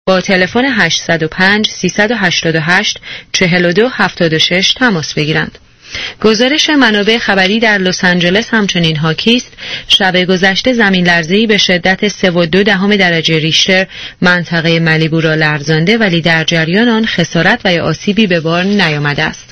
با تلفن 805 388 4276 تماس بگیرند. گزارش منابع خبری در لس آنجلس همچنین حاکی است. شب گذشته زمین لرزه‌ای به شدت 3.2 درجه ریشتر منطقه مالیبو را لرزانده، ولی در جریان آن خسارت و یا آسیبی به بار نیامده است.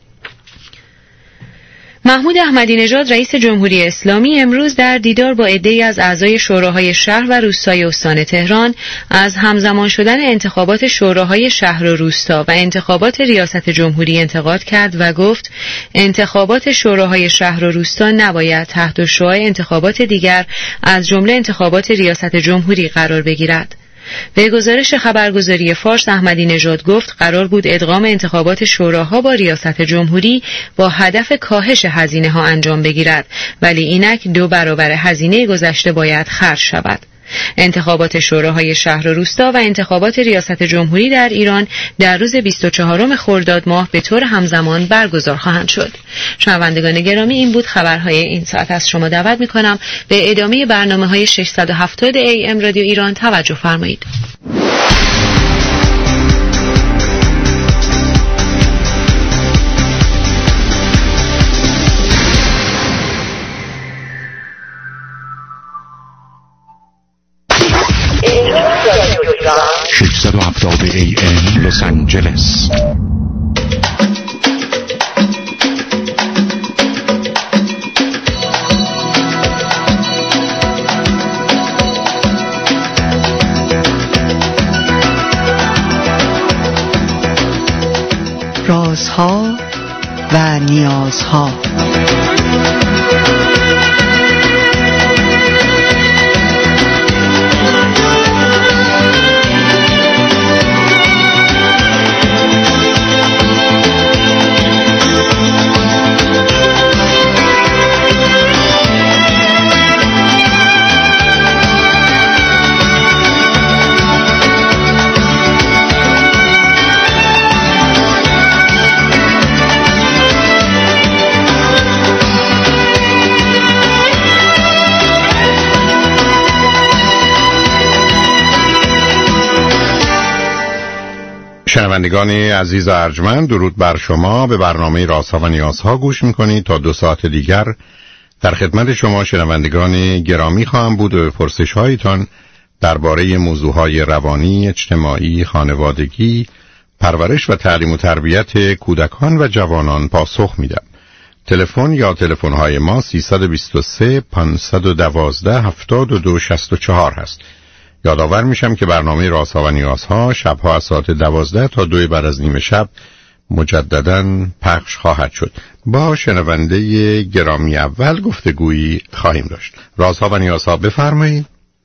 محمود احمدی نژاد رئیس جمهوری اسلامی امروز در دیدار با عده‌ای از اعضای شوراهای شهر و روستای استان تهران از همزمان شدن انتخابات شوراهای شهر و روستا و انتخابات ریاست جمهوری انتقاد کرد و گفت انتخابات شوراهای شهر و روستا نباید تحت شعاع انتخابات دیگر از جمله انتخابات ریاست جمهوری قرار بگیرد. به گزارش خبرگزاری فارس احمدی نژاد گفت قرار بود ادغام انتخابات شوراها با ریاست جمهوری با هدف کاهش هزینه ها انجام بگیرد، ولی اینک 2 برابر هزینه گذشته باید خرج شود. انتخابات شوراهای شهر و روستا و انتخابات ریاست جمهوری در ایران در روز 24 خرداد ماه به طور همزمان برگزار خواهند شد. شنوندگان گرامی، این بود خبرهای این ساعت. از شما دعوت می‌کنم به ادامه برنامه‌های 670 AM رادیو ایران توجه فرمایید. AM لس آنجلس. رازها و نیازها. شنوندگان عزیز ارجمند، درود بر شما. به برنامه رازها و نیازها گوش میکنید. تا 2 ساعت دیگر در خدمت شما شنوندگان گرامی خواهم بود و به پرسش هایتان درباره موضوعهای روانی، اجتماعی، خانوادگی، پرورش و تعلیم و تربیت کودکان و جوانان پاسخ میدم. تلفن یا تلفن‌های ما 323 512 7264 هست. یادآور میشم که برنامه رازها و نیازها شبها از ساعت 12 تا 2 بعد از نیم شب مجدداً پخش خواهد شد. با شنونده گرامی اول گفتگویی خواهیم داشت. رازها و نیازها، بفرمایید.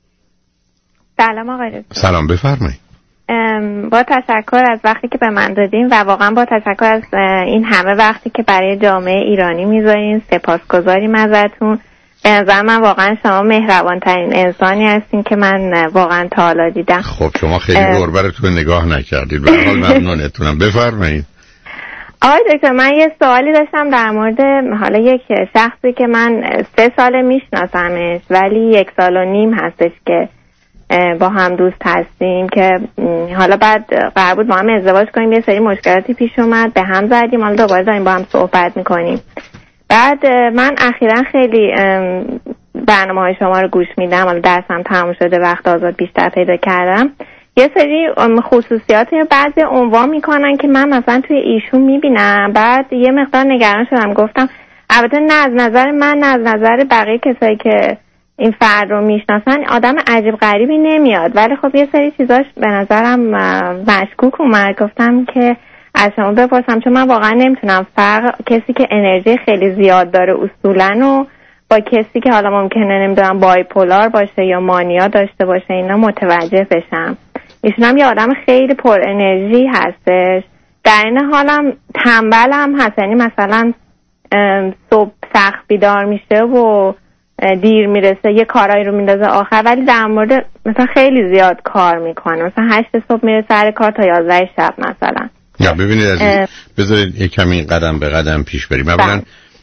سلام آقای دکتر. سلام، بفرمایید. با تشکر از وقتی که به من دادین و واقعا با تشکر از این همه وقتی که برای جامعه ایرانی میذارین. سپاسگزاریم ازتون. به نظر من واقعا شما مهربانترین انسانی هستین که من واقعا تا حالا دیدم. خب شما خیلی دوربرتون نگاه نکردید. به هر حال ممنونتونم. بفرمایید. آقای دکتر، من یه سوالی داشتم در مورد حالا یک شخصی که من 3 سال میشناسمش ولی 1.5 سال هستش که با هم دوست هستیم، که حالا بعد قرار بود با هم ازدواج کنیم. یه سری مشکلاتی پیش اومد، به هم زدیم، حالا دوباره داریم با هم صحبت میکنیم. بعد من اخیراً خیلی برنامه‌های شما رو گوش میدم، حالا درسم تموم شده، وقت آزاد بیشتر پیدا کردم. یه سری خصوصیات بعضی عنوان میکنن که من مثلا توی ایشون میبینم، بعد یه مقدار نگران شدم. گفتم البته نه از نظر من نه از نظر بقیه کسایی که این فرد رو میشناسن آدم عجیب غریبی نمیاد، ولی خب یه سری چیزاش به نظرم مشکوک اومد. گفتم که از شما بپرسم، چون من واقعا نمیتونم فرق کسی که انرژی خیلی زیاد داره اصولاً و با کسی که حالا ممکنه نمیدونم بایپولار باشه یا مانیا داشته باشه اینا متوجه بشم. ایشون هم یه آدم خیلی پر انرژی هستش، در این حالم تنبلم هست، یعنی مثلا صبح سخت بیدار میشه و دیر میرسه، یه کارایی رو میندازه آخر، ولی در مورد مثلا خیلی زیاد کار میکنه، مثلا 8 صبح میره سر کار تا 11 شب مثلا. یا ببینید عزیز، بذارید یک کمی قدم به قدم پیش بریم. اولا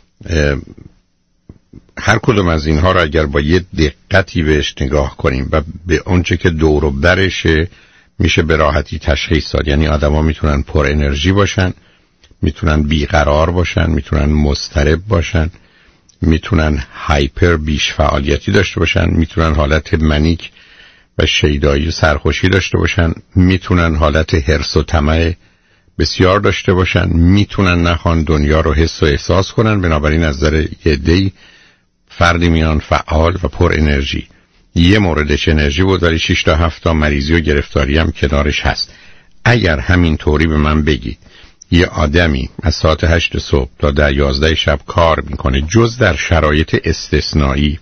هر کدوم از اینها رو اگر با یه دقتی بهش نگاه کنیم و به اونچه که دور و برشه میشه به راحتی تشخیص داد. یعنی آدما میتونن پر انرژی باشن، میتونن بیقرار باشن، میتونن مضطرب باشن، میتونن هایپر بیش فعالیتی داشته باشن، میتونن حالت منیک و شیدایی و سرخوشی داشته باشن، میتونن حالت حرص و طمع بسیار داشته باشن، میتونن نخوان دنیا رو حس و احساس کنن. بنابراین از نظر یه عده‌ای فردی میان فعال و پر انرژی. یه موردش انرژی بود، ولی 6 تا 7 تا مریضی و گرفتاری هم کنارش هست. اگر همین طوری به من بگید یه آدمی از ساعت 8 صبح تا 10-11 شب کار میکنه، جز در شرایط استثنایی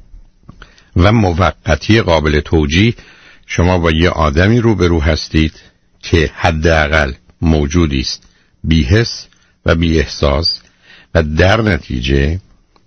و موقتی قابل توجیه، شما با یه آدمی روبرو هستید که حداقل موجودی است بی‌حس و بی‌احساس و در نتیجه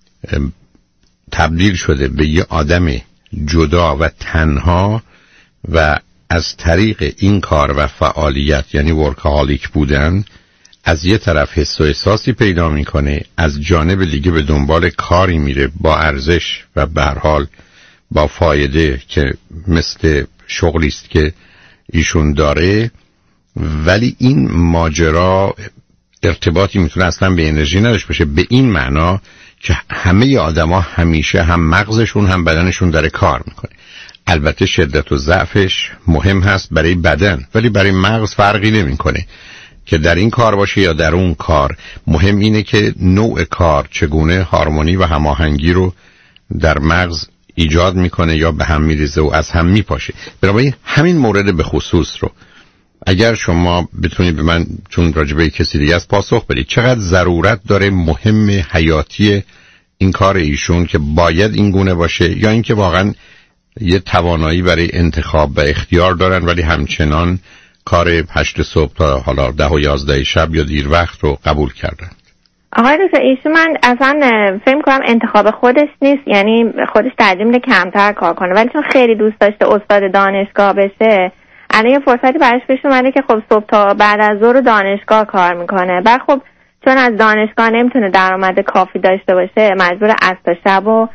تبدیل شده به یه آدم جدا و تنها و از طریق این کار و فعالیت، یعنی ورکاهالیک بودن، از یه طرف حس و احساسی پیدا میکنه، از جانب دیگه به دنبال کاری میره با ارزش و به هر حال با فایده که مثل شغلی است که ایشون داره. ولی این ماجرا ارتباطی میتونه اصلا به انرژی نداشته باشه، به این معنا که همه آدما همیشه هم مغزشون هم بدنشون داره کار میکنه. البته شدت و ضعفش مهم هست برای بدن، ولی برای مغز فرقی نمیکنه که در این کار باشه یا در اون کار. مهم اینه که نوع کار چگونه هارمونی و هماهنگی رو در مغز ایجاد میکنه یا به هم میریزه و از هم میپاشه. بنابراین همین مورد به خصوص رو اگر شما بتونید به من، چون راجبه کسی دیگه از پاسخ بدید، چقدر ضرورت داره، مهم حیاتی این کار ایشون که باید این گونه باشه، یا اینکه واقعا یه توانایی برای انتخاب و اختیار دارن ولی همچنان کار 8 صبح تا حالا 10 و 11 شب یا دیر وقت رو قبول کردن؟ آقای دکتر، ایشون من اصلا فکر کنم انتخاب خودش نیست، یعنی خودش ترجیح میده کمتر کار کنه، ولی چون خیلی دوست داشته استاد دانشگاه بشه، الان یه فرصتی براش پیش اومده که خب صبح تا بعد از ظهر دانشگاه کار میکنه. بعد خب چون از دانشگاه نمیتونه درآمد کافی داشته باشه، مجبور است تا شب و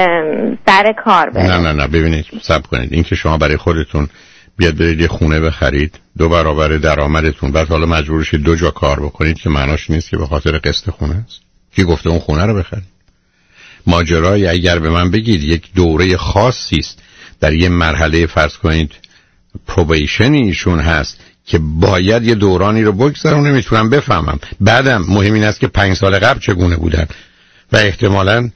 سر کار بره. نه ببینید، صبر کنید. این که شما برای خودتون بیاد برید یه خونه بخرید 2 برابر درآمدتون، بعد حالا مجبور شید 2 جا کار بکنید، که معناش نیست که به خاطر قسط خونه است. کی گفته اون خونه رو بخرید؟ ماجرای اگر به من بگید یک دوره خاصی است در یه مرحله، فرض کنید پروبیشنی ایشون هست که باید یه دورانی رو بگذرونه، نمیتونم بفهمم. بعدم مهم این است که 5 سال قبل چگونه بودن و احتمالاً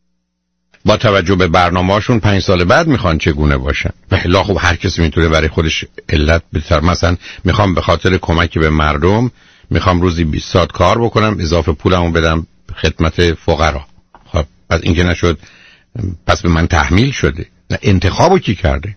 با توجه به برنامه‌هاشون 5 سال بعد میخوان چگونه باشن. و الا خب هر کسی میتونه برای خودش علت بذاره. مثلا میخوام به خاطر کمک به مردم میخوام روزی 20 ساعت کار بکنم، اضافه پولمو بدم خدمت فقرا. خب از اینکه نشد پس به من تحمیل شده. نه، انتخابو کی کرده؟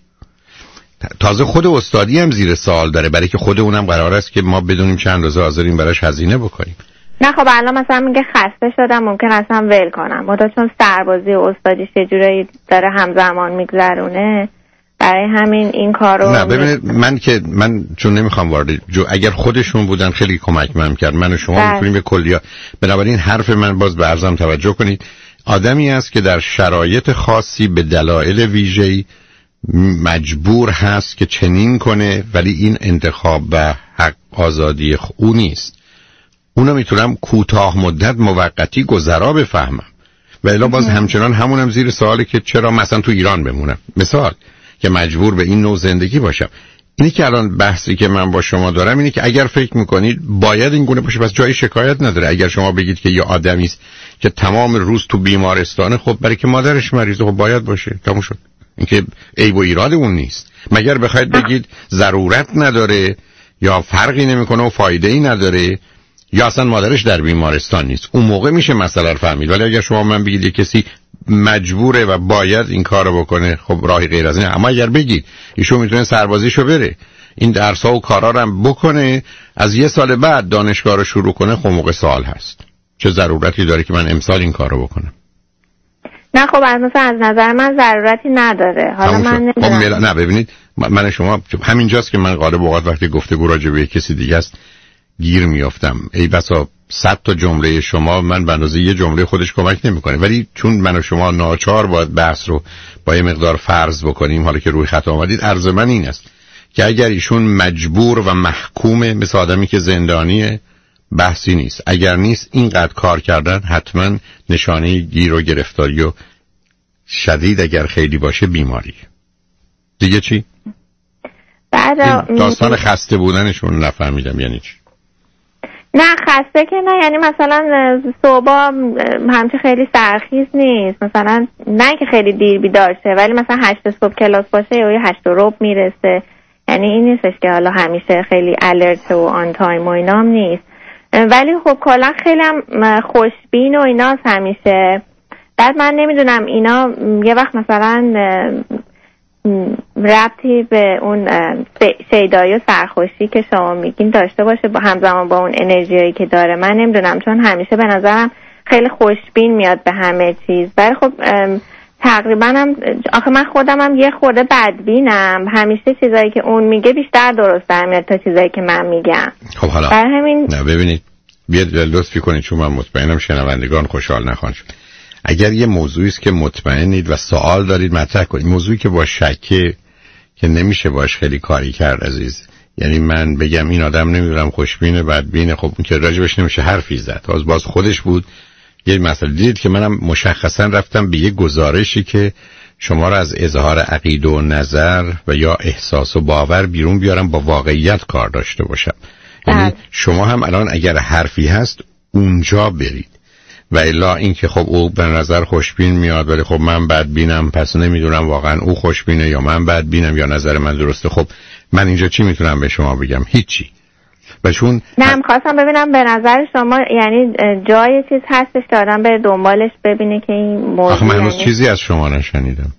تازه خود استادی هم زیر سوال داره، برای که خود اونم قرار است که ما بدونیم چند اندازه حاضرین براش هزینه بکنیم. نه خب الان مثلا میگه خسته شدم ممکن اصلا ول کنم، منتها چون سربازی و استادیش یه جورایی داره همزمان میگذرونه، برای همین این کارو. نه ببینید، من چون نمیخوام وارد اگر خودشون بودن خیلی کمک من کرد، من و شما میتونیم به کلیا. بنابراین حرف من باز به عرضم توجه کنید. آدمی است که در شرایط خاصی به دلایل ویژه‌ای مجبور هست که چنین کنه، ولی این انتخاب و حق آزادی او نیست. اونو میتونم کوتاه مدت موقتی گذرا بفهمم، و الا باز همچنان همونم زیر سواله که چرا مثلا تو ایران بمونم، مثال که مجبور به این نوع زندگی باشم. اینی که الان بحثی که من با شما دارم اینه که اگر فکر میکنید باید این گونه باشه، پس جای شکایت نداره. اگر شما بگید که یه آدمی است که تمام روز تو بیمارستانه، خب برای که مادرش مریضه، خب باید باشه، تموم شد. اینکه عیب و ایراد اون نیست. مگر بخواید بگید ضرورت نداره یا فرقی نمیکنه و فایده ای نداره یا اصلا مادرش در بیمارستان نیست، اون موقع میشه مسئله رو فهمید. ولی اگر شما من بگید یک کسی مجبوره و باید این کارو بکنه، خب راهی غیر از اینه. اما اگر بگید ایشون میتونه سربازیشو بره، این درس‌ها و کارا رو هم بکنه، از 1 سال بعد دانشگاه رو شروع کنه، خب موقع سوال هست چه ضرورتی داره که من امسال این کارو بکنم؟ نه خب مثلا از نظر من ضرورتی نداره. حالا من نمیدونم. نه ببینید، من شما همینجاست که من غالب اوقات وقتی گفتگو راجع به کسی دیگه است گیر میافتم. ای بسا 100 تا جمله شما من به اندازه یه جمله خودش کمک نمیکنه، ولی چون من و شما ناچار باید بحث رو با یه مقدار فرض بکنیم، حالا که روی خط آمدید، عرض من این است که اگر ایشون مجبور و محکومه مثل آدمی که زندانیه بحثی نیست، اگر نیست اینقدر کار کردن حتما نشانه گیر و گرفتاری و شدید اگر خیلی باشه بیماری. دیگه چی؟ داستان خسته بودنشون نفهمیدم یعنی چی؟ نه خسته که نه، یعنی مثلا صبح همچه خیلی سرخیز نیست، مثلا نه که خیلی دیر بیدار شه ولی مثلا 8 صبح کلاس باشه یا 8:15 میرسه، یعنی این نیستش که حالا همیشه خیلی الرت و آن تایم و اینام نیست، ولی خب کلا خیلی هم خوشبین و ایناست همیشه. بعد من نمیدونم اینا یه وقت مثلا ربطی به اون شیدایی و سرخوشی که شما میگین داشته باشه با همزمان با اون انرژیایی که داره، من نمیدونم، چون همیشه به نظرم خیلی خوشبین میاد به همه چیز، ولی خب تقریبا هم آخه من خودم هم یه خورده بدبینم، همیشه چیزایی که اون میگه بیشتر درست در میاد تا چیزایی که من میگم. خب حالا همین نه ببینید بیاد لطفی کنید چون من مطمئنم شنوندگان خوشحال نخواهند شد. اگر یه موضوعی است که مطمئنید و سوال دارید مطرح کنید. موضوعی که با شکه که نمیشه باش خیلی کاری کرد عزیز، یعنی من بگم این آدم نمیدونم خوشبینه بدبینه، خب اون که راجبش نمیشه حرفی زد، باز خودش بود یه مسئله. دید که منم مشخصا رفتم به یه گزارشی که شما را از اظهار عقیده و نظر و یا احساس و باور بیرون بیارم با واقعیت کار داشته باشم. یعنی شما هم الان اگر حرفی هست اونجا برید و الا این که خب او به نظر خوشبین میاد ولی خب من بدبینم پس نمیدونم واقعا او خوشبینه یا من بدبینم یا نظر من درسته. خب من اینجا چی میتونم به شما بگم؟ هیچی. و چون نه می‌خواستم ببینم به نظر شما یعنی جای چیز هستش که آدم بره دنبالش ببینه که این موضوع آخه من هنوز چیزی از شما نشنیدم.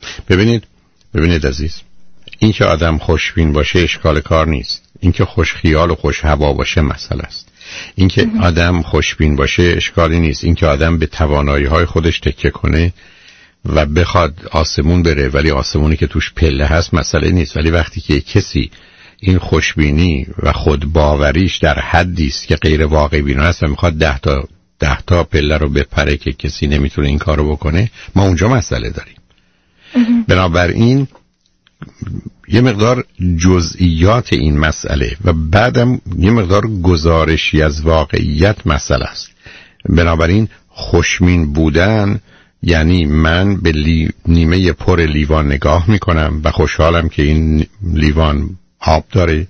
ببینید عزیز، این که آدم خوشبین باشه اشکال کار نیست، این که خوش خیال و خوش هوا باشه مسئله است. این که آدم خوشبین باشه اشکالی نیست، این که آدم به توانایی‌های خودش تکیه کنه و بخواد آسمون بره ولی آسمونی که توش پله هست مسئله نیست. ولی وقتی که کسی این خوشبینی و خودباوریش در حدی است که غیر واقع بینانه است و میخواد 10 تا پله رو بپره که کسی نمیتونه این کارو بکنه، ما اونجا مسئله داریم. بنابراین یه مقدار جزئیات این مسئله و بعدم یه مقدار گزارشی از واقعیت مسئله است. بنابراین خوشبین بودن یعنی من به نیمه پر لیوان نگاه میکنم و خوشحالم که این لیوان آب داره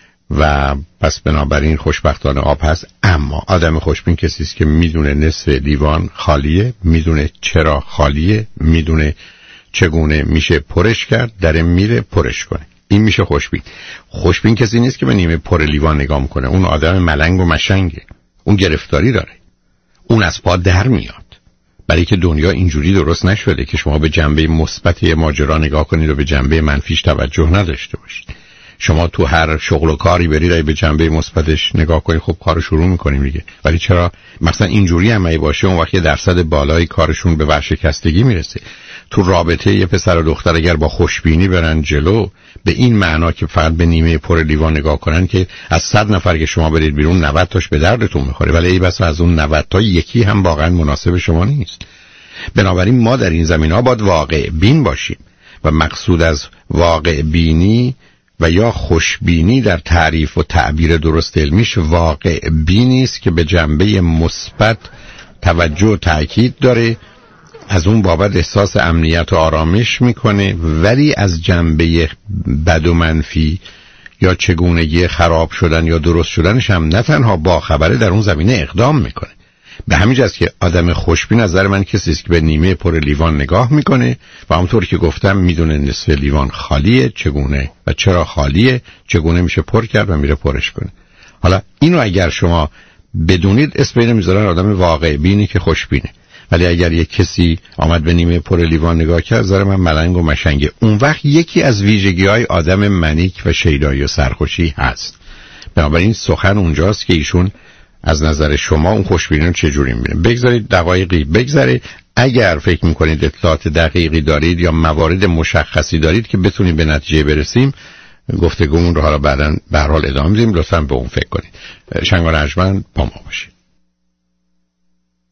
و پس بنابراین خوشبختانه آب هست. اما آدم خوشبین کسی است که میدونه نصف لیوان خالیه، میدونه چرا خالیه، میدونه چگونه میشه پرش کرد، داره میره پرش کنه. این میشه خوشبین. خوشبین کسی نیست که به نیمه پر لیوان نگاه میکنه. اون آدم ملنگ و مشنگه، اون گرفتاری داره، اون از پا در میاد، برای که دنیا اینجوری درست نشده که شما به جنبه مثبت ماجرا نگاه کنید و به جنبه منفیش توجه نداشته باشید. شما تو هر شغل و کاری برید و به جنبه مثبتش نگاه کنید، خب کارو شروع میکنیم دیگه. ولی چرا مثلا اینجوری هم باشه اون وقت درصد بالای کارشون به ورشکستگی میرسه. تو رابطه یه پسر و دختر اگر با خوشبینی برن جلو، به این معنا که فقط به نیمه پر لیوان نگاه کنن که از 100 نفر که شما برید بیرون 90 تاش به دردتون میخوره، ولی ای بس از اون 90 تا یکی هم واقعا مناسب شما نیست. بنابراین ما در این زمینه‌ها باید واقع بین باشیم و مقصود از واقع بینی و یا خوشبینی در تعریف و تعبیر درست علمیش واقع بینی است که به جنبه مثبت توجه و تأکید داره، از اون بابت احساس امنیت و آرامش میکنه، ولی از جنبه بد و منفی یا چگونگی خراب شدن یا درست شدنش هم نه تنها با خبره، در اون زمینه اقدام میکنه. به همین جاست که آدم خوشبین از نظر من کسی است که به نیمه پر لیوان نگاه میکنه و همونطور که گفتم میدونه نصف لیوان خالیه، چگونه و چرا خالیه، چگونه میشه پر کرد و میره پرش کنه. حالا اینو اگر شما بدونید اسم اینو میذارن آدم واقع بینی که خوشبینه. ولی اگر یک کسی آمد به نیمه پر لیوان نگاه کرد، نظر من ملنگ و مشنگه. اون وقت یکی از ویژگی‌های آدم منیک و شیدایی و سرخوشی هست. بنابراین سخن اونجاست که ایشون از نظر شما اون خوشبینی رو چجوری می‌بینه. بگذارید دقایقی بگذره، اگر فکر می‌کنید اطلاعات دقیقی دارید یا موارد مشخصی دارید که بتونید به نتیجه برسیم، گفتگومون رو حالا بعداً به هر حال ادامه میدیم. لطفاً به اون فکر کنید. شنگ و رجمن با ما باشید.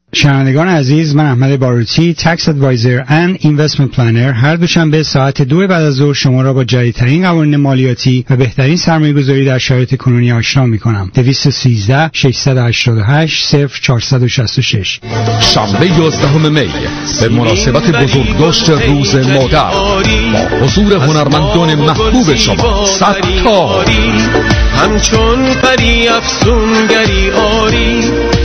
شنوندگان عزیز، من احمد باروتی، تکس ادوایزر اند اینوستمنت پلنر، هر دوشنبه ساعت 2 بعد از ظهر شما را با جدیدترین قوانین مالیاتی و بهترین سرمایه‌گذاری در شرایط کنونی آشنا می‌کنم. 213 688 0466. شنبه 11 می به مناسبت بزرگداشت روز مادر با حضور هنرمندان محبوب شما ستار، همچون پری افسونگری آری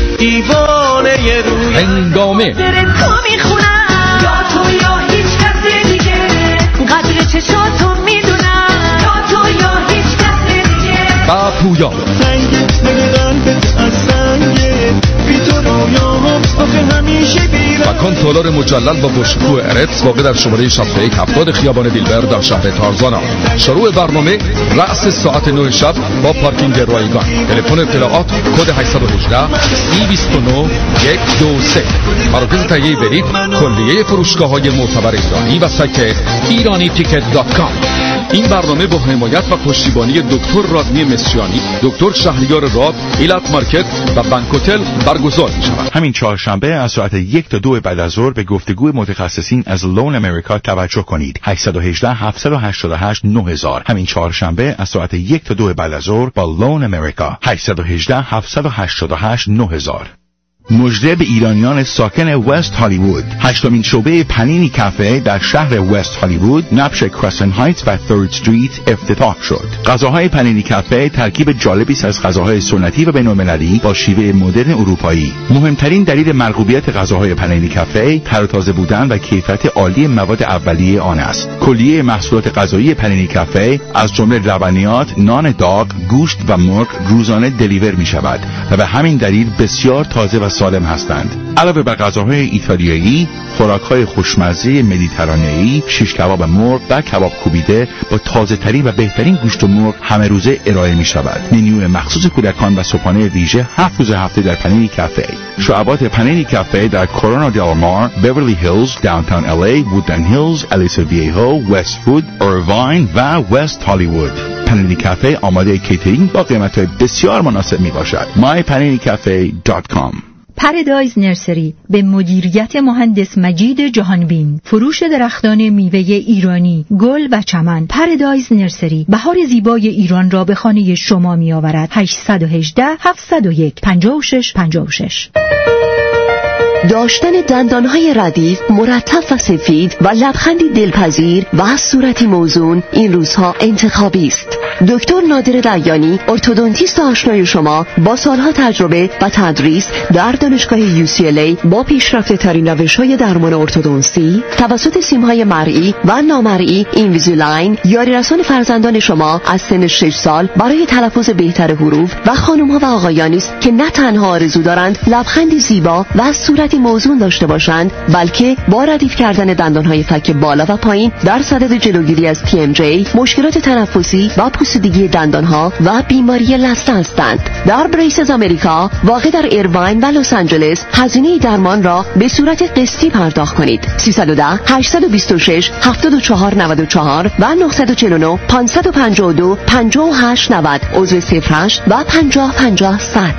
دیوانه روی هنگامه تو میخونم یا تو یا هیچ کس دیگه، قدر چشاتو میدونم یا تو یا هیچ کس دیگه. و پویا سنگت نگرانت از سنگه بی تو رویام آخه همیشه بیرم. مکان تالار مجلل با بشکوه ارتس واقع در شماره 7170 خیابان دیلبر در شهر تارزانا. شروع برنامه رأس ساعت 9 شب با پارکینگ رایگان. تلفن اطلاعات کد 818 329 123. مراکز تهیه بلیط کلیه فروشگاه‌های معتبر ایرانی و سایت iraniTicket.com. این برنامه با حمایت و پشتیبانی دکتر رادنی مصریانی، دکتر شهریار راد، ایلات مارکت و بانک هتل برگزار می‌شود. همین چهارشنبه از ساعت 1 تا 2 بعد از ظهر به گفتگوی متخصصین از لون امریکا توجه کنید. 818 788 9000. همین چهارشنبه از ساعت 1 تا 2 بعد از ظهر با لون امریکا. 818 788 9000. مژده به ایرانیان ساکن وست هالیوود. 8مین شعبه پنینی کافه در شهر وست هالیوود نبش کرسن هایتس و 3rd استریت افتتاح شد. غذاهای پنینی کافه ترکیب جالبی است از غذاهای سنتی و بین‌المللی با شیوه مدرن اروپایی. مهمترین دلیل مرغوبیت غذاهای پنینی کافه تر و تازه بودن و کیفیت عالی مواد اولیه آن است. کلیه محصولات غذایی پنینی کافه از جمله لبنیات، نان داغ، گوشت و مرغ روزانه دلیور می شود و به همین دلیل بسیار تازه و سالم هستند. علاوه بر غذاهای ایتالیایی، خوراک‌های خوشمزه مدیترانه‌ای، شیش کباب مرغ و کباب کوبیده با تازه‌ترین و بهترین گوشت مرغ همه روزه ارائه می‌شود. منیو مخصوص کودکان و صبحانه ویژه 7 روز هفته در پنینی کافه. شعبات پنینی کافه در کورونا دل مار، بیورلی هیلز، داونتاون LA، وودلند هیلز، الیسا ویهو، وست‌وود، ایرواین و وست هالیوود. پنینی کافه آماده کیترینگ با قیمت‌های بسیار مناسب میباشد. mypaninicafe.com. پردایز نرسری به مدیریت مهندس مجید جهانبین. فروش درختان میوه ایرانی، گل و چمن. پردایز نرسری بهار زیبای ایران را به خانه شما می آورد. 818 701 5656. داشتن دندانهای ردیف مرتب و سفید و لبخندی دلپذیر و صورتی موزون این روزها انتخابی است. دکتر نادر دیانی، ارتودونتیست آشنای شما با سالها تجربه و تدریس در دانشگاه UCLA با پیشرفته ترین روش‌های درمان ارتودونسی توسط سیم‌های مرئی و نامرئی اینویزیلاین یاری رسان فرزندان شما از سن 6 سال برای تلفظ بهتر حروف و خانم‌ها و آقایانی است که نه تنها آرزو دارند لبخندی زیبا و صورتی موزون داشته باشند، بلکه با ردیف کردن دندانهای فک بالا و پایین در صدد جلوگیری از TMJ، مشکلات تنفسی و پوسیدگی دندانها و بیماری لثه هستند. در بریسز آمریکا واقع در ایرواین و لس آنجلس هزینه درمان را به صورت قسطی پرداخت کنید. 310 826 7494 و 949 552 5890 عضو 08 و 50 100.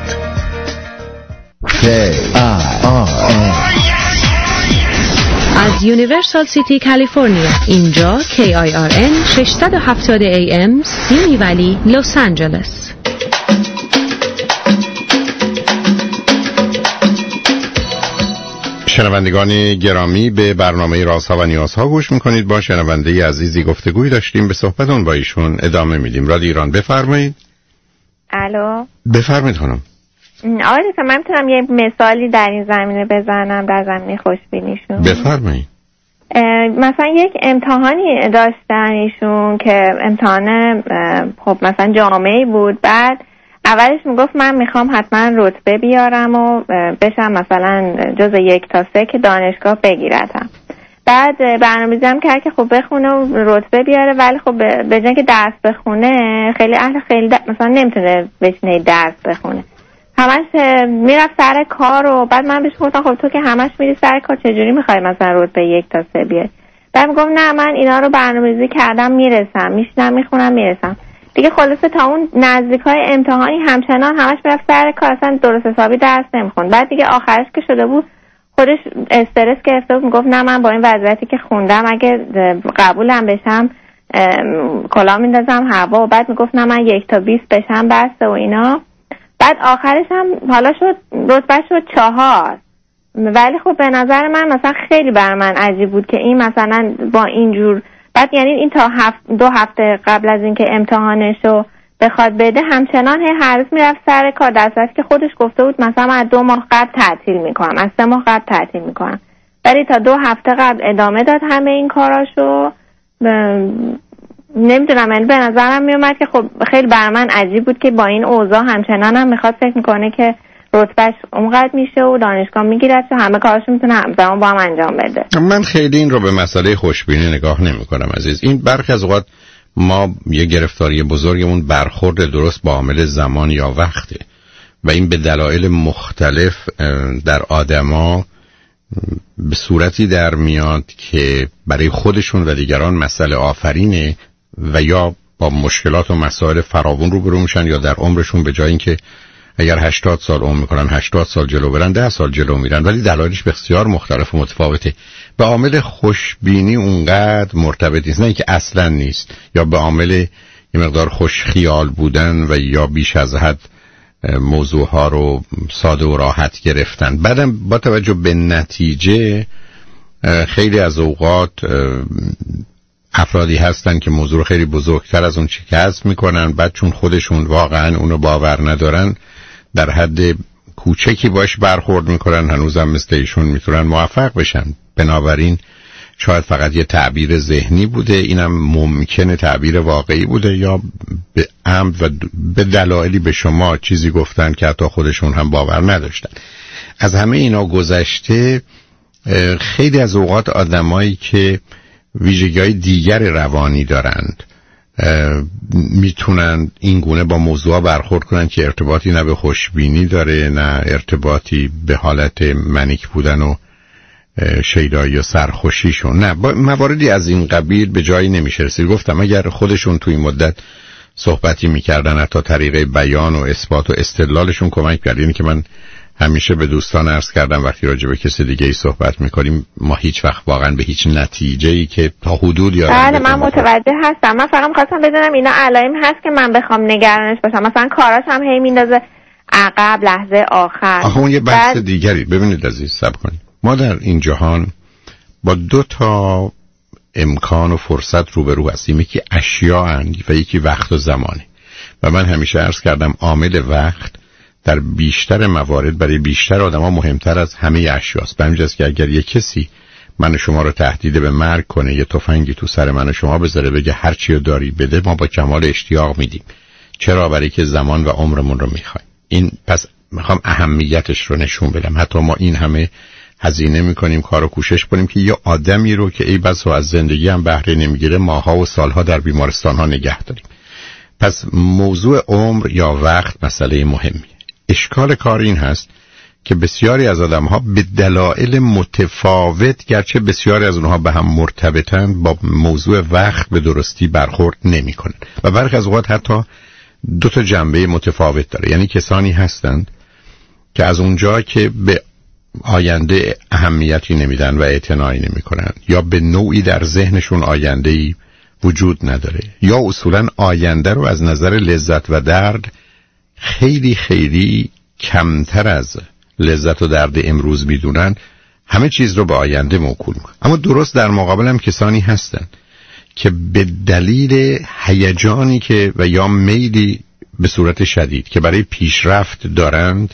از یونیورسال سیتی کالیفرنیا، اینجا KIRN 670 AM سیمی ولی لس آنجلس. شنوندگان گرامی، به برنامه رازها و نیازها گوش میکنید. با شنونده عزیزی گفتگوی داشتیم، به صحبتون با ایشون ادامه میدیم. رادیو ایران، بفرمایید. الو، بفرمایید خانم. آقای دکتر، من میتونم یه مثالی در این زمینه بزنم، در زمینه خوشبینیشون؟ بفرمایید. مثلا یک امتحانی داشتن ایشون که امتحان خب مثلا جامعه‌ای بود. بعد اولش میگفت من میخوام حتما رتبه بیارم و بشم مثلا جز 1 تا 3 که دانشگاه بگیرتم. بعد برنامه‌ریزی هم کرد که خب بخونه و رتبه بیاره، ولی خب به جای که درس بخونه خیلی مثلا نمیتونه بشینه درس بخونه، همش میرفت سر کار. و بعد من بهش گفتم خب تو که همش میری سر کار، چجوری میخوای مثلا رتبه 1 تا 3 بیاری؟ بعد میگفت نه من اینا رو برنامه‌ریزی کردم، میرسم، میشینم میخونم میرسم دیگه. خلاصه تا اون نزدیکای امتحانی همچنان همش میرفت سر کار، اصلا درست حسابی درس نمیخوند. بعد دیگه آخرش که شده بود خودش استرس گرفته بود، میگفت نه من با این وضعیتی که خوندم اگه قبولم بشم کلا میندازم هوا، و بعد میگفت نه من 1 تا 20 بشم بسته و اینا. بعد آخرش هم حالا شد رتبه شد 4. ولی خب به نظر من مثلا خیلی بر من عجیب بود که این مثلا با اینجور، بعد یعنی این تا 2 هفته قبل از اینکه امتحانشو بخواد بده همچنان هر روز میرفت سر کار، در صورتی که خودش گفته بود مثلا من از 2 ماه قبل تعطیل میکنم، از 3 ماه قبل تعطیل میکنم، ولی تا 2 هفته قبل ادامه داد همه این کاراشو. نمیدونم، یعنی به نظرم میومد که خب خیلی بر من عجیب بود که با این اوضاع همچنان هم میخواد فکر میکنه که رتبهش اونقدر میشه و دانشگاه میگیرد و همه کاراشو میتونه همزمان با هم انجام بده. من خیلی این رو به مسئله خوشبینی نگاه نمی کنم عزیز. این برخی از اوقات ما یه گرفتاری بزرگمون برخورد درست با عامل زمان یا وقته و این به دلایل مختلف در آدما به صورتی در میاد که برای خودشون و دیگران مسئله آفرینه و یا با مشکلات و مسائل فراوون روبرو میشن، یا در عمرشون به جای اینکه اگر 80 سال عمر میکنن 80 سال جلو برن 10 سال جلو میرن، ولی دلایلش بسیار مختلف و متفاوته. به عامل خوشبینی اونقدر مرتبط نیست، نه اینکه اصلا نیست، یا به عامل یه مقدار خوش خیال بودن و یا بیش از حد موضوع ها رو ساده و راحت گرفتن. بعدم با توجه به نتیجه خیلی از اوقات افرادی هستن که موضوع رو خیلی بزرگتر از اون چی که هست میکنن، بعد چون خودشون واقعا اونو باور ندارن در حد کوچکی باش برخورد میکنن، هنوزم مثل ایشون میتونن موفق بشن. بنابراین شاید فقط یه تعبیر ذهنی بوده، اینم ممکنه تعبیر واقعی بوده، یا به عمد و به دلایلی به شما چیزی گفتن که حتی خودشون هم باور نداشتن. از همه اینا گذشته خیلی از اوقات آدمایی که ویژگی‌های دیگر روانی دارند میتونن این گونه با موضوع برخورد کنن که ارتباطی نه به خوشبینی داره نه ارتباطی به حالت منیک بودن و شیدایی و سرخوشیشون، نه مواردی از این قبیل به جایی نمیشه رسید. گفتم اگر خودشون توی مدت صحبتی میکردن، حتی طریقه بیان و اثبات و استدلالشون کمک کرد. اینی که من همیشه به دوستان عرض کردم وقتی راجع به کسی دیگه ای صحبت میکنیم ما هیچ وقت واقعا به هیچ نتیجه‌ای که تا حدود یا بله من متوجه هستم. من فقط می‌خواستم بدونم اینا علائم هست که من بخوام نگرانش باشم، مثلا کاراش هم هی میندازه عقب لحظه آخر. آخه اون یه بحث دیگری. ببینید عزیز صبر کنید، ما در این جهان با 2 تا امکان و فرصت روبرو هستیم، یکی اشیاء اند و یکی وقت و زمانه. و من همیشه عرض کردم عامل وقت در بیشتر موارد برای بیشتر آدم‌ها مهمتر از همه اشیاست. به همین جاست که اگر یک کسی من و شما رو تهدید به مرگ کنه، یه تفنگی تو سر من و شما بذاره بگه هر چی رو داری بده، ما با کمال اشتیاق میدیم. چرا؟ برای که زمان و عمرمون رو میخوایم. این پس میخوام اهمیتش رو نشون بدم. حتی ما این همه هزینه میکنیم، کار و کوشش کنیم که یه آدمی رو که ای بسا از زندگی هم بهره نمیگیره ماها و سالها در بیمارستان‌ها نگه داریم. پس موضوع عمر یا وقت مسئله مهمی. اشکال کار این هست که بسیاری از آدم‌ها به دلایل متفاوت، گرچه بسیاری از اونها به هم مرتبطن، با موضوع وقت به درستی برخورد نمی‌کنن و برخی از اوقات حتی 2 تا جنبه متفاوت داره. یعنی کسانی هستند که از اونجا که به آینده اهمیتی نمیدن و اعتنایی نمی‌کنن، یا به نوعی در ذهنشون آینده‌ای وجود نداره، یا اصولاً آینده رو از نظر لذت و درد خیلی خیلی کمتر از لذت و درد امروز میدونن، همه چیز رو به آینده موکول میکنن. اما درست در مقابل هم کسانی هستن که به دلیل هیجانی که و یا میلی به صورت شدید که برای پیشرفت دارند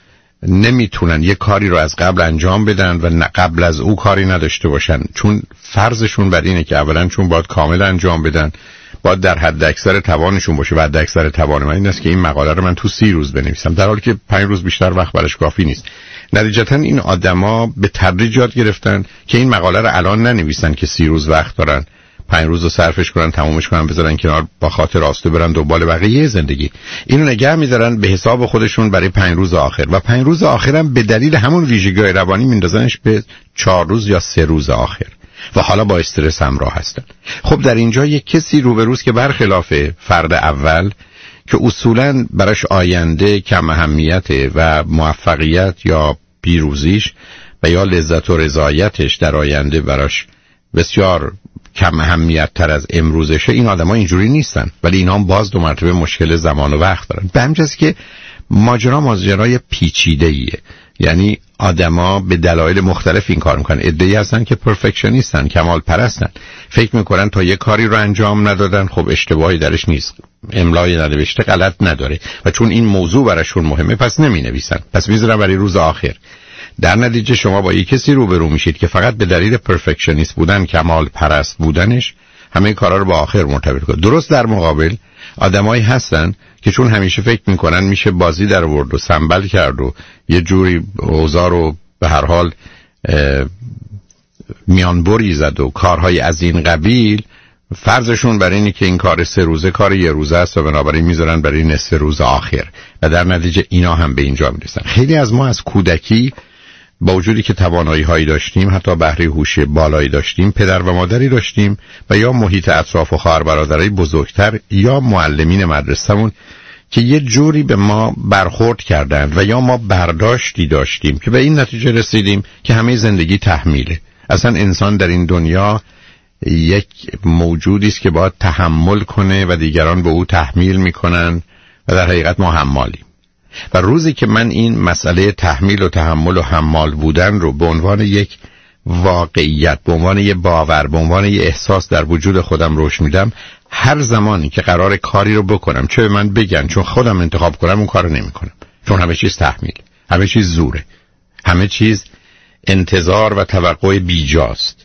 نمیتونن یک کاری رو از قبل انجام بدن و قبل از او کاری نداشته باشن، چون فرضشون بر اینه که اولا چون باید کامل انجام بدن، باید در حد اکثر توانشون باشه و حد اکثر توان من این است که این مقاله رو من تو 30 روز بنویسم، در حالی که 5 روز بیشتر وقت براش کافی نیست. نتیجتا این آدما به تدریج یاد گرفتن که این مقاله رو الان ننویسن که 30 روز وقت دارن، 5 روز رو صرفش کنن، تمومش کنن، بذارن کنار، با خاطر راسته برن دنبال بقیه زندگی. اینو نگه می‌دارن به حساب خودشون برای 5 روز آخر، و 5 روز آخرم به دلیل همون ویژگی‌های روانی میندازنش به 4 روز یا 3 روز آخر و حالا با استرس همراه هستن. خب در اینجا یک کسی روبروست که برخلاف فرد اول که اصولاً براش آینده کم اهمیته و موفقیت یا پیروزیش و یا لذت و رضایتش در آینده براش بسیار کم اهمیت تر از امروزشه، این آدم ها اینجوری نیستن، ولی اینا هم باز دو مرتبه مشکل زمان و وقت دارن. به همجاز که ماجرای پیچیده ایه، یعنی آدما به دلایل مختلف این کار میکنن. عده‌ای هستن که پرفکشنیستن، کمال پرستن، فکر میکنن تا یه کاری رو انجام ندادن خب اشتباهی درش نیست، املای ننوشته غلط نداره و چون این موضوع براشون مهمه پس نمینویسن، پس میذارن برای روز آخر. در نتیجه شما با یک کسی روبرو میشید که فقط به دلیل پرفکشنیست بودن، کمال پرست بودنش همه کارا رو با آخر مرتبط کنه. درست در مقابل آدمایی هستن که چون همیشه فکر میکنن میشه بازی در آورد و سنبل کرد و یه جوری اوضاع رو به هر حال میانبری زد و کارهای از این قبیل، فرضشون برای اینه که این کار 3 روزه کار 1 روزه است و بنابراین میذارن برای نصف روز آخر و در نتیجه اینا هم به اینجا میرسن. خیلی از ما از کودکی با وجودی که توانایی هایی داشتیم، حتی بهره هوش بالایی داشتیم، پدر و مادری داشتیم و یا محیط اطراف و خواهر برادرای بزرگتر یا معلمین مدرسه‌مون که یه جوری به ما برخورد کردند و یا ما برداشتی داشتیم که به این نتیجه رسیدیم که همه زندگی تحمیله. اصلا انسان در این دنیا یک موجودی است که باید تحمل کنه و دیگران به او تحمیل میکنن و در حقیقت ما حمالیم. و روزی که من این مسئله تحمیل و تحمل و حمال بودن رو به عنوان یک واقعیت، به عنوان یک باور، به عنوان یک احساس در وجود خودم روش میدم، هر زمانی که قرار کاری رو بکنم چه به من بگن چون خودم انتخاب کنم اون کارو نمیکنم، چون همه چیز تحمیل، همه چیز زوره، همه چیز انتظار و توقع بیجاست.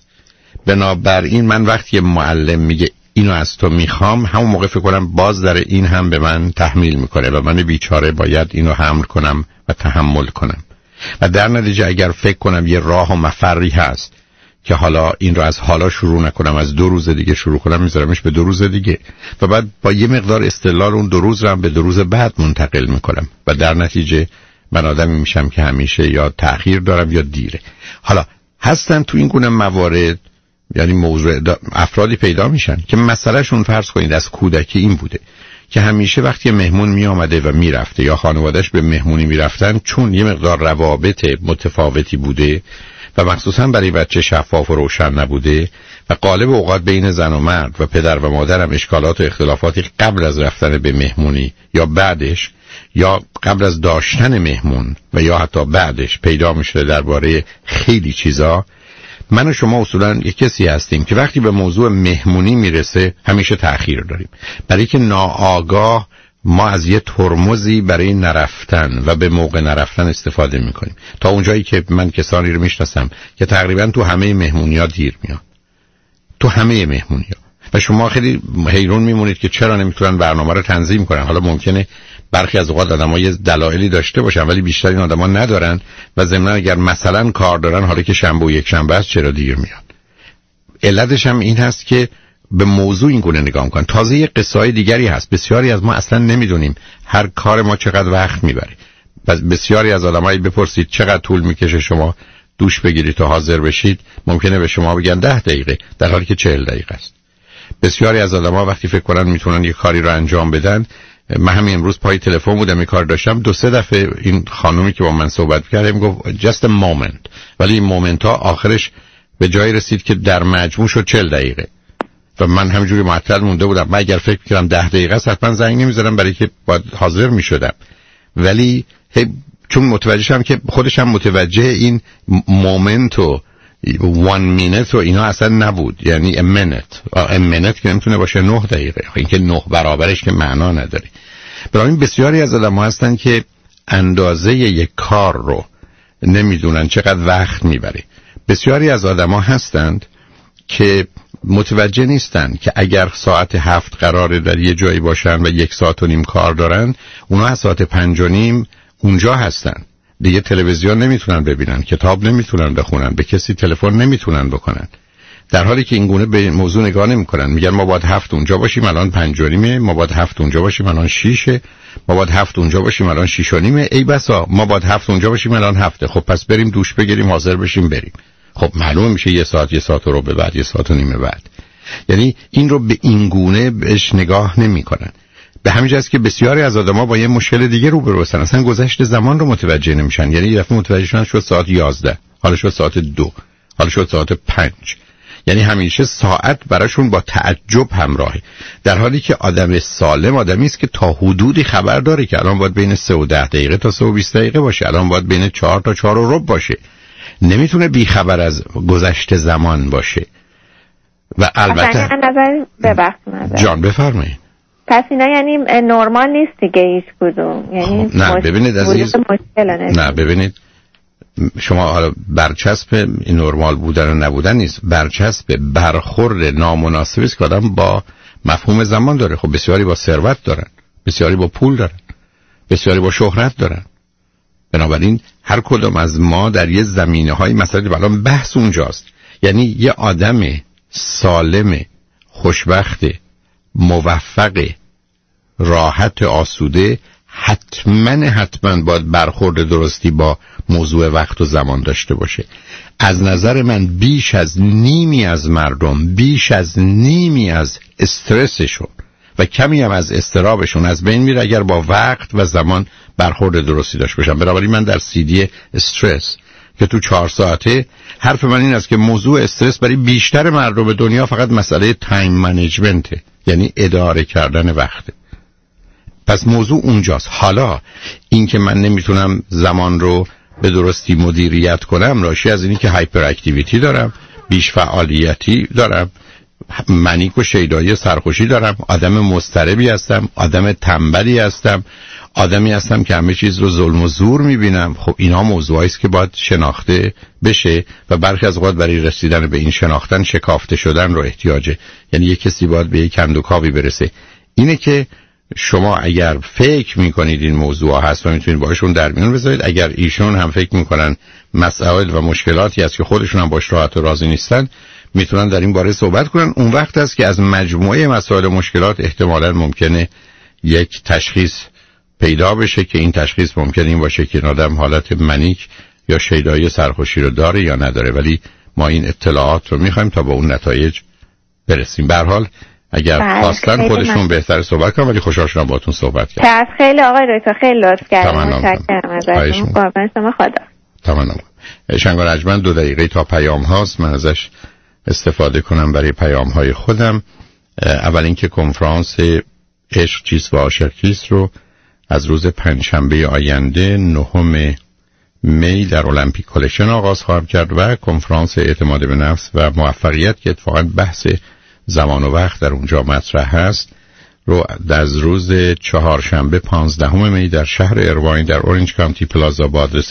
بنابراین من وقتی معلم میگه اینو از تو میخوام، همون موقع فکر کنم باز در این هم به من تحمیل میکنه و من بیچاره باید اینو حمل کنم و تحمل کنم. و در نتیجه اگر فکر کنم یه راه و مفری هست که حالا این رو از حالا شروع نکنم، از 2 روز دیگه شروع کنم، میذارمش به 2 روز دیگه و بعد با یه مقدار استدلال اون 2 روز رو هم به 2 روز بعد منتقل میکنم و در نتیجه من آدمی میشم که همیشه یا تأخیر دارم یا دیره. حالا هستن تو این گونه موارد، یعنی موضوع افرادی پیدا میشن که مسئلهشون فرض کنید از کودکی این بوده که همیشه وقتی مهمون می آمده و میرفته یا خانوادهش به مهمونی میرفتن، چون یه مقدار روابط متفاوتی بوده و مخصوصا برای بچه شفاف و روشن نبوده و غالب اوقات بین زن و مرد و پدر و مادر هم اشکالات و اختلافاتی قبل از رفتن به مهمونی یا بعدش یا قبل از داشتن مهمون و یا حتی بعدش پیدا میشه درباره خیلی چیزا. من و شما اصولا یک کسی هستیم که وقتی به موضوع مهمونی میرسه همیشه تأخیر داریم، برای که ناآگاه ما از یه ترمزی برای نرفتن و به موقع نرفتن استفاده میکنیم. تا اونجایی که من کسانی رو میشناسم که تقریبا تو همه مهمونی‌ها دیر میان، تو همه مهمونی‌ها، و شما خیلی حیران میمونید که چرا نمیتونن برنامه رو تنظیم کنن. حالا ممکنه برخی از اوقات آدم‌ها یه دلایلی داشته باشن ولی بیشتر این آدم‌ها ندارن و ضمن اگر مثلا کار دارن، حالا که شنبه و یک شنبه است چرا دیر میان. علتش هم این هست که به موضوع این گونه نگاه می‌کنن. تازه یه قصه‌های دیگری هست، بسیاری از ما اصلا نمیدونیم هر کار ما چقدر وقت میبره. بسیاری از آدمایی بپرسید چقدر طول میکشه شما دوش بگیرید تا حاضر بشید، ممکنه به شما بگن 10 دقیقه در حالی که 40 دقیقه است. بسیاری از آدم‌ها وقتی فکر کنن میتونن یه کاری رو انجام بدن، من همین امروز پای تلفن بودم یه کار داشتم، 2-3 دفعه این خانومی که با من صحبت کرد میگفت just a moment، ولی این مومنت ها آخرش به جایی رسید که در مجموع شد 40 دقیقه و من همینجوری معطل مونده بودم. من اگر فکر کردم 10 دقیقه است حتما زنگ نمی‌زدم برای که باید حاضر می‌شدم، ولی چون متوجه شدم که خودش هم متوجه این مومنت و 1 minute و اینا اصلا نبود، یعنی a minute که نمیتونه باشه 9 دقیقه، این که 9 برابرش که معنا نداره. برای بسیاری از آدم‌ها هستن که اندازه یک کار رو نمیدونن چقدر وقت میبره. بسیاری از آدم‌ها هستند که متوجه نیستن که اگر ساعت 7 قراره در یه جایی باشن و 1 ساعت و نیم کار دارن، اونا از ساعت 5 و نیم اونجا هستن، دیگه تلویزیون نمیتونن ببینن، کتاب نمیتونن بخونن، به کسی تلفن نمیتونن بکنن، در حالی که این گونه به موضوع نگاه نمیکنن. میگن ما باید 7 اونجا باشیم الان 5 و نیمه، ما باید 7 اونجا باشیم الان 6، ما باید 7 اونجا باشیم الان 6 و نیمه، ای بسا ما باید 7 اونجا باشیم الان 7. خب پس بریم دوش بگیریم حاضر بشیم بریم. خب معلوم میشه 1 ساعت 1 ساعت و ربع بعد 1 ساعت و نیمه بعد. یعنی این رو به این گونه بهش نگاه نمیکنن. به همین جاست که بسیاری از آدم‌ها با یه مشکل دیگه روبرو هستن، اصلا گذشت زمان رو متوجه نمیشن. یعنی یه دفعه متوجه شدن شد ساعت 11، حالا شد ساعت 2، حالا شد ساعت 5. یعنی همیشه ساعت براشون با تعجب همراهه، در حالی که آدم سالم آدمی است که تا حدودی خبر داره که الان باید بین 3 و 10 دقیقه تا 3 و 20 دقیقه باشه، الان باید بین 4 تا 4 و ربع باشه. نمیتونه بیخبر از گذشت زمان باشه. و البته جان بفرمایید. پس اینا یعنی نرمال نیست دیگه هیچ کدوم. یعنی نه ببینید عزیز، نه ببینید شما حالا برچسب این نرمال بودن و نبودن نیست، برچسب برخورد نامناسبی است که آدم با مفهوم زمان داره. خب بسیاری با ثروت دارن، بسیاری با پول دارن، بسیاری با شهرت دارن. بنابراین هر کدوم از ما در یه زمینه‌های مثلا الان بحث اونجاست. یعنی یه آدم سالم، خوشبخت، موفق، راحت، آسوده حتما باید برخورد درستی با موضوع وقت و زمان داشته باشه. از نظر من بیش از نیمی از مردم، بیش از نیمی از استرسشون و کمی هم از اضطرابشون از بین میره اگر با وقت و زمان برخورد درستی داشته باشن. بنابراین من در CD استرس که تو 4 ساعته حرف من این است که موضوع استرس برای بیشتر مردم دنیا فقط مسئله تایم منیجمنته، یعنی اداره کردن وقته. پس موضوع اونجاست. حالا این که من نمیتونم زمان رو به درستی مدیریت کنم راشی از اینی که هایپر اکتیویتی دارم، بیش فعالیتی دارم، منیک و شیدایی سرخوشی دارم، آدم مضطربی هستم، آدم تنبلی هستم، آدمی هستم که همه چیز رو ظلم و زور میبینم. خب اینا موضوعایی است که باید شناخته بشه و برخی از اوقات برای رسیدن به این شناختن شکافته شدن رو احتیاجه. یعنی یک کسی باید به یک کندوکاوی برسه. اینه که شما اگر فکر میکنید این موضوع هست و میتونید باشون در میون بذارید، اگر ایشون هم فکر میکنن مسائل و مشکلاتی هست که خودشون هم باش راحت و راضی نیستن، میتونن در این باره صحبت کنن. اون وقت است که از مجموعه مسائل و مشکلات احتمالاً ممکنه یک تشخیص پیدا بشه که این تشخیص ممکنه این باشه که این آدم حالت منیک یا شیدایی سرخوشی رو داره یا نداره، ولی ما این اطلاعات رو میخوایم تا به اون نتایج برسیم. به هر حال اگر خواستن خودشون بهتر صحبت کنن، ولی خوشحال شدم باهاتون صحبت کردم. خیلی آقای دکتر خیلی لطف کردید. متشکرم ازتون. قربان شما. خدا. تمام. شنگ و رجمن 2 دقیقه تا پیام هاست، من ازش استفاده کنم برای پیام های خودم. اول اینکه کنفرانس عشق چیست و عاشق کیست رو از روز پنجشنبه آینده 9 می در المپیک کلکشن آغاز خواهم کرد و کنفرانس اعتماد به نفس و موفقیت که اتفاقا بحث زمان و وقت در اونجا مطرح هست رو از روز چهارشنبه 15 می در شهر ایرواین در اورنج کانتی پلازا با آدرس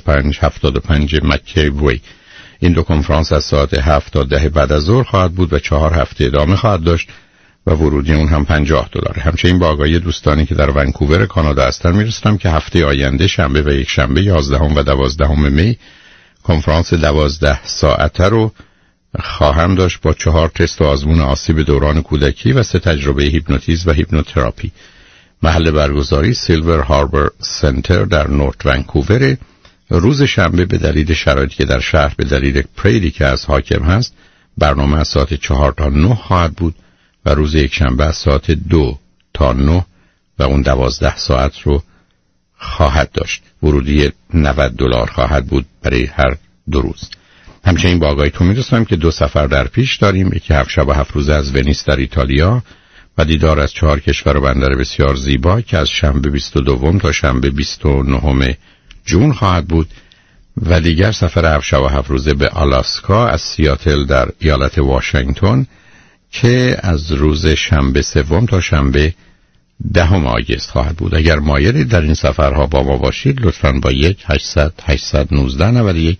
2575 مکی وی. این 2 کنفرانس از ساعت 7 تا 10 بعد از ظهر خواهد بود و 4 هفته ادامه خواهد داشت و ورودی اون هم $50. همچنین با آگاهی دوستانی که در ونکوور کانادا هستن میرسونم که هفته آینده شنبه و یک شنبه 11 و 12 می کنفرانس 12 ساعته رو خواهم داشت با 4 تست و آزمون آسیب دوران کودکی و 3 تجربه هیپنوتیزم و هیپنوتراپی. محل برگزاری سیلور هاربر سنتر در نورت ونکوور. روز شنبه به دلیل شرایطی که در شهر به دلیل پریدی که از حاکم هست برنامه از ساعت 4 تا 9 خواهد بود و روز یک شنبه از ساعت 2 تا 9 و اون 12 ساعت رو خواهد داشت. ورودی $90 خواهد بود برای هر 2 روز. همچنین با آگاهیتون می‌رسونم که 2 سفر در پیش داریم، یکی 7 شب و 7 روزه از ونیس در ایتالیا و دیدار از 4 کشور و بندر بسیار زیبا که از شنبه 22 تا شنبه 29 جون خواهد بود و دیگر سفر 7 شب و 7 روزه به آلاسکا از سیاتل در ایالت واشنگتن که از روز شنبه 3 تا شنبه 10 آگوست خواهد بود. اگر مایلید در این سفرها با ما باشید لطفاً با 1-800-819-91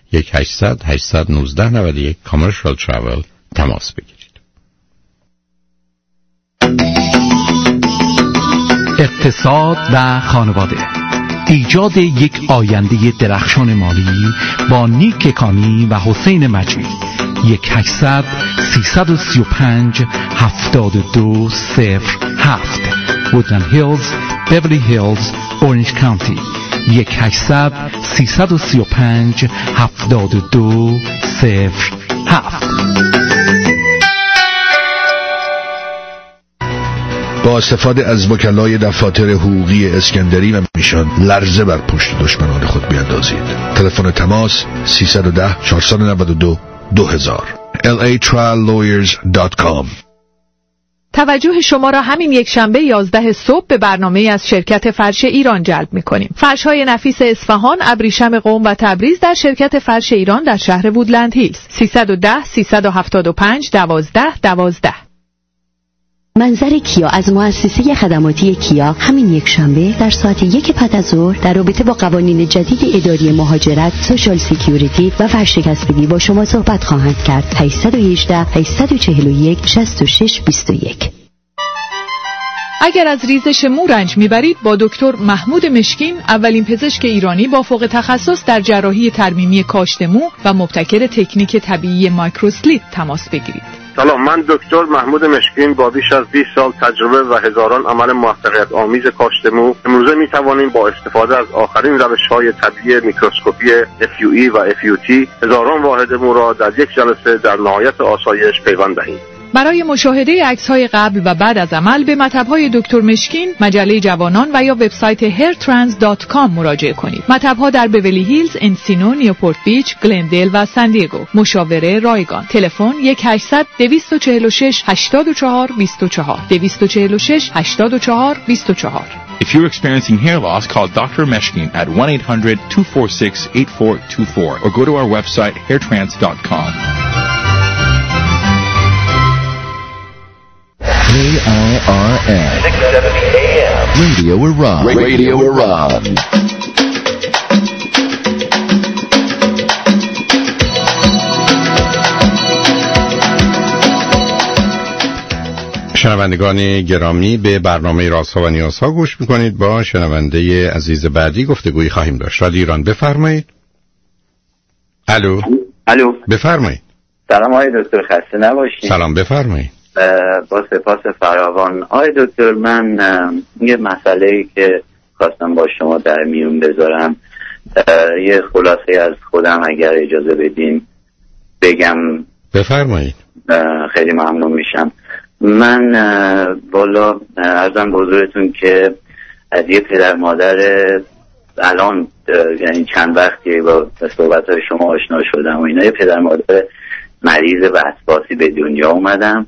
1-800-819-91 Commercial Travel تماس بگیرید. اقتصاد و خانواده، ایجاد یک آینده درخشان مالی با نیک کانی و حسین مجید. 1-800-335-7207 Woodland Hills, Beverly Hills, Orange County. 1-800-335-7207. با استفاده از وکلای دفاتر حقوقی اسکندری و میشان لرزه بر پشت دشمنان خود بیندازید. تلفن تماس 310 492 2000 latriallawyers.com. توجه شما را همین یک شنبه 11 صبح به برنامه از شرکت فرش ایران جلب می‌کنیم. فرش‌های نفیس اصفهان، ابریشم قم و تبریز در شرکت فرش ایران در شهر وودلند هیلز. 310 375 12 12. منظر کیا از مؤسسه خدماتی کیا همین یک شنبه در ساعت 1 بعد از ظهر در رابطه با قوانین جدید اداری مهاجرت، سوشال سکیوریتی و ورشکستگی با شما صحبت خواهند کرد. 818 841 66 21. اگر از ریزش مو رنج میبرید با دکتر محمود مشکین، اولین پزشک ایرانی با فوق تخصص در جراحی ترمیمی کاشت مو و مبتکر تکنیک طبیعی مایکروسلیت تماس بگیرید. سلام، من دکتر محمود مشکین با بیش از 20 سال تجربه و هزاران عمل موفقیت آمیز کاشت مو امروزه می توانیم با استفاده از آخرین روش‌های طبیعی میکروسکوپی FUE و FUT هزاران واحد مو را در یک جلسه در نهایت آسایش پیوند دهیم. برای مشاهده عکس‌های قبل و بعد از عمل به مطب‌های دکتر مشکین، مجله جوانان و یا وبسایت hairtrans.com مراجعه کنید. مطب‌ها در بیولی هیلز، انسینو، نیوپورت بیچ، گلندل و سان دیگو. مشاوره رایگان. تلفن 1-800 246 84 24 246 84 24. If you're experiencing hair loss, call Dr. Meshkin at 1-800-246-8424 or go to our website hairtrans.com. KIRN 670 AM Radio Iran. Radio Iran. شنوندگان گرامی، به برنامه رازها و نیازها گوش میکنید. با شنونده عزیز بعدی گفتگویی خواهیم داشت. رادیو ایران، بفرمایید. الو بفرمایید. سلام آقای دکتر، خسته نباشید. سلام، بفرمایید. با سپاس فراوان. آقای دکتر، من یه مسئله‌ای که خواستم با شما در میون بذارم، یه خلاصه از خودم اگر اجازه بدین بگم. بفرمایید. خیلی ممنون میشم. من والا عرضم به حضورتون که از یه پدر مادر الان یعنی چند وقتی با صحبت‌های شما آشنا شدم و اینا، یه پدر مادر مریض وسواسی به دنیا اومدم.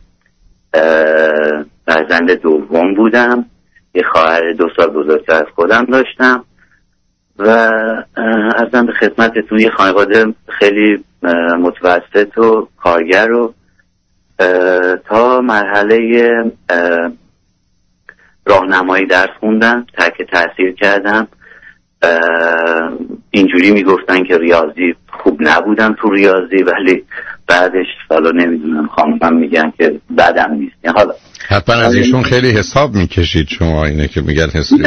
فرزند دوم بودم. یه خواهر 2 سال بزرگتر از خودم داشتم و عرضم به خدمتتون یه خانواده خیلی متوسط و کارگر و تا مرحله راهنمایی درس خوندم، ترک تحصیل کردم. اینجوری میگفتن که ریاضی خوب نبودم تو ریاضی، ولی بعدش حالا نمیدونم خانمم میگن که بدم نیست. حالا حتما از ایشون خیلی حساب میکشید شما، اینه که میگن حسابی.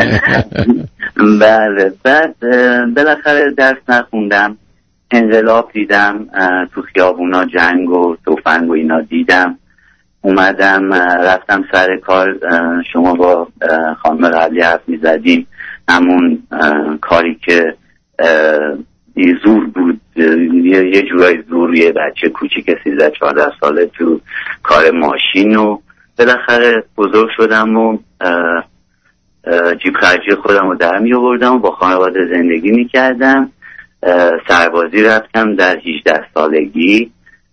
بله. بعد بالاخره درس نخوندم، انقلاب دیدم تو خیابونا، جنگ و تفنگ و اینا دیدم. اومدم رفتم سر کار. شما با خانم قبلی حرف میزدیم، همون کاری که زور بود، یه جورای زور، یه بچه کوچیک 13-14 ساله تو کار ماشین و بالاخره بزرگ شدم و جیب خرجی خودم رو در می آوردم و با خانواده زندگی می کردم. سربازی رفتم در 18 سالگی.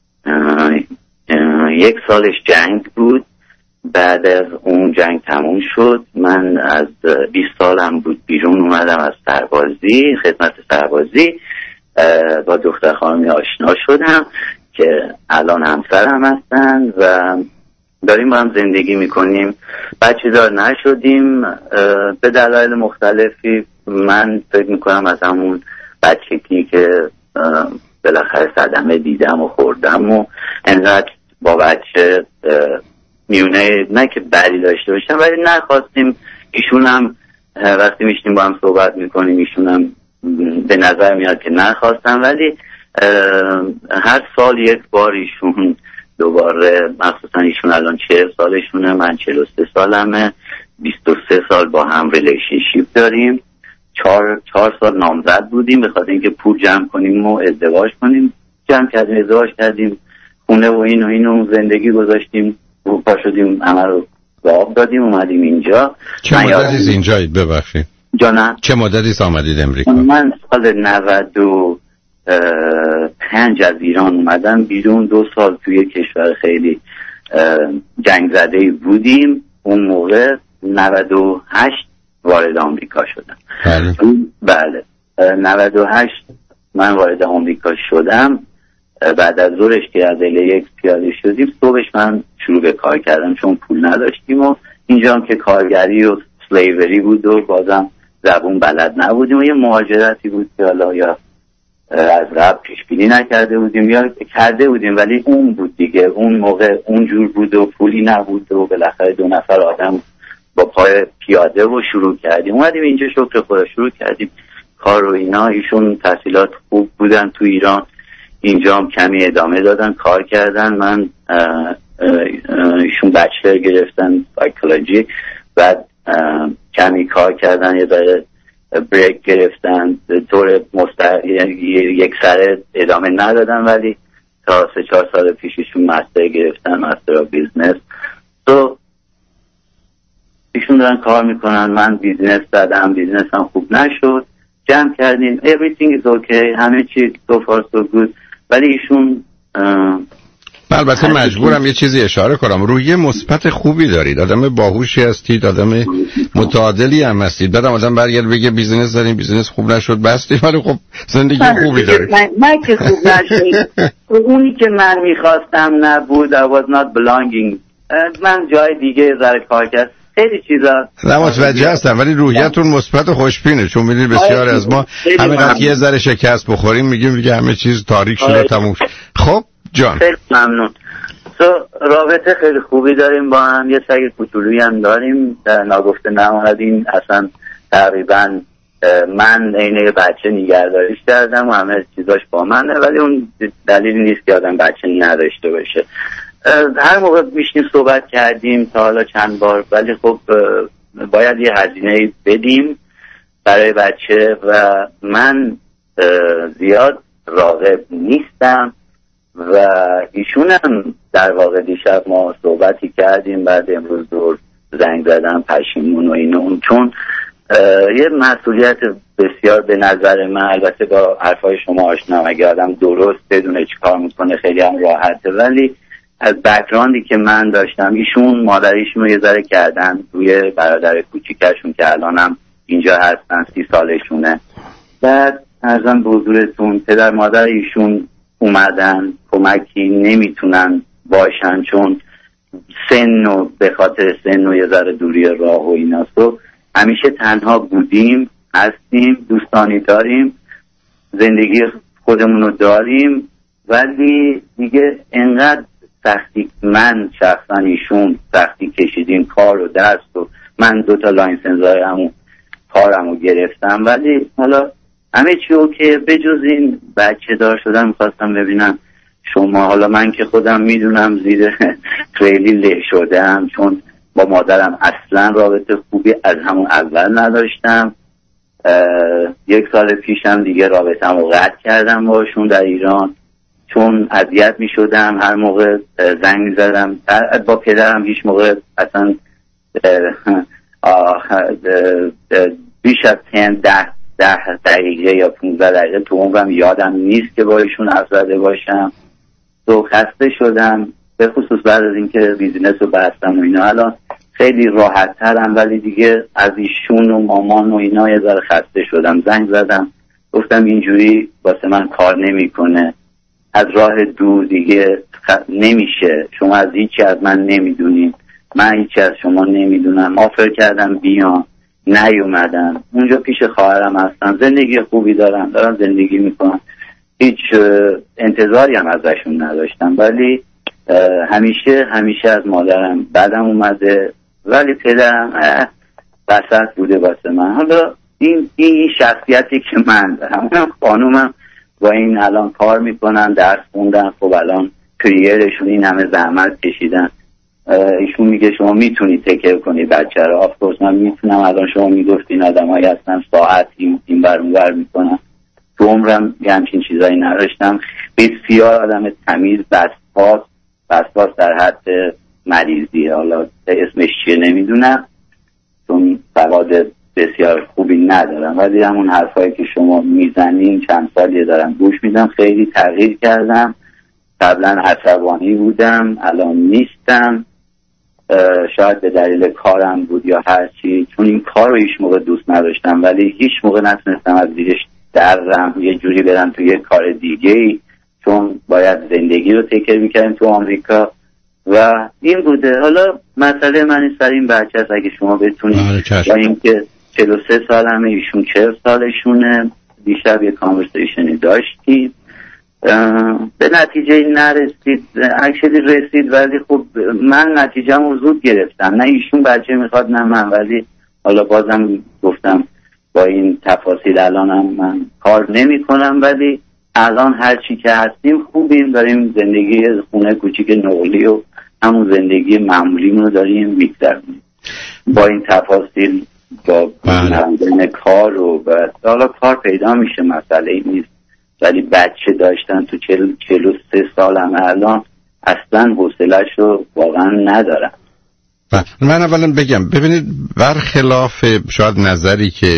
1 سالش جنگ بود. بعد از اون جنگ تموم شد. من از 20 سالم بود بیرون اومدم از سربازی، خدمت سربازی. با دختر خانمی آشنا شدم که الان همسرم هستن و داریم با هم زندگی میکنیم. بچه دار نشدیم به دلایل مختلفی. من فکر میکنم از همون بچگی که بالاخره صدمه دیدم و خوردم و انقدر با بچه میونه، نه که بدی داشته باشم ولی نخواستیم. ایشون هم وقتی میشتیم با هم صحبت میکنیم، ایشون هم به نظر میاد که نخواستم، ولی هر سال یک بار ایشون دوباره، مخصوصا ایشون الان 40 سالشونه، من 43 سالمه، 23 سال با هم ریلیشنشیپ داریم. 4 سال نامزد بودیم به خاطر اینکه پول جمع کنیم و ازدواج کنیم. جمع کردیم، ازدواج کردیم، خونه و اینو زندگی گذاشتیم، پا شدیم همه رو جواب دادیم اومدیم اینجا. چه مدتی اینجایید ببخشید؟ جانم چه مدتی آمدید امریکا؟ من سال 95 از ایران اومدم بیرون. 2 سال توی کشور خیلی جنگ زده بودیم. اون موقع 98 وارد آمریکا شدم. بله 98 من وارد آمریکا شدم. بعد از ظهرش که از LAX پیاده شدیم، صبحش من شروع به کار کردم چون پول نداشتیم و اینجا هم که کارگری و سلیوری بود و بازم زبون بلد نبودیم و یه مهاجرتی بود که حالا یا از قبل پیش بینی نکرده بودیم یا کرده بودیم ولی اون بود دیگه. اون موقع اونجور بود و پولی نبود و بالاخره 2 نفر آدم با پای پیاده و شروع کردیم. اومدیم اینجا شکر خدا شروع کردیم کار و اینا. ایشون تحصیلات خوب بودن تو ایران، اینجا هم کمی ادامه دادن کار کردن. من ایشون بچلر گرفتن سایکولوژی، بعد کمی کار کردن، یه ذره بریک گرفتن، طور یک سره ادامه ندادن ولی تا 3-4 سال پیششون مستر گرفتن، مستر آف بیزنس. تو ایشون دارن کار میکنن، من بیزنس دادم، بیزنس هم خوب نشد، جمع کردیم everything is okay، همه چی so far so good. ولی ایشون البته مجبورم یه چیزی اشاره کنم، روی مثبت خوبی دارید، آدم باهوشی هستید، آدم متعادلی هم هستید. بعدم آدم برگرد بگه بیزینس داریم، بیزینس خوب نشد بستیم، ولی خب زندگی خوبی دارید. من که خوب نشد اونی که من میخواستم نبود. I was not belonging. من جای دیگه ذره کار کرد، خیلی چیزا نه متوجه هستم ولی روحیتون مثبت و خوشبینه، چون میدونید بسیار از ما همینقدر یه ذره شکست بخوریم میگیم دیگه همه چیز تاریک شده تموم. خب جان خیلی ممنون. رابطه خیلی خوبی داریم با هم، یه سگ کوچولویی هم داریم در ناگفته نماند. این اصلا تقریبا من عین بچه نگهداریش کردم و همه چیزاش با منه، ولی اون دلیلی نیست که آدم بچه نداشته باشه. هر موقع میشنیم صحبت کردیم تا حالا چند بار، ولی خب باید یه هزینه بدیم برای بچه و من زیاد راغب نیستم و ایشونم در واقع دیشب ما صحبتی کردیم، بعد امروز دور زنگ زدم پشیمون و اینو، چون یه مسئولیت بسیار به نظر من، البته با حرفای شما آشنام، اگه آدم درست بدونه چی کار میکنه خیلی هم راحته، ولی از بک‌گراندی که من داشتم، ایشون مادریشون رو یه ذره کردن روی برادر کوچیکشون که الانم اینجا هستن، 30 سالشونه. بعد ارزم به حضورتون پدر مادر ایشون اومدن، کمکی نمیتونن باشن چون سن و به خاطر سن و یه ذره دوری راه و ایناست و همیشه تنها بودیم، هستیم، دوستانی داریم، زندگی خودمون رو داریم، ولی دیگه انقدر سختی من شخصا ایشون سختی کشیدیم کار و درس و من 2 تا لاینسنس همون کارمو گرفتم، ولی حالا همه چی اوکی بجز این بچه دار شدن. میخواستم ببینم شما، حالا من که خودم میدونم زیر خیلی له شدم چون با مادرم اصلا رابطه خوبی از همون اول نداشتم. 1 سال پیشم دیگه رابطه‌مو قطع کردم باشون در ایران چون اذیت میشدم، هر موقع زنگ میزدم با پدرم، هیچ موقع اصلا بیش از 10 دقیقه یا 15 دقیقه تو عمرم یادم نیست که با ایشون حرف زده باشم. تو خسته شدم، به خصوص بعد از اینکه بیزینس رو بستم و اینا. الان خیلی راحت ترم ولی دیگه از ایشون و مامان و اینا یه ذره خسته شدم. زنگ زدم گفتم اینجوری واسه من کار نمیکنه، از راه دور دیگه نمیشه، شما از هیچی از من نمیدونید، من هیچی از شما نمیدونم. آفر کردم بیام، نیومدم. اونجا پیش خواهرم هستم، زندگی خوبی دارم زندگی میکنم، هیچ انتظاری هم ازشون نداشتم، ولی همیشه از مادرم بدم اومده، ولی پدرم بسط بوده واسه من. حالا این شخصیتی که من دارم، خانومم با این الان کار میکنن، درس خوندن، خب الان کریرشون این همه زحمت کشیدن. ایشون میگه شما میتونی تکر کنی بچه رو. آفکورس من میتونم، الان شما میگفتین آدمایی هستن ساعت این بر اون بر میکنن، تو عمرم یه همچین چیزایی نداشتم. بسیار آدم تمیز، بسپاس در حد مریضی، حالا اسمش چیه نمیدونم چون سواد بسیار خوبی ندارم، ولی همون حرفایی که شما میزنین چند سالیه دارم گوش میدم. خیلی تغییر کردم. قبلا عصبانی بودم، الان نیستم. شاید به دلیل کارم بود یا هر چی، چون این کار رو هیچ موقع دوست نداشتم ولی هیچ موقع نتونستم از زیرش درم یه جوری برم تو یه کار دیگه‌ای، چون باید زندگی رو تکر میکردیم تو آمریکا و این بوده. حالا مسئله من سر این بچه هست، اگه شما بتونید با اینکه 43 سالمه، ایشون 40 سالشونه. دیشب یه کانورسیشنی داشتیم، به نتیجه نرسید، اکچولی رسید ولی خب من نتیجه‌مو زود گرفتم، نه ایشون بچه میخواد نه من، ولی حالا بازم گفتم با این تفاصیل الانم من کار نمی کنم، ولی الان هر چی که هستیم خوبیم، داریم زندگی خونه کوچیک نقلی و همون زندگی معمولیمون رو داریم میگذرونیم با این تفاصیل، با بین کار و حالا کار پیدا میشه، مسئله این نیست، ولی بچه داشتن تو 43 سالم الان اصلا حوصله‌اش رو واقعا ندارم. من اولا بگم ببینید، برخلاف شاید نظری که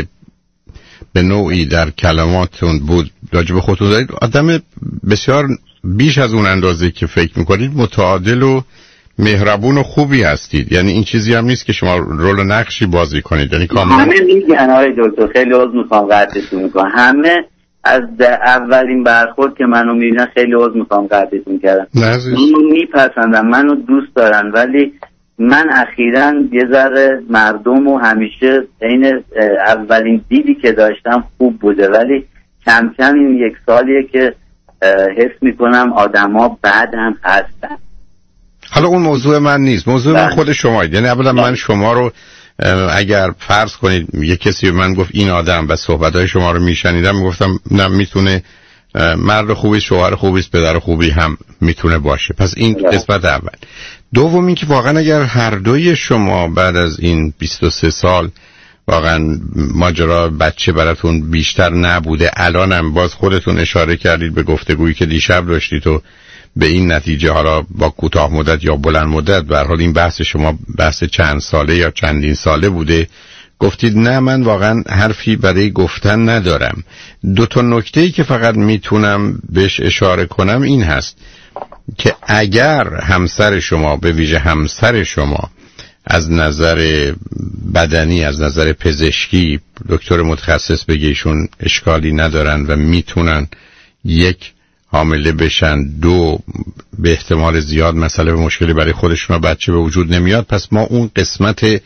به نوعی در کلماتون بود راجع به خودتون دارید، آدم بسیار بیش از اون اندازه که فکر میکنید متعادل و مهربون و خوبی هستید. یعنی این چیزی هم نیست که شما رول و نقشی بازی کنید. یعنی کاملا همه میگن آقای دکتر، خیلی عذر میخوام قطعتون میکنم، همه از اولین برخورد که منو میبینن خیلی عذر میخوام قطعتون کردم، منو میپسندن، منو دوست دارن، ولی من اخیراً یه ذره مردم و همیشه این اولین دیدی که داشتم خوب بوده، ولی کم کم این یک سالیه که حس میکنم آدما بد هم هستن. حالا اون موضوع من نیست، موضوع من خود شماید. یعنی اولا من شما رو اگر فرض کنید یه کسی به من گفت این آدم و صحبتهای شما رو میشنیدم، میگفتم نه، میتونه مرد خوبی، شوهر خوبی، پدر خوبی هم میتونه باشه. پس این قسمت اول. دوم این که واقعا اگر هر دوی شما بعد از این 23 سال واقعا ماجرا بچه براتون بیشتر نبوده، الانم باز خودتون اشاره کردید به گفتگویی که دیشب داشتید و به این نتیجه، حالا با کوتاه مدت یا بلند مدت، به هر حال این بحث شما بحث چند ساله یا چندین ساله بوده، گفتید نه من واقعا حرفی برای گفتن ندارم. دو تا نکته‌ای که فقط میتونم بهش اشاره کنم این هست که اگر همسر شما، به ویژه همسر شما، از نظر بدنی، از نظر پزشکی دکتر متخصص بگه ایشون اشکالی ندارن و میتونن یک حامله بشن، دو به احتمال زیاد مسئله به مشکلی برای خودشون و بچه به وجود نمیاد، پس ما اون قسمت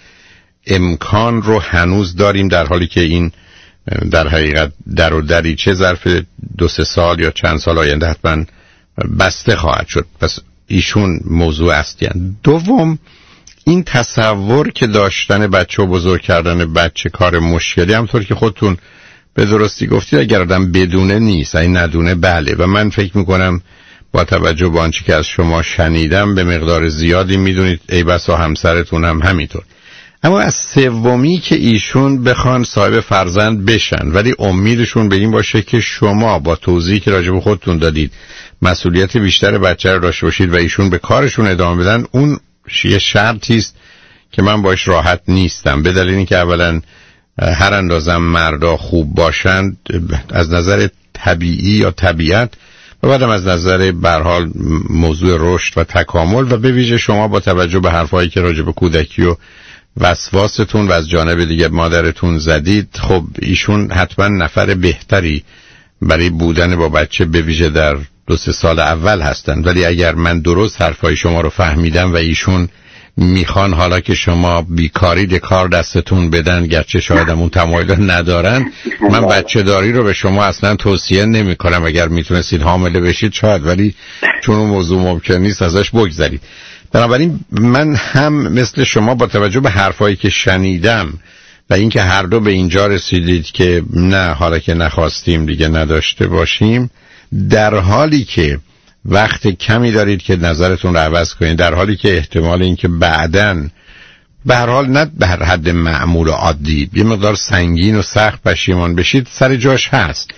امکان رو هنوز داریم، در حالی که این در حقیقت در و دری چه ظرف 2-3 سال یا چند سال آینده حتما بسته خواهد شد. پس ایشون موضوع اصلی هستند. دوم، این تصور که داشتن بچه و بزرگ کردن بچه کار مشکلی، همطور که خودتون به درستی گفتید، اگر آدم بدونه نیست، این ندونه بله. و من فکر میکنم با توجه به آنچه که از شما شنیدم به مقدار زیادی میدونید، ای بسا همسرتون هم همینطور. اما از سومی که ایشون بخوان صاحب فرزند بشن ولی امیدشون به این باشه که شما با توضیحی که راجع به خودتون دادید مسئولیت بیشتر بچه رو داشته باشید و ایشون به کارشون ادامه بدن، اون یه شرطی است که من باش راحت نیستم، به دلیل اینکه اولا هر اندازم مردا خوب باشند از نظر طبیعی یا طبیعت و بعدم از نظر به هر حال موضوع رشد و تکامل، و به ویژه شما با توجه به حرفایی که راجع به کودکی و وسواستون و از جانب دیگه مادرتون زدید، خب ایشون حتما نفر بهتری برای بودن با بچه به ویژه در 2-3 سال اول هستن. ولی اگر من درست حرفای شما رو فهمیدم و ایشون میخوان حالا که شما بیکاری کار دستتون بدن، گرچه شاید همون تمایل ندارن، من بچه داری رو به شما اصلا توصیه نمی کنم. اگر میتونستید حامله بشید شاید، ولی چون اون موضوع ممکن نیست ازش بگذرید. بنابراین من هم مثل شما با توجه به حرفایی که شنیدم و اینکه هر دو به اینجا رسیدید که نه، حالا که نخواستیم دیگه نداشته باشیم، در حالی که وقت کمی دارید که نظرتون رو عوض کنید، در حالی که احتمال اینکه بعدن به هر حال نه به هر حد معمول و عادی یه مقدار سنگین و سخت پشیمان بشید سر جاش هست.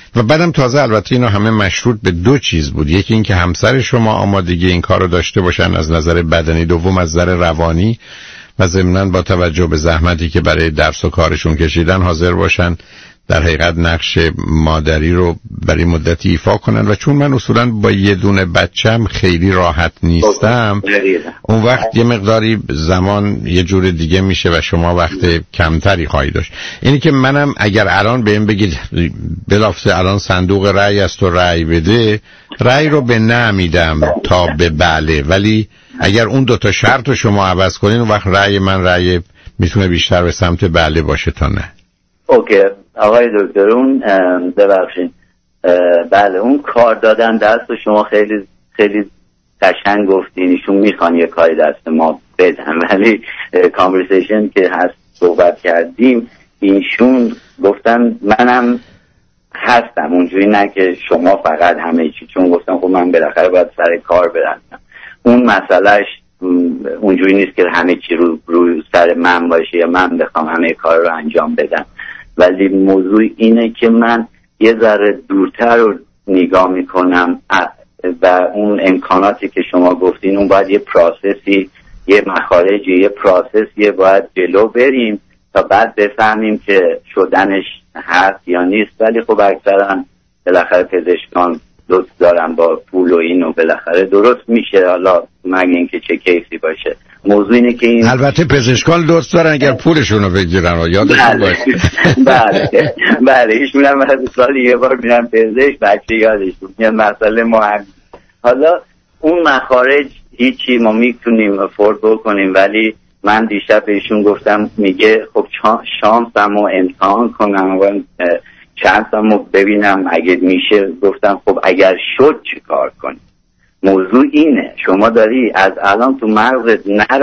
و بعدم تازه البته اینا همه مشروط به دو چیز بود. یکی این که همسر شما آمادگی این کار رو داشته باشن از نظر بدنی، دوم از نظر روانی و ضمناً با توجه به زحمتی که برای درس و کارشون کشیدن حاضر باشن در حقیقت نقش مادری رو برای مدتی ایفا کنن. و چون من اصولاً با یه دونه بچم خیلی راحت نیستم، اون وقت یه مقداری زمان یه جور دیگه میشه و شما وقت کمتری خواهی داشت. اینی که منم اگر الان بهم بگید بلافاصله الان صندوق رأی است و رأی بده، رأی رو به نه میدم تا به بله، ولی اگر اون دوتا شرط رو شما عوض کنین اون وقت رأی من رأی میتونه بیشتر به سمت بله باشه تا نه. اوکی آقای دکتر، اون ببخشید بله اون کار دادن دست شما خیلی خیلی قشنگ گفتین، ایشون میخوان یه کاری دست ما بدن، ولی کانورسیشن که هست صحبت کردیم ایشون گفتن منم هستم اونجوری، نه که شما فقط همه چی، چون گفتم خب من بالاخره باید سر کار برم. اون مسئلهش اونجوری نیست که همه چی رو سر من باشه یا من بخوام همه کار رو انجام بدم، ولی موضوع اینه که من یه ذره دورتر رو نگاه میکنم و اون امکاناتی که شما گفتین اون باید یه پروسسی، یه مخارجی، یه پروسسی باید جلو بریم تا بعد بفهمیم که شدنش هست یا نیست. ولی خب اکثرا بالاخره پزشکان دوست دارن با پول و اینو بالاخره درست میشه، حالا مگه اینکه چه کیفی باشه. موضوع اینه که این البته پزشکان دوست دارن اگر پولشون رو بگیرن و یادشون باشه. بله ایشون هم سال یه بار میرن پزشک بچه یادشون میاد مسئله مهم. حالا اون مخارج هیچی ما میتونیم افورد بکنیم، ولی من دیشب بهشون گفتم میگه خب شانسم رو امتحان کنم و چانسم رو ببینم اگه میشه. گفتم خب اگر شد چی کار کنیم؟ موضوع اینه شما داری از الان تو مغز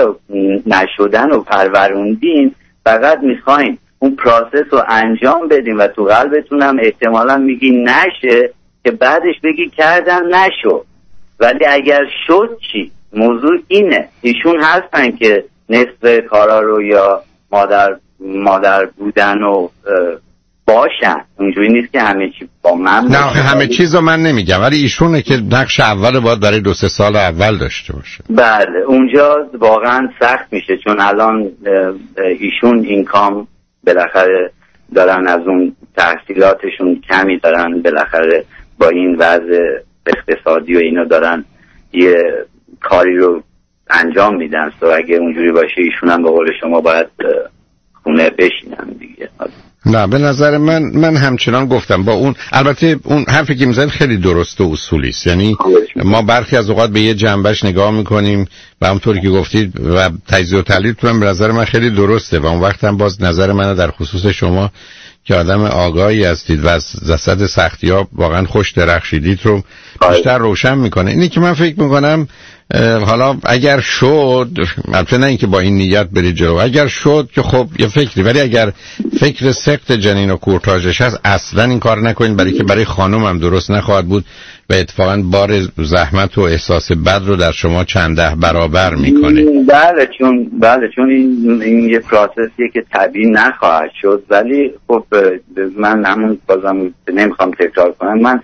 نشدن و پروروندین، فقط میخواین اون پروسس رو انجام بدین و تو قلبتونم احتمالا میگی نشه که بعدش بگی کردم نشد. ولی اگر شد چی؟ موضوع اینه ایشون هستن که نصف کارا رو یا مادر بودن و باشن، اونجوری نیست که همه چی با من نه همه چیز رو من نمیگم، ولی ایشونه که نقش اول باید برای 2-3 سال اول داشته باشه. بله اونجا واقعا سخت میشه، چون الان ایشون اینکام بالاخره دارن از اون تحصیلاتشون کمی دارن، بالاخره با این وضع اقتصادی و اینا دارن یه کاری رو انجام میدن. تو اگه اونجوری باشه ایشون هم به قول شما باید خونه بشینن دیگه. نه به نظر من همچنان گفتم با اون، البته اون حرفی که میزنید خیلی درست و اصولی است، یعنی ما برخی از اوقات به یه جنبش نگاه میکنیم و همونطوری که گفتید و تجزیه و تحلیلتون به نظر من خیلی درسته و اون وقت هم باز نظر من در خصوص شما که آدم آگاهی هستید و از وسط سختی‌ها واقعا خوش درخشیدید رو بیشتر روشن میکنه. اینی که من فکر میکنم حالا اگر شد، البته نه اینکه با این نیت برید جلو، اگر شد که خب یه فکری، ولی اگر فکر سخت جنین و کورتاژش هست اصلا این کار نکنین، برای که برای خانم هم درست نخواهد بود و اتفاقا بار زحمت و احساس بد رو در شما چند ده برابر میکنه. بله چون این یه پروسسیه که طبیعی نخواهد شد، ولی خب من همون بازم نمیخوام تکرار کنم، من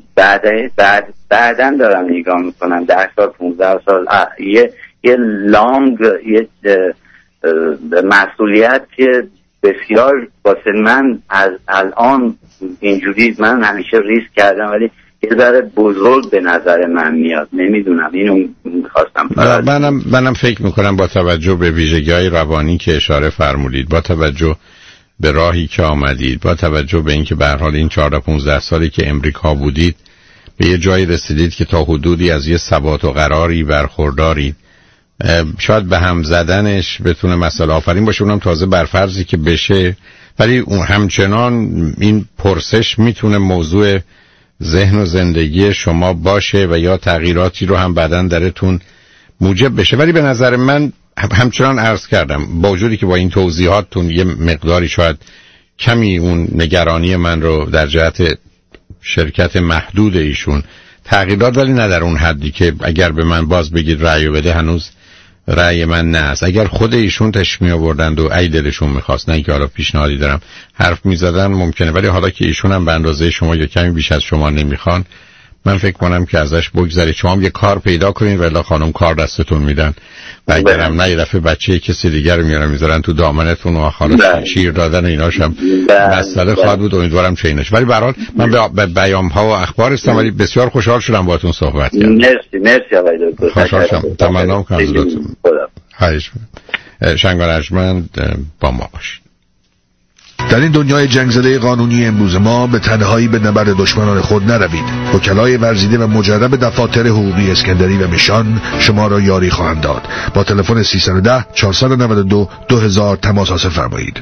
بعدن دارم نگاه میکنم 10 سال 15 سال یه لانگ یه مسئولیت که بسیار واسه من از الان اینجوری من همیشه ریسک کردم، ولی یه ذره بزرگ به نظر من میاد. نمیدونم اینو میخواستم منم فکر میکنم با توجه به ویژگی‌های روانی که اشاره فرمودید، با توجه به راهی که آمدید، با توجه به اینکه به هر حال این 14-15 سالی که امریکا بودید به یه جایی رسیدید که تا حدودی از یه ثبات و قراری برخوردارید، شاید به هم زدنش بتونه مسئله آفرین باشه، اونم تازه برفرضی که بشه، ولی اون همچنان این پرسش میتونه موضوع ذهن و زندگی شما باشه و یا تغییراتی رو هم بعداً درتون موجب بشه. ولی به نظر من همچنان عرض کردم با وجودی که با این توضیحاتتون یه مقداری شاید کمی اون نگرانی من رو در جهت شرکت محدود ایشون تغییر داد، ولی نه در اون حدی که اگر به من باز بگید رأی بده هنوز رأی من نه است. اگر خود ایشون تشریف می آوردند و ای دلشون می‌خواست، نه اینکه حالا پیشنهادی دارم، حرف می‌زدن ممکنه، ولی حالا که ایشون هم به اندازه شما یا کمی بیش از شما نمیخوان، من فکر کنم که ازش بگذارید. شما هم یه کار پیدا کنین ولی خانم کار دستتون میدن و اگرم نه یه دفعه بچه کسی دیگر میارن میذارن تو دامنتون و خاله شیر دادن ایناش هم مسئله خواهد بود. امیدوارم چه ایناش. ولی به هر حال من به بیان‌ها و اخبار هستم، ولی بسیار خوشحال شدم باهاتون صحبت کردم. مرسی آقای دکتر. خوشحال شدم. تمنا می‌کنم از لطفتون. خواهش می‌کنم. شنگ و نجمند با ما باشید. در این دنیای جنگ زده قانونی امروز ما به تنهایی به نبرد دشمنان خود نروید. وکلای ورزیده و مجرب دفاتر حقوقی اسکندری و میشان شما را یاری خواهند داد. با تلفن 310 492 2000 تماس حاصل فرمایید.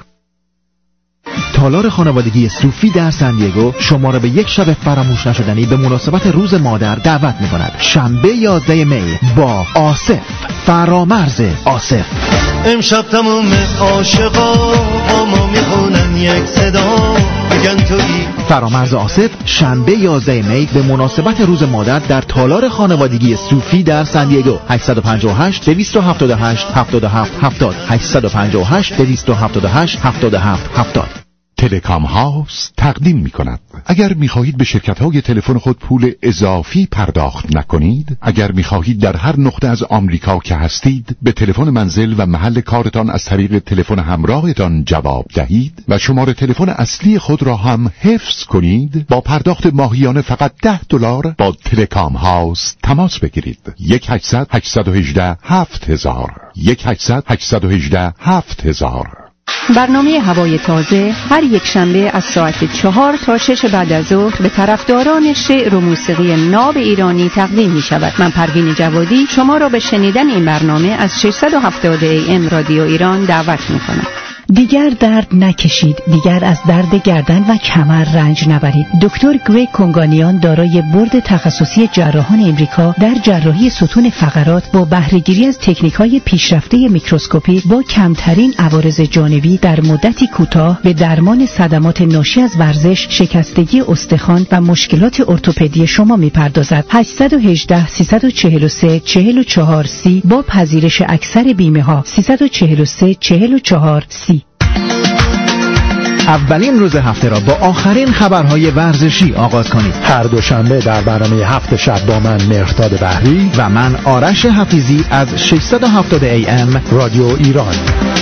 تالار خانوادگی صوفی در سن دیگو شما را به یک شب فراموش نشدنی به مناسبت روز مادر دعوت می‌کند. شنبه 11 می با آصف، فرامرز آصف. امشب تمام عاشقا با ما میخونن یک صدا میگن تویی. فرامرز آصف شنبه 11 می به مناسبت روز مادر در تالار خانوادگی صوفی در سن دیگو. 858 278 77 70 858 278 77 70. تلکام هاوس تقدیم می کند. اگر می خواهید به شرکت‌های تلفن خود پول اضافی پرداخت نکنید، اگر می خواهید در هر نقطه از آمریکا که هستید به تلفن منزل و محل کارتان از طریق تلفن همراهتان جواب دهید و شماره تلفن اصلی خود را هم حفظ کنید، با پرداخت ماهیانه فقط $10 با تلکام هاوس تماس بگیرید. 1-800-818-7000 1-800-818-7000. برنامه هوای تازه هر یک شنبه از ساعت 4 تا 6 بعد از ظهر به طرفداران شعر و موسیقی ناب ایرانی تقدیم می شود. من پروین جوادی شما را به شنیدن این برنامه از 670 AM رادیو ایران دعوت می کنم. دیگر درد نکشید، دیگر از درد گردن و کمر رنج نبرید. دکتر گریگ کنگانیان دارای بورد تخصصی جراحان امریکا در جراحی ستون فقرات با بهره‌گیری از تکنیک‌های پیشرفته میکروسکوپی با کمترین عوارض جانبی در مدتی کوتاه به درمان صدمات ناشی از ورزش، شکستگی استخوان و مشکلات ارتوپدی شما می‌پردازد. 818 343 44 30 با پذیرش اکثر بیمه‌ها. 343 44 30. اولین روز هفته را با آخرین خبرهای ورزشی آغاز کنید. هر دوشنبه در برنامه هفت شب با من مهرداد بهری و من آرش حفیظی از 670 AM رادیو ایران.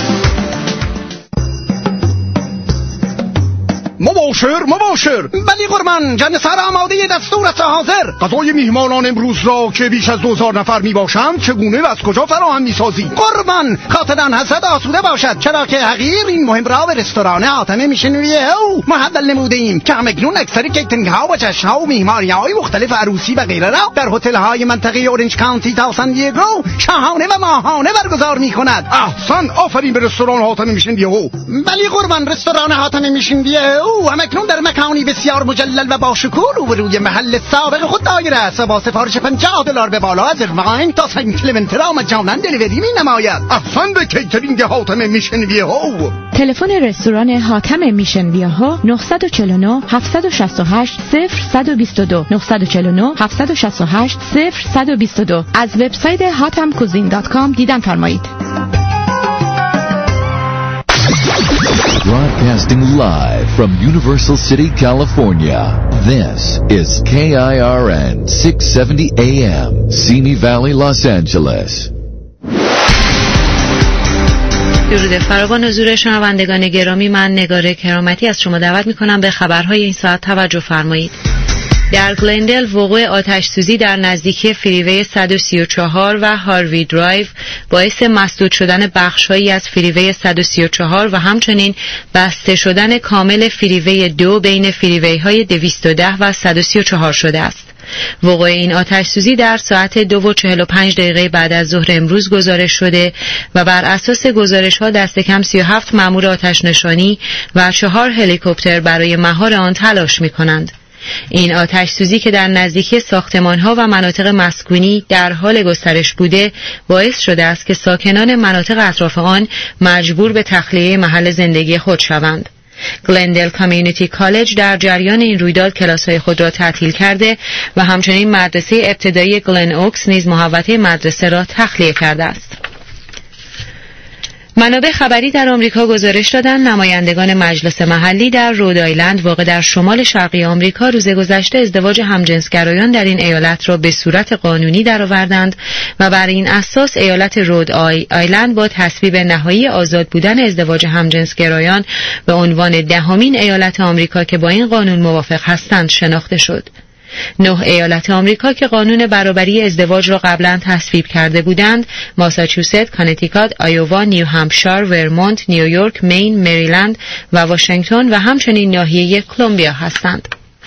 مباشر بلی قربان، جنسر آماده دستور است حاضر. غذای میهمانان امروز را که بیش از 2000 نفر می باشند چگونه و از کجا فراهم می سازی؟ قربان خاطران حسد آسوده باشد، چرا که حقیر این مهم را به رستوران حاتم میشنویه او محول نموده ایم که همکنون اکثر کیترینگ ها و جشن ها و میهمانی های مختلف عروسی و غیره را در هتل های منطقه اورنج کانتی تا سن دیگو شاهانه و ماهانه برگزار می کند. احسن، آفرین به رستوران حاتم میشنویه او. بلی قربان، رستوران حاتم میشنویه او همکنون در مکانی بسیار مجلل و با شکوه روبروی محل سابق خود دایر است و با سفارش $50 به بالا از ارواین تا سن کلمنت را مجانا دلیوری می نماید. احسن به کیترینگ حاتم میشنویه او. تلفن رستوران حاتم میشنویه ها 949 768 0122 949 768 0122. از وبسایت hatamcuisine.com دیدن فرمایید. Broadcasting live from Universal City, California. This is KIRN 670 AM, Simi Valley, Los Angeles. درود فراوان حضور شنوندگان گرامی، من نگار کرامتی از شما دعوت می‌کنم به خبرهای این ساعت توجه فرمایید. در گلندل وقوع آتش سوزی در نزدیکی فریوی 134 و هاروی درایو باعث مسدود شدن بخش‌هایی از فریوی 134 و همچنین بسته شدن کامل فریوی 2 بین فریوی‌های 210 و 134 شده است. وقوع این آتش سوزی در ساعت 2:45 بعد از ظهر امروز گزارش شده و بر اساس گزارش‌ها دست کم 37 مأمور آتش نشانی و 4 هلیکوپتر برای مهار آن تلاش می‌کنند. این آتش سوزی که در نزدیکی ساختمان‌ها و مناطق مسکونی در حال گسترش بوده باعث شده است که ساکنان مناطق اطراف آن مجبور به تخلیه محل زندگی خود شوند. گلندل کامیونیتی کالج در جریان این رویداد کلاس‌های خود را تعطیل کرده و همچنین مدرسه ابتدایی گلن اوکس نیز محوطه مدرسه را تخلیه کرده است. منابع خبری در آمریکا گزارش دادند نمایندگان مجلس محلی در رود آیلند واقع در شمال شرقی آمریکا روز گذشته ازدواج همجنسگرایان در این ایالت را به صورت قانونی درآوردند و بر این اساس ایالت رود آیلند با تصویب نهایی آزاد بودن ازدواج همجنسگرایان به عنوان 10مین ایالت آمریکا که با این قانون موافق هستند شناخته شد. 9 ایالت آمریکا که قانون برابری ازدواج را قبلا تصویب کرده بودند، ماساچوست، کانتیکات، آیووا، نیو همپشایر، ورمونت، نیویورک، مین، مریلند و واشنگتن و همچنین ناحیه کلمبیا هستند.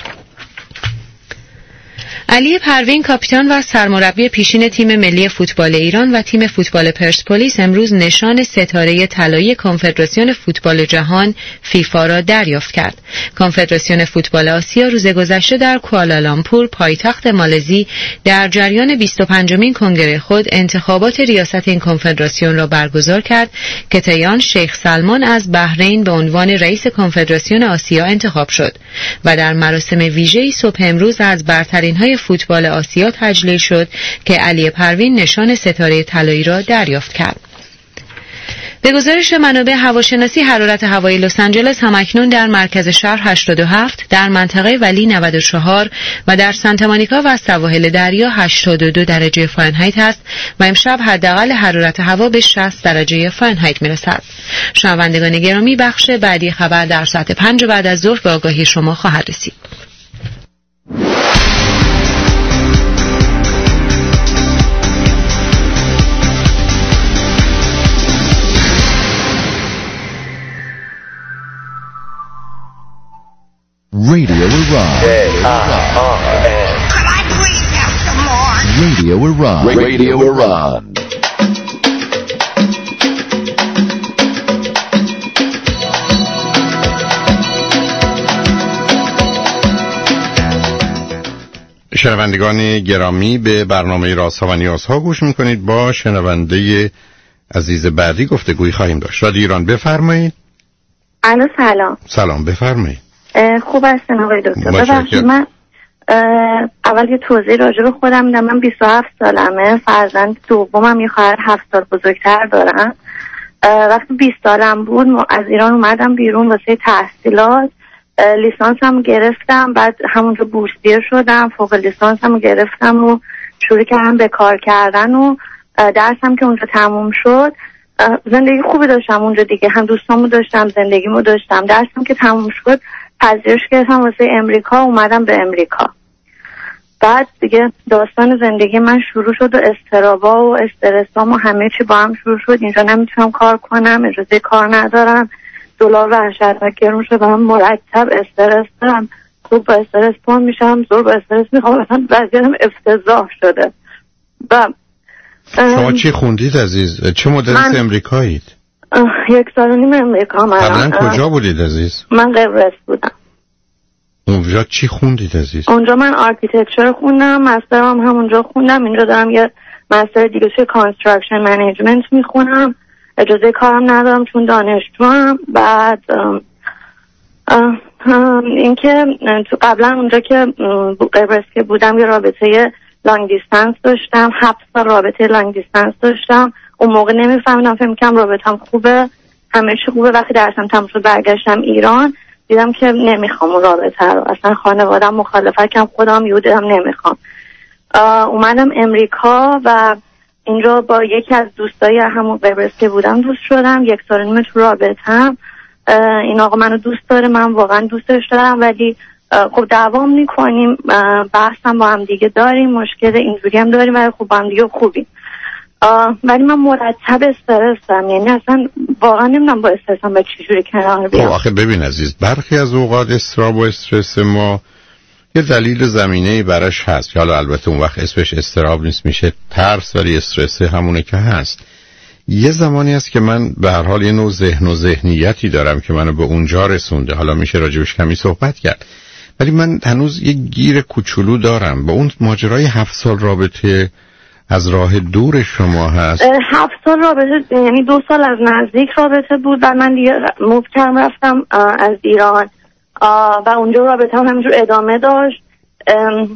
علی پروین کاپیتان و سرمربی پیشین تیم ملی فوتبال ایران و تیم فوتبال پرسپولیس امروز نشان ستاره طلایی کنفدراسیون فوتبال جهان فیفا را دریافت کرد. کنفدراسیون فوتبال آسیا روز گذشته در کوالالامپور پایتخت مالزی در جریان 25مین کنگره خود انتخابات ریاست این کنفدراسیون را برگزار کرد که طی آن شیخ سلمان از بحرین به عنوان رئیس کنفدراسیون آسیا انتخاب شد و در مراسم ویژه‌ای صبح امروز از برترین‌های فوتبال آسیا تجلیل شد که علی پروین نشان ستاره طلایی را دریافت کرد. به گزارش منابع هواشناسی حرارت هوای لس آنجلس همکنون در مرکز شهر 87، در منطقه ولی 94 و در سانتا مونیکا و سواحل دریا 82 درجه فارنهایت است و امشب حداقل حرارت هوا به 60 درجه فارنهایت میرسد. شنوندگان گرامی، بخش بعدی خبر در ساعت 5 بعد از ظهر به آگاهی شما خواهد رسید. Radio Iran. Could I please have some more? Radio Iran. Radio Iran. شنوندگان گرامی، به برنامه رازها و نیازها گوش میکنید. با شنونده عزیز بعدی گفتگویی خواهیم داشت. رادیو ایران، بفرمایید. الو، سلام. سلام، بفرمایید. خوب هستن آقای دکتر؟ ببخشید من اول یه توضیح راجع به خودم میدم. من 27 سالمه، فرزند دومم یه خواهر 7 سال بزرگتر دارم. وقتی 20 سالم بود از ایران اومدم بیرون واسه تحصیلات. لیسانسم گرفتم، بعد همونجا بورسیه شدم، فوق لیسانسم گرفتم و شروع کردم به کار کردن و درسم که اونجا تموم شد. زندگی خوبی داشتم اونجا دیگه، هم دوستامو داشتم، زندگیمو داشتم. درسم که تموم شد پذیرش گرفتم واسه امریکا، اومدم به امریکا. بعد دیگه داستان زندگی من شروع شد و اضطرابا و استرسام و همه چی با هم شروع شد. اینجا نمیتونم کار کنم، اجازه کار ندارم، دلار وحشتناک گرون شد و من مرتب استرس دارم. خوب با استرس پون میشم، زور با استرس میخوام، مثلا وضعیتم افتضاح شده. و شما چی خوندید عزیز؟ چه مدرس امریکایید؟ 1 سال و نیم امریکا. من قبلا کجا بودید عزیز؟ من قبرس بودم. اونجا چی خوندید عزیز؟ اونجا من آرکیتکچر خوندم، مسترم همونجا خوندم. اینجا دارم یه مستر دیگه توی کانستراکشن منیجمنت میخونم. اجازه کارم ندارم چون دانشجوام. بعد اینکه تو قبلا اونجا که قبرس که بودم یه رابطه لانگ دیستنس داشتم، 7 سال رابطه لانگ دیستنس داشتم. اون موقع نمیفهمیدم، فکر می‌کردم رابطه‌ام خوبه، همه چی خوبه. وقتی درسم تموم شد برگشتم ایران، دیدم که نمیخوام اون رابطه رو. اصلا خانواده‌ام مخالفت کردن، خودم یهو دیدم نمیخوام. اومدم امریکا و اینجا با یکی از دوستای همون قبرس که بودم دوست شدم. 1 سال و نیم تو رابطه‌ام. این آقا منو دوست داره، من واقعا دوستش دارم، ولی خب دعوام میکنیم، بحثم با هم دیگه داریم، مشکل اینجوری هم داریم، ولی خب با هم دیگه خوبیم. ولی من مرتب استرسم، یعنی اصلا واقعا نمیدونم با استرسم با چجوری کنار بیام. خب آخه ببین عزیز، برخی از اوقات استراب و استرس ما یه دلیل زمینه‌ای براش هست که حالا البته اون وقت اسمش استراب نیست، میشه ترس، ولی استرس همونه که هست. یه زمانی هست که من به هر حال یه نوع ذهن و ذهنیتی دارم که منو به اونجا رسونده. حالا میشه راجبش کمی صحبت کرد، ولی من هنوز یه گیر کوچولو دارم با اون ماجرای 7 سال رابطه از راه دور شما هست. 7 سال رابطه یعنی 2 سال از نزدیک رابطه بود و من دیگه موو کردم رفتم از ایران و اونجا رابطه هم همینجور ادامه داشت.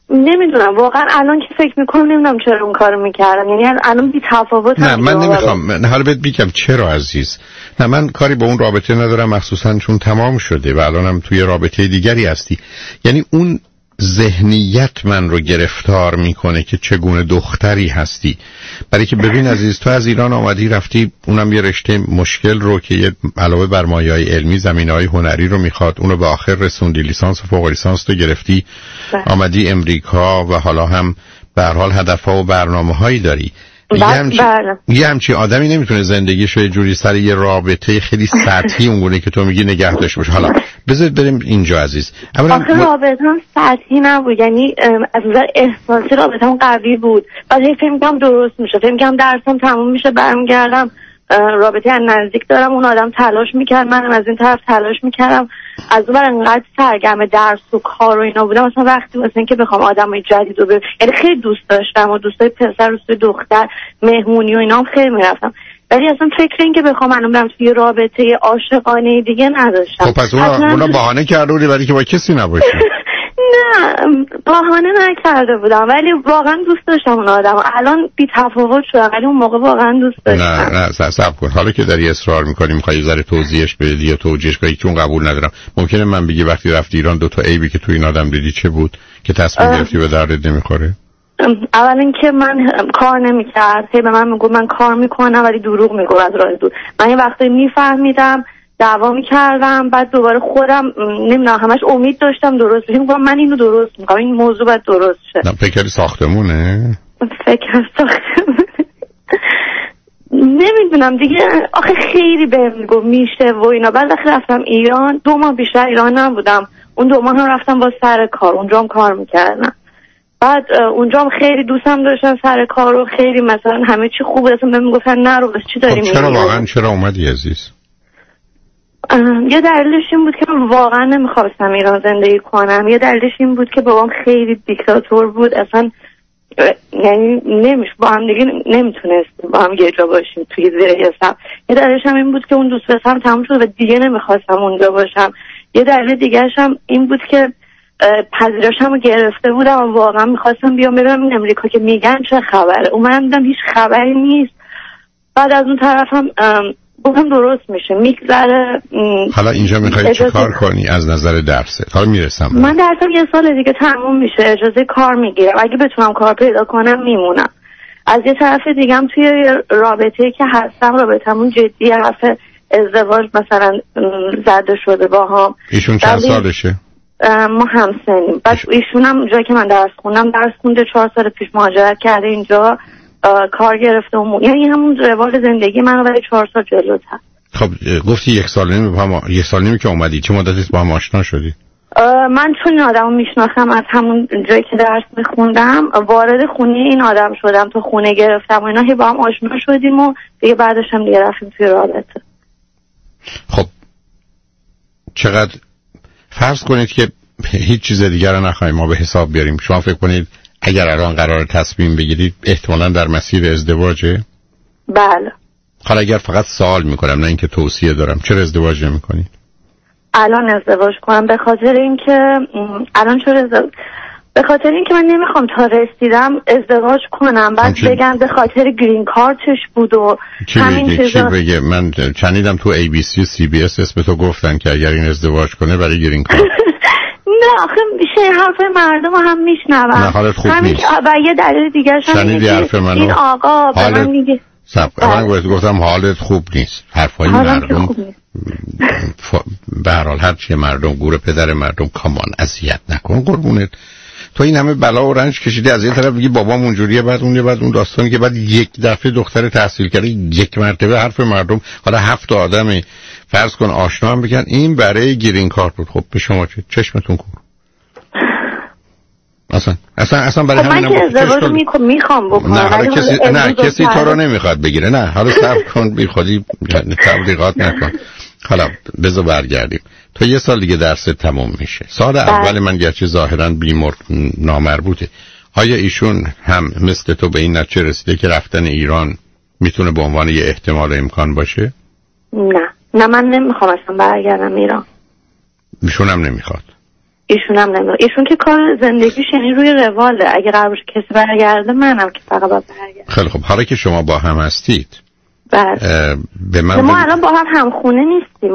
نمیدونم واقعا الان که فکر میکنم نمیدونم چرا اون کارو میکردم، یعنی الان بی تفاوت. نه من نمیخوام حالا بهت بگم چرا عزیز. نه من کاری با اون رابطه ندارم، مخصوصا چون تمام شده و الانم توی رابطه دیگری هستی. یعنی اون ذهنیت من رو گرفتار میکنه که چگونه دختری هستی. برای که ببین عزیز، تو از ایران آمدی رفتی، اونم یه رشته مشکل رو که یه علاوه بر مایه‌های علمی زمینه‌های هنری رو میخواد، اونو به آخر رسوندی، لیسانس و فوق لیسانس تو گرفتی، آمدی امریکا و حالا هم به هر حال هدف‌ها و برنامه‌هایی داری. یه همچی آدمی نمیتونه زندگیشو یه جوری سر یه رابطه خیلی سطحی اونگونه که تو میگی نگه داشته باشه. حالا بذار بریم اینجا عزیز. آخه رابطه‌ام سطحی نبود، یعنی از نظر احساسی رابطه‌ام قوی بود. بعد فکر می‌کردم درست میشه، فکر می‌کردم درسم تموم میشه، برمیگردم رابطه از نزدیک دارم، اون آدم تلاش میکرد، منم از این طرف تلاش میکردم. از اون ور انقدر سرگرم درس و کار و اینا بودم، مثلا وقتی واسه اینکه بخوام آدمای جدید رو یعنی خیلی دوست داشتم و دوستای پسر و دوستای دختر، مهمونی و اینا هم خیلی میرفتم، ولی اصلا فکر این که بخوام الان برم توی رابطه عاشقانه دیگه نداشتم. خب پس اونا بهانه کردی برای که با کسی نباشی؟ نه بهانه نکرده بودم، ولی واقعا دوست داشتم اون آدمو. الان بی تفاوت شدم، ولی اون موقع واقعا دوست داشتم. نه صبر کن، حالا که داری اصرار می‌کنی می‌خوای ذره توضیحش بدی یا توجیهش کنی، چون قبول ندارم. ممکنه من بگی وقتی رفتی ایران دو تا عیبی که تو این آدم دیدی چه بود که تصمیم گرفتی به دردت نمیخوره؟ اول اینکه من کار نمی‌کرد، به من میگفت من کار میکنم ولی دروغ میگفت از راه دور. من یه وقتی میفهمیدم دعوا میکردم، بعد دوباره خودم نمیدونم همش امید داشتم درست بشه، میگم من اینو درست میکنم، این موضوع باید درست شه. نه فکر ساختمونه؟ فکر ساختمونه نمیدونم دیگه. آخه خیلی بهم میگفت میشه و اینا. بعد رفتم ایران، 2 ماه بیشتر ایران نبودم، اون 2 ماه هم رفتم با سر کار، اونجا هم کار میکردم. بعد اونجا هم خیلی دوستم داشتن سر کار و خیلی مثلا همه چی خوب بود، اصلا بهم میگفتن نرو بس چی داری میگی. چرا واقعا چرا اومدی عزیز؟ یه دلیلش این بود که من واقعا نمیخواستم ایران زندگی کنم، یه دلیلش این بود که بابام خیلی دیکتاتور بود، اصلا یعنی با هم دیگه نمیتونستیم با هم یه جا باشیم توی زیر حساب. یه دلیلش هم این بود که اون دوست پسرم تموم شد و دیگه نمیخواستم اونجا باشم. یه دلیل دیگه‌ش هم این بود که پذیرشمو گرفته بودم و واقعا میخواستم بیام ببینم این امریکا که میگن چه خبره. اومدم دیدم هیچ خبری نیست. بعد از اون طرفم گفتم درست میشه میگذره. حالا اینجا میخوایی چه کار کنی از نظر درست؟ حالا میرسم من درسم 1 سال دیگه تموم میشه، اجازه کار میگیرم، اگه بتونم کار پیدا کنم میمونم. از یه طرف دیگه هم توی رابطه‌ای که هستم، رابطمون جدیه، حرف ازدواج مثلا زده شده باهام. ایشون چند سالشه؟ ما همسنیم. بعد ایشون هم جایی که من درس خونده 4 سال پیش مهاجرت کرده اینجا، کار گرفته یعنی همون روال زندگی منو برای 4 سال جلوتر. خب گفتی 1 سال نمی که اومدی، چه مدتی با هم آشنا شدی؟ من چون این آدمو میشناسم از همون جایی که درس میخوندم، وارد خونه این آدم شدم، تو خونه گرفتم و اینا، با هم آشنا شدیم و دیگه بعدش هم دیگه رفتیم توی رابطه. خب چقدر فرض کنید که هیچ چیز دیگر رو نخواهیم ما به حساب بیاریم، شما فکر کنید اگر الان قرار تصمیم بگیرید احتمالاً در مسیر ازدواجه؟ بله. حالا اگر فقط سوال میکنم نه اینکه توصیه دارم، چرا ازدواج نمیکنید؟ الان ازدواج کنم به خاطر اینکه به خاطر اینکه من نمیخوام تا رسیدم ازدواج کنم بعد بگن به خاطر گرین کارتش بود و همین چیزا. چی بگه؟ من چنیدم تو ABC و CBS اسم تو گفتن که اگر این ازدواج کنه برای گرین کارت. نه آخه میشه حرف مردم هم میشنوم. نه حالت خوب نیست. و یه دلیل دیگه این آقا به من میگه من گفتم حالت خوب نیست. حرفای مردم به هر حال هرچی مردم گور پدر مردم کامان اذیت نکن قربونت. تو این همه بلا و رنج کشیدی، از یه طرف میگی بابام اونجوریه، بعد اون داستانی که بعد یک دفعه دختر تحصیل کرده یک مرتبه حرف مردم، حالا 7 آدم فرض کن آشنا هم بگن این برای گرین کارت بود. خب به شما چشمتون کور. اصلا برای همین من که ازدواج میخوام بکنم. نه کسی تو رو نمیخواد بگیره. نه حالا صبر کن، بی خودی تبلیغات نکن. حالا بذار برگردیم. تو 1 سال دیگه درست تموم میشه. سال اول من گرچه ظاهرا نامربوطه، آیا ایشون هم مثل تو به این نتیجه رسیده که رفتن ایران میتونه به عنوان یه احتمال و امکان باشه؟ نه من نمیخوام اصلا برگردم ایران. ایشون هم نمیخواد. ایشون هم نمیدونم. ایشون که کار زندگیش یعنی روی رواله، اگه قرار کسی برگرده منم که فقط باید برگرده. خیلی خب، حالا که شما با هم هستید به من ما الان با هم خونه نیستیم.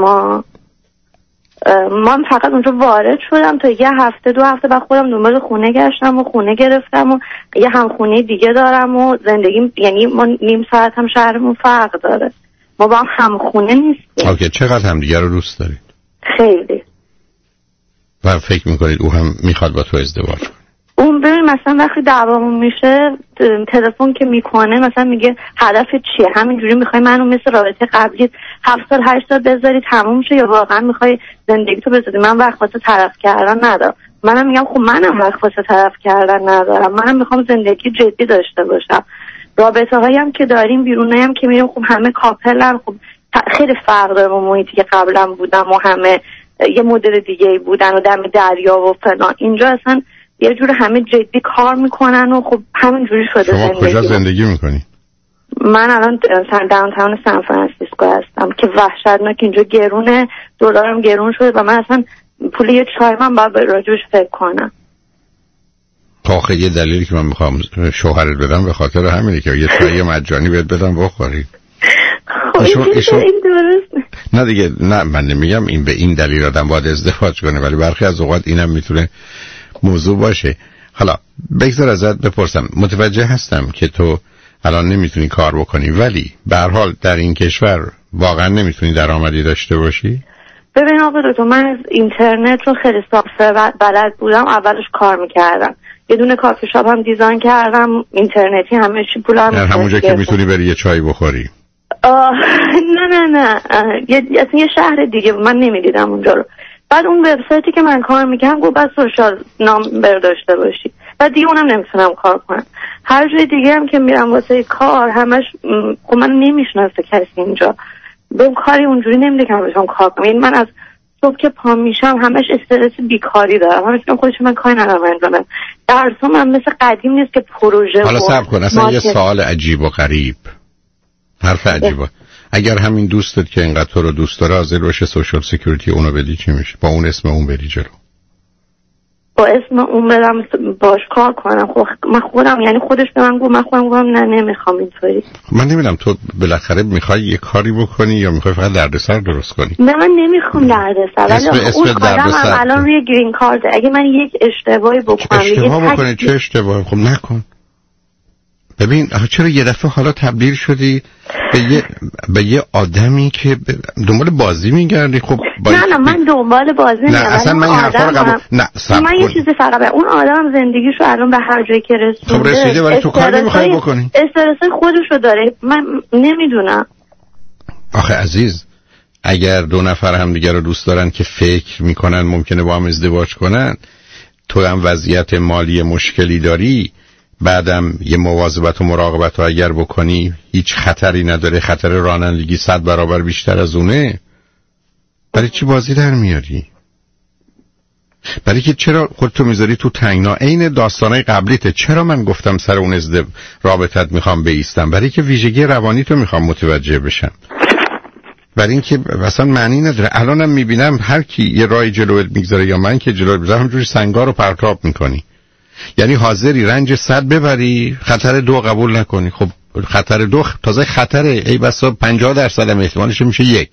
من فقط اونجا وارد شدم تا یه هفته 2 هفته بعد خودم دنبال خونه گشتم و خونه گرفتم و یه همخونه دیگه دارم و زندگیم یعنی ما نیم ساعت هم شهرمون فرق داره. ما با هم خونه نیستیم. اوکی، چقدر هم دیگه رو دوست دارید؟ خیلی. و فکر میکنید او هم میخواد با تو ازدواج کنه؟ اون ببین مثلا وقتی دعوامون میشه تلفن که میکنه مثلا میگه هدفت چیه، همینجوری میخوای منو مثل رابطه قبلی 7 سال 8 سال بذاری تموم شه یا واقعا میخوای زندگی تو بذاری؟ من وقت واسه طرف کردن ندارم. منم میگم خب منم وقت واسه طرف کردن ندارم، منم میخوام زندگی جدی داشته باشم. رابطه هایی هم که داریم بیرونه هم که میریم خب همه کاپلن، خب خیلی فرق داره با محیطی که قبلا بودم و همه یه مدل دیگه بودن و دم دریا و فلان. اینجا اصلا یه جور همه جدی کار میکنن و خب همینجوری شده. شما کجا زندگی میکنی؟ من الان داونتاون سان فرانسیسکو هستم که وحشتناک اینجا گرونه، دلارم گرون شده و من اصلا پول یه چای من باید راجوش فکر کنم. آخه یه دلیلی که من میخوام شوهرت بدم به خاطر همینه که یه چای مجانی بهت بدم بخوری. ایشون نه دیگه، نه من نمیگم این به این دلیل آدم باید ازدواج کنه، ولی برخی از اوقات اینم میتونه موضوع باشه. حالا بگذار ازت بپرسم، متوجه هستم که تو الان نمیتونی کار بکنی، ولی به هر حال در این کشور واقعا نمیتونی درآمدی داشته باشی؟ ببین آقا دکتر، من از اینترنت رو خیلی سافت بلد بودم، اولش کار میکردم، یه دونه کافی شاپ هم دیزاین کردم اینترنتی، همه چی پولم همونجا که میتونی بری یه چای بخوری. نه اصلا یه شهر دیگه من نمیدیدم اونجا رو. بعد اون وبسایتی که من کار میکنم گفت بعد سوشال نامبر داشته باشی، بعد دیگه اونم نمیتونم کار کنم. هر جای دیگه هم که میرم واسه کار همش خب من نمیشناسه کسی اینجا، به کاری اونجوری نمیده که من بشم کار کنم. یعنی من از صبح که پا میشم همش استرس بیکاری دارم، همش میگم خودش من کاری ندارم انجام. درسام هم مثل قدیم نیست که پروژه. حالا صبر کن، اصلا یه سوال عجیب و غریب، حرف عجیبه. اگر همین دوستت که اینقدر تو رو دوست داره حاضر باشه سوشال سکیوریتی اونو بدی، چی میشه؟ با اون اسم اون بری جلو؟ با اسم اون برم باش کار کنم؟ خب من خودم، یعنی خودش به من گفت، من خودم گفتم نه نمیخوام اینطوری. من نمیدونم تو بالاخره میخوای یه کاری بکنی یا میخوای فقط دردسر درست کنی؟ نه من نمیخوام دردسر، ولی اون کارم الان روی گرین کارت. اگه من یک اشتباهی بکنم، اشتباه بکنی چه اشتباهی؟ خب نکن. ببین چرا یه دفعه حالا تبدیل شدی به یه آدمی که دنبال بازی میگردی؟ خب نه من دنبال بازی نه اصلا من این حرفا رو قبول من یه چیزی فقط اون آدم زندگیشو الان به هر جایی که رسونده، خب رسیده ولی تو کار نمیخوای بکنی. استرس خودشو داره، من نمیدونم. آخه عزیز، اگر 2 نفر هم دیگه رو دوست دارن که فکر میکنن ممکنه با هم ازدواج کنن، تو هم وضعیت مالی مشکلی داری، بعدم یه مواظبت و مراقبت رو اگر بکنی هیچ خطری نداره، خطر رانندگی 100 برابر بیشتر از اونه، برای چی بازی در میاری؟ برای که چرا خودتو میذاری تو تنگنا؟ عین داستانای قبلیته. چرا من گفتم سر اون رابطت میخوام بایستم؟ برای که ویژگی روانی تو میخوام متوجه بشم، برای اینکه اصلا معنی نداره. الانم میبینم هر کی یه راه جلوت میگذاره یا من که جلوت میذارم همونجوری سنگا رو پرتاب میکنی، یعنی حاضری رنج 100 ببری، خطر 2 قبول نکنی. خب خطر 2 تازه خطره، ای بسا 50% هم احتمالش میشه 1.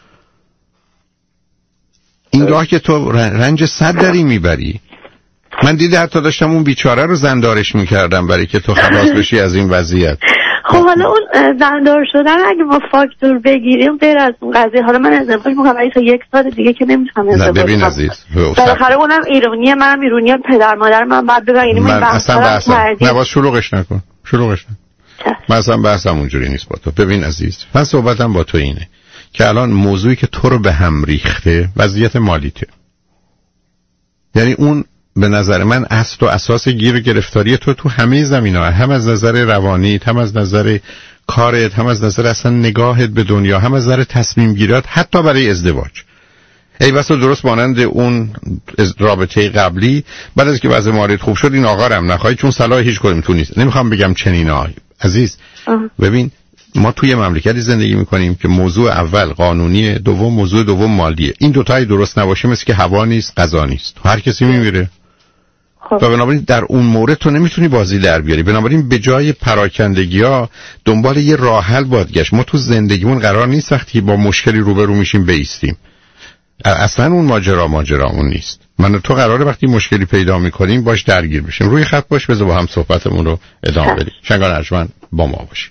این راه که تو رنج 100 داری میبری. من دیده حتی داشتم اون بیچاره رو زندارش میکردم برای که تو خلاص بشی از این وضعیت. خب حالا اون زندار شدن اگه با فاکتور بگیریم غیر از اون قضیه، حالا من ازدواج میکنم ولی تا 1 سال دیگه که نمیتونم ازدواج کنم. ببین عزیز، بالاخره اونم ایرونیه، منم ایرونیه، پدر مادر من بعد ببین، یعنی من اصلا نه باز شلوغش نکن. من اصلا بحثم اونجوری نیست با تو. ببین عزیز، من صحبتم با تو اینه که الان موضوعی که تو رو به هم ریخته وضعیت مالیته. یعنی اون به نظر من اصل و اساس گیر و گرفتاری تو همه زمینه‌ها، هم از نظر روانی، هم از نظر کارت، هم از نظر اصلا نگاهت به دنیا، هم از نظر تصمیم گیرات، حتی برای ازدواج. ای واسه درست مانند اون رابطه قبلی، بعد از که وضع مالیت خوب شد این آقا رو هم نخواهی چون صلاح هیچ کدوم تو نیست. نمیخوام بگم چنینایی عزیز. ببین ما توی مملکتی زندگی میکنیم که موضوع اول قانونیه، دوم موضوع دوم مالیه. این دوتایی درست نباشه مثل که هوا نیست غذا نیست، هر کسی میمیره. و بنابراین در اون مورد تو نمیتونی بازی در بیاری. بنابراین به جای پراکندگی ها دنبال یه راه حل باید گشت. ما تو زندگیمون قرار نیست وقتی با مشکلی روبرو میشیم بایستیم. اصلا اون ماجرا اون نیست. من و تو قراره وقتی مشکلی پیدا میکنیم باش درگیر بشیم. روی خط باش، بذار با هم صحبتمون رو ادامه بدیم. شنگان ارجمند با ما باشید.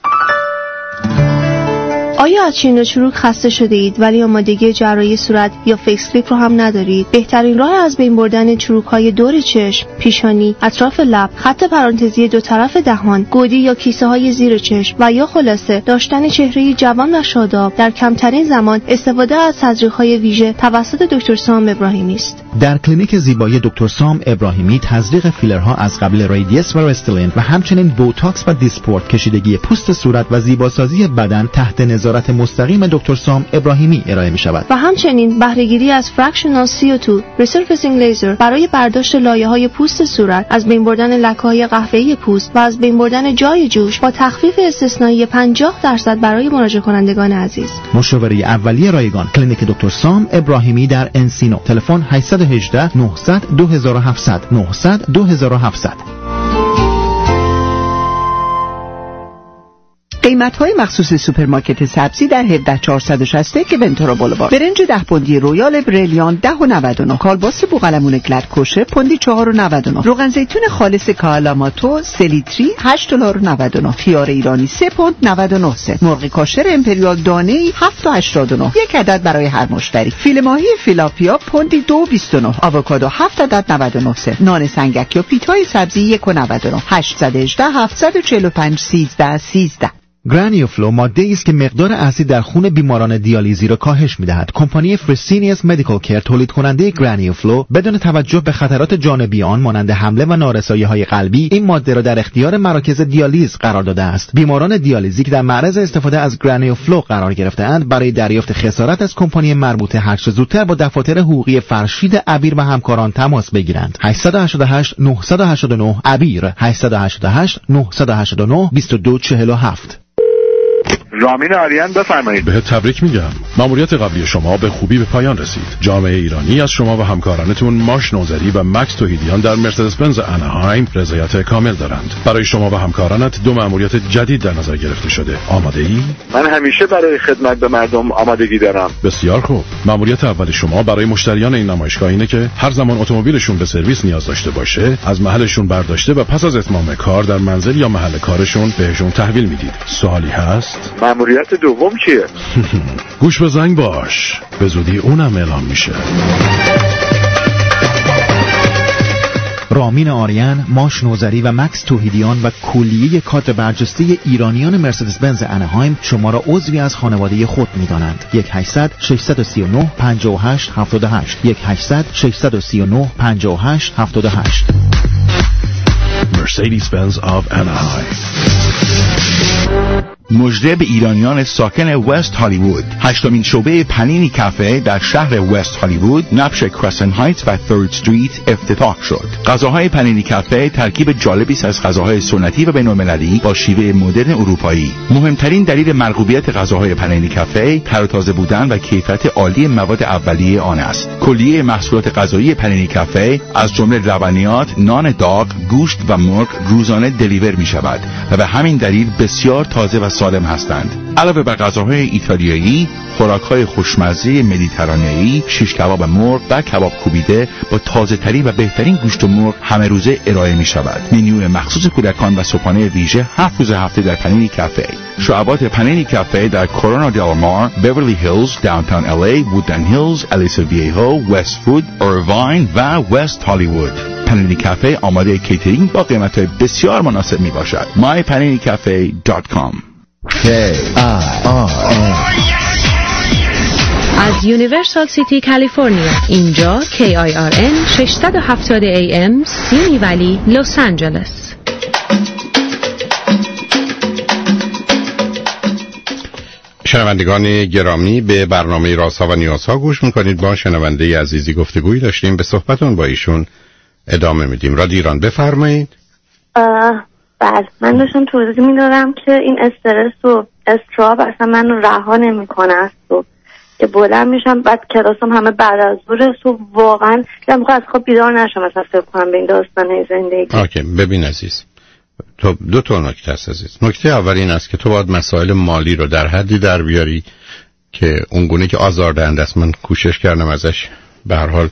آیا از چین و چروک خسته شده اید ولی آمادگی جراحی صورت یا فیس لیفت رو هم ندارید؟ بهترین راه از بین بردن چروک‌های دور چشم، پیشانی، اطراف لب، خط پرانتزی دو طرف دهان، گودی یا کیسه‌های زیر چشم و یا خلاصه داشتن چهره جوان و شاداب در کمترین زمان استفاده از تزریق‌های ویژه توسط دکتر سام ابراهیمی است. در کلینیک زیبایی دکتر سام ابراهیمی تزریق فیلرها از قبل رادیس و رستلین و همچنین بوتاکس و دیسپورت، کشیدگی پوست صورت و زیباسازی بدن تحت نظارت مستقیم دکتر سام ابراهیمی ارائه می شود. و همچنین بهره‌گیری از فرکشنال CO2 ریسرفیسینگ لیزر برای برداشت لایه‌های پوست صورت، از بین بردن لکه‌های قهوه‌ای پوست و از بین بردن جای جوش با تخفیف استثنایی 50% برای مراجعه کنندگان عزیز. مشاوره اولیه رایگان، کلینیک دکتر سام ابراهیمی در انسینو. تلفن 818 900 2700 900 2700. قیمت‌های مخصوص سوپرمارکت سبزی در 17460 که ونتورا بولوارد. برنج 10 پوندی رویال بریلیان 10.99. کالباس بوقلمون گلد کوشه پوندی 4.99. روغن زیتون خالص کالاماتو 3 لیتری $8.99. خیار ایرانی 3 پوند 99 سنت. مرغ کاشر امپریال دانه‌ای 7.89. یک عدد برای هر مشتری. فیل ماهی فیلاپیا پوندی 2.29. آووکادو 7 عدد 99 سنت. نان سنگک یا پیتای سبزی 1.99. 818 745 1313. گرانیوفلو ماده است که مقدار اسید در خون بیماران دیالیزی را کاهش می‌دهد. کمپانی فرسینیس مدیکال کیر تولید کننده گرانیوفلو بدون توجه به خطرات جانبی آن مانند حمله و نارسایی‌های قلبی این ماده را در اختیار مراکز دیالیز قرار داده است. بیماران دیالیزی که در معرض استفاده از گرانیوفلو قرار گرفته‌اند برای دریافت خسارت از کمپانی مربوطه هر چه زودتر با دفاتر حقوقی فرشید عبیر و همکاران تماس بگیرند. 888 989 عبیر 888 989 2247. رامین آریان بفرمایید. بهت تبریک میگم. ماموریت قبلی شما به خوبی به پایان رسید. جامعه ایرانی از شما و همکارانتون ماش نوذری و مکس توحیدیان در مرسدس بنز اناهایم رضایت کامل دارند. برای شما و همکارانت 2 ماموریت جدید در نظر گرفته شده. آماده ای؟ من همیشه برای خدمت به مردم آمادگی دارم. بسیار خوب. ماموریت اول شما برای مشتریان این نمایشگاه اینه که هر زمان اتومبیلشون به سرویس نیاز داشته باشه، از محلشون برداشته و پس از اتمام کار در منزل یا محل کارشون بهشون تحویل میدید. سوالی هست؟ ماموریت دوم چیه؟ گوش به زنگ باش، به زودی اونم اعلام میشه. رامین آریان، ماش نوذری و مکس توحیدیان و کلیه کادر برجسته ایرانیان مرسدس بنز اناهایم شما را عضوی از خانواده خود می‌دانند. 1-800 639 58 78 1-800 639 58 78. Mercedes-Benz of Anaheim. مژده به ایرانیان ساکن وست هالیوود. 8مین شعبه پنینی کافه در شهر وست هالیوود نبش کرسن هایتس و 3rd استریت افتتاح شد. غذاهای پنینی کافه ترکیب جالبی است از غذاهای سنتی و بین‌المللی با شیوه مدرن اروپایی. مهمترین دلیل مرغوبیت غذاهای پنینی کافه تر و تازه بودن و کیفیت عالی مواد اولیه آن است. کلیه محصولات غذایی پنینی کافه از جمله لبنیات، نان داغ، گوشت و مرغ روزانه دلیور می شود و به همین دلیل بسیار تازه و سالم هستند. علاوه بر غذاهای ایتالیایی، خوراک‌های خوشمزه مدیترانه‌ای، شیش کباب مرغ و کباب کوبیده با تازه‌ترین و بهترین گوشت مرغ همه روزه ارائه می‌شود. منیو مخصوص کودکان و صبحانه ویژه 7 روز هفته در پنینی کافه. شعبات پنینی کافه در کورونا دل مار، بیورلی هیلز، داونتاون LA، وودلند هیلز، الیسا ویهو، وست فود، ایرواین و وست هالیوود. پنینی کافه آماده کیترینگ با قیمت‌های بسیار مناسب میباشد. mypaninicafe.com. از یونیورسال سیتی کالیفرنیا، اینجا KIRN 670 AM سیمی ولی لس آنجلس. شنوندگان گرامی، به برنامه رازها و نیازها گوش میکنید. با شنونده عزیزی گفتگویی داشتیم، به صحبتون با ایشون ادامه میدیم. رادیو ایران بفرمایید. بله من داشتم توضیح میدادم که این استرس و استراب اصلا من رها نمیکنه از صبح که بلند میشم بعد کلاسم همه بعد از ظهر صبح واقعا میخوام از خواب بیدار نشم مثلا فکر کنم به این داستانه زندگی. اوکی ببین عزیز تو دو تا نکته است عزیز. نکته اول این است که تو باید مسائل مالی رو در حدی در بیاری که اونگونه که آزاردهنده است. من کوشش کردم ازش به هر حال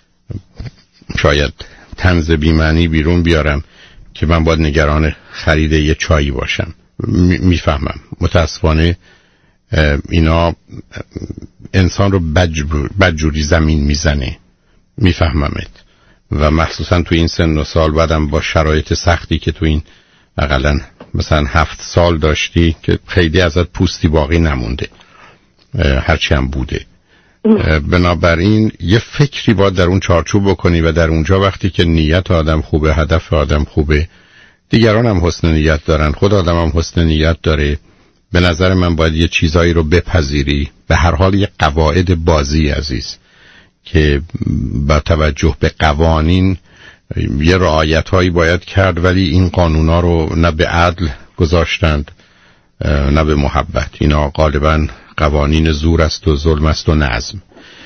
شاید طنز بی‌معنی بیرون بیارم که من باید نگران خرید یه چایی باشم. میفهمم متاسفانه اینا انسان رو بدجوری زمین میزنه، میفهممت، و مخصوصا تو این سن و سال بعدم با شرایط سختی که تو این اقلا مثلا 7 سال داشتی که خیلی ازت پوستی باقی نمونده هرچی هم بوده. بنابراین یه فکری باید در اون چارچوب بکنی و در اونجا وقتی که نیت آدم خوبه، هدف آدم خوبه، دیگران هم حسن نیت دارن، خود آدم هم حسن نیت داره، به نظر من باید یه چیزایی رو بپذیری. به هر حال یه قواعد بازی عزیز که با توجه به قوانین یه رعایت هایی باید کرد، ولی این قانونا رو نه به عدل گذاشتند نه به محبت. اینا غالبا قوانین زور است و ظلم است و نظم.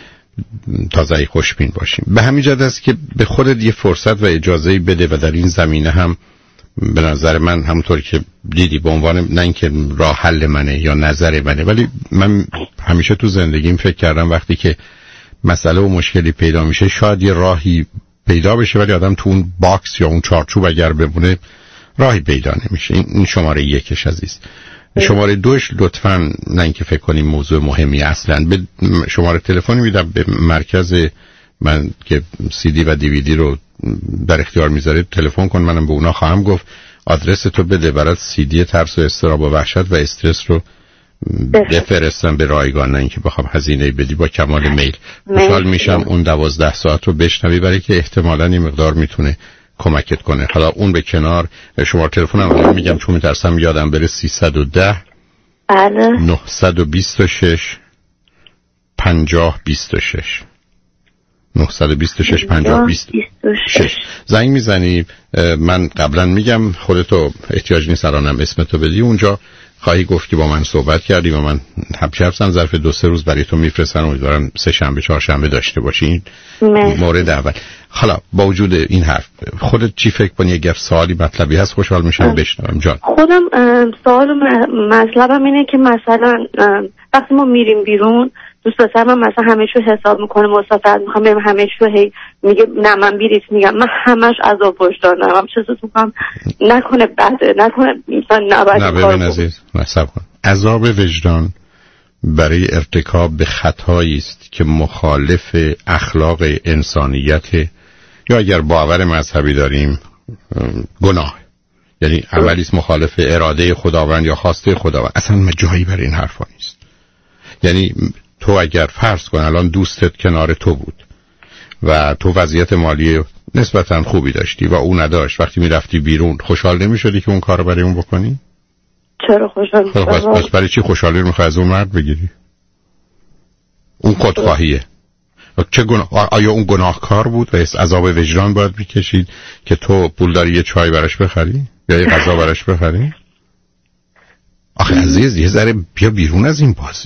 تازه خوشبین باشیم. به همین جهت است که به خودت یه فرصت و اجازه بده و در این زمینه هم به نظر من همونطور که دیدی به عنوان نه اینکه راه حل منه یا نظر منه، ولی من همیشه تو زندگیم فکر کردم وقتی که مسئله و مشکلی پیدا میشه شاید یه راهی پیدا بشه، ولی آدم تو اون باکس یا اون چارچوب اگر بمونه راهی پیدا نمیشه. این شماره 1 عزیز. شماره 2 لطفاً نه اینکه فکر کنیم موضوع مهمی اصلاً، به شماره تلفنی میدم به مرکز من که CD و DVD رو در اختیار میذاره، تلفن کن، منم به اونا خواهم گفت آدرس تو بده برات CD ترس و اضطراب و وحشت و استرس رو بفرستم به رایگان، نه اینکه بخوام هزینه بدی، با کمال میل. خوشحال میشم اون 12 ساعت رو بشنوی، برای که احتمالاً این مقدار میتونه کمکت کنه. حالا اون به کنار، شماره تلفنم میگم چون میترسم یادم بره 310 بله 926 50 26 926 50 26 زنگ میزنی. من قبلا میگم خودتو احتیاج نیست الانم اسمتو بدی، اونجا خواهی گفت که با من صحبت کردی و من حتما ظرف 2-3 روز برای تو میفرستم. امیدوارم 3 شنبه 4 شنبه داشته باشی. این مورد اول. حالا با وجود این حرف خودت چی فکر کنی؟ اگر سوالی مطلبی هست خوشحال میشم بشنوم جان. خودم سوال مطلبم اینه که مثلا وقتی ما میریم بیرون دوست دارم مثلا همه چیو حساب میکنه، مسافرت میخوام بریم همه چیو میگه نه من بلیط میگم، من همش عذاب وجدان دارم. چه میکنم نکنه بده، نکنه انسان نباید. نه ببین عزیز، نصب کن. عذاب وجدان برای ارتکاب به خطایی است که مخالف اخلاق انسانیت، یا اگر باور مذهبی داریم گناه، یعنی عملی است مخالف اراده خداوند یا خواسته خداوند. اصلا جایی برای این حرفا نیست. یعنی تو اگر فرض کن الان دوستت کنار تو بود و تو وضعیت مالی نسبتا خوبی داشتی و او نداشت، وقتی میرفتی بیرون خوشحال نمیشدی که اون کارو برای اون بکنی؟ چرا خوشحال میشم؟ پس برای چی خوشحالی رو میخوای از اون مرد بگیری؟ اون خودخواهیه. آیا اون گناهکار بود و عذاب وجدان باید میکشید که تو پول داری یه چای براش بخری یا یه غذا براش بخری؟ آخه عزیز یه ذره بیا بیرون از این بازی.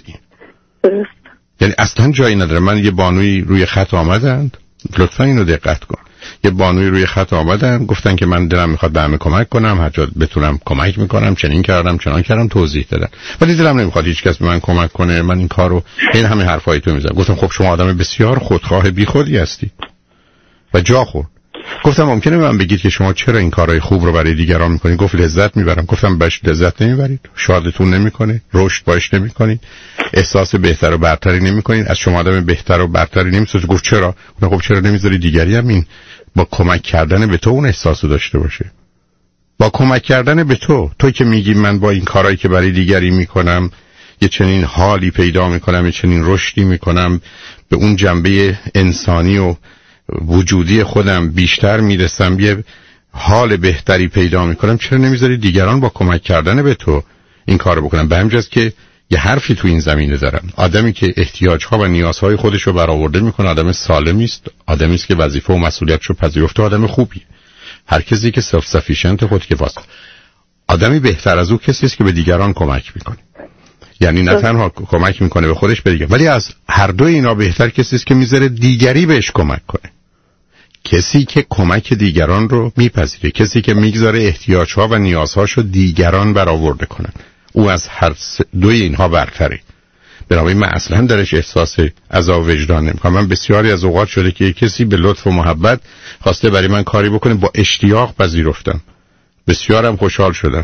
یعنی اصلا جایی نداره. من یه بانوی روی خط آمدند، لطفا اینو دقت کن، یه بانوی روی خط آمدن گفتن که من دلم میخواد به همه کمک کنم، هر جا بتونم کمک میکنم، چنین کردم چنان کردم، توضیح دادن، ولی دلم نمیخواد هیچ کس به من کمک کنه، من این کارو این همه حرفای تو میزنم. گفتم خب شما آدم بسیار خودخواه بیخودی هستی و جا خورد. گفتم ممکنه من بگید که شما چرا این کارهای خوب رو برای دیگران میکنید؟ گفت لذت میبرم. گفتم باش لذت نمیبرید؟ شادتون نمیکنه؟ رشد باش نمیکنید؟ احساس بهتر و برتری نمیکنید؟ از شما آدم بهتر و برتری نمیسازه؟ گفت چرا؟ گفتم خب چرا نمیذاری دیگری هم این با کمک کردن به تو اون احساسو داشته باشه؟ با کمک کردن به تو که میگی من با این کارهایی که برای دیگری میکنم یه چنین حالی پیدا میکنم، یه چنین رشدی میکنم، به اون جنبه انسانی و وجودی خودم بیشتر میرسم، یه حال بهتری پیدا میکنم، چرا نمیذاری دیگران با کمک کردن به تو این کارو بکنن؟ به همین که یه حرفی تو این زمینه دارم. آدمی که احتیاجها و نیازهای خودش رو برآورده میکنه آدم سالمی است، آدمی است که وظیفه و مسئولیتش رو پذیرفته، آدم خوبی. هر کسی که سلف سافیشنت خود که واسه آدمی بهتر از او کسی است که به دیگران کمک میکنه. یعنی نه تنها کمک میکنه به خودش، به دیگران، ولی از هر دو اینا بهتر کسی است که میذاره دیگری بهش کمک کنه. کسی که کمک دیگران رو میپذیره، کسی که میگذاره احتیاجها و نیازهاشو دیگران برآورده کنن، او از هر دوی اینها برتره. بنابراین من اصلا درش احساس عذاب وجدان نمیکنم. من بسیاری از اوقات شده که کسی به لطف و محبت خواسته برای من کاری بکنه، با اشتیاق پذیرفتم، بسیارم خوشحال شدم.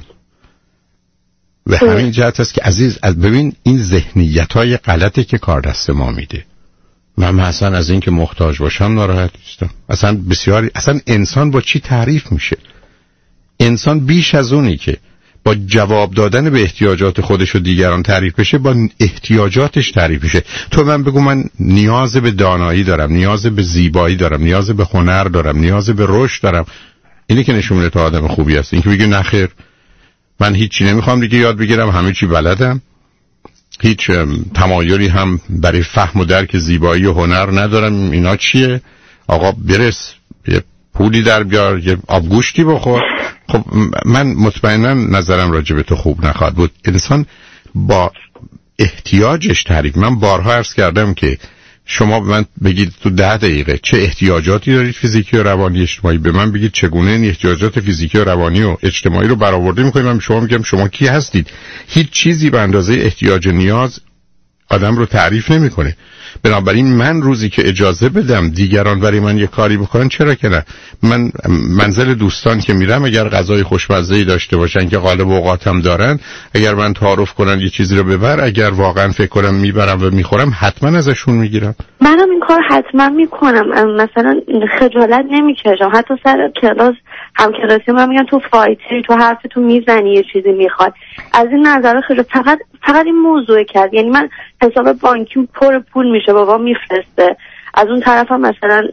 و همین جهت است که عزیز، ببین این ذهنیت‌های غلطی که کار دست ما میده. من اصلا از این که محتاج باشم ناراحت نیستم. اصلا بسیاری، اصلا انسان با چی تعریف میشه؟ انسان بیش از اونی که با جواب دادن به احتیاجات خودش و دیگران تعریف بشه، با احتیاجاتش تعریف میشه. تو من بگو من نیاز به دانایی دارم، نیاز به زیبایی دارم، نیاز به هنر دارم، نیاز به رشد دارم، اینی که نشون میده تو آدم خوبی هستی. این که بگی نخیر من هیچی نمیخوام دیگه یاد بگیرم، همه چی بلدم، هیچ تمایلی هم برای فهم و درک زیبایی و هنر ندارم، اینا چیه؟ آقا برس یه پولی در بیار، یه آبگوشتی بخور. خب من مطمئنا نظرم راجع به تو خوب نخواهد بود. انسان با احتیاجش تعریف. من بارها عرض کردم که شما به من بگید تو 10 دقیقه چه احتیاجاتی دارید، فیزیکی و روانی اجتماعی، به من بگید چگونه این احتیاجات فیزیکی و روانی و اجتماعی رو برآورده می‌کنید، من به شما میگم شما کی هستید. هیچ چیزی به اندازه احتیاج نیاز آدم رو تعریف نمی‌کنه. بنابراین من روزی که اجازه بدم دیگران برای من یه کاری بکنن، چرا که نه؟ من منزل دوستان که میرم اگر غذای خوشمزه‌ای داشته باشن که غالب اوقاتم دارن، اگر من تعارف کنن یه چیزی رو ببر، اگر واقعا فکر کنم میبرم و میخورم، حتما ازشون میگیرم. منم این کار حتما میکنم. مثلا خجالت نمیکشم، حتی سر کلاس هم کلاسی من میگن تو فایتری، تو حرفتو میزنی، یه چیزی میخواد. از این نظر فقط این موضوع کرد. یعنی من حساب بانکیم پر پول میشه، بابا میفرسته، از اون طرفم مثلا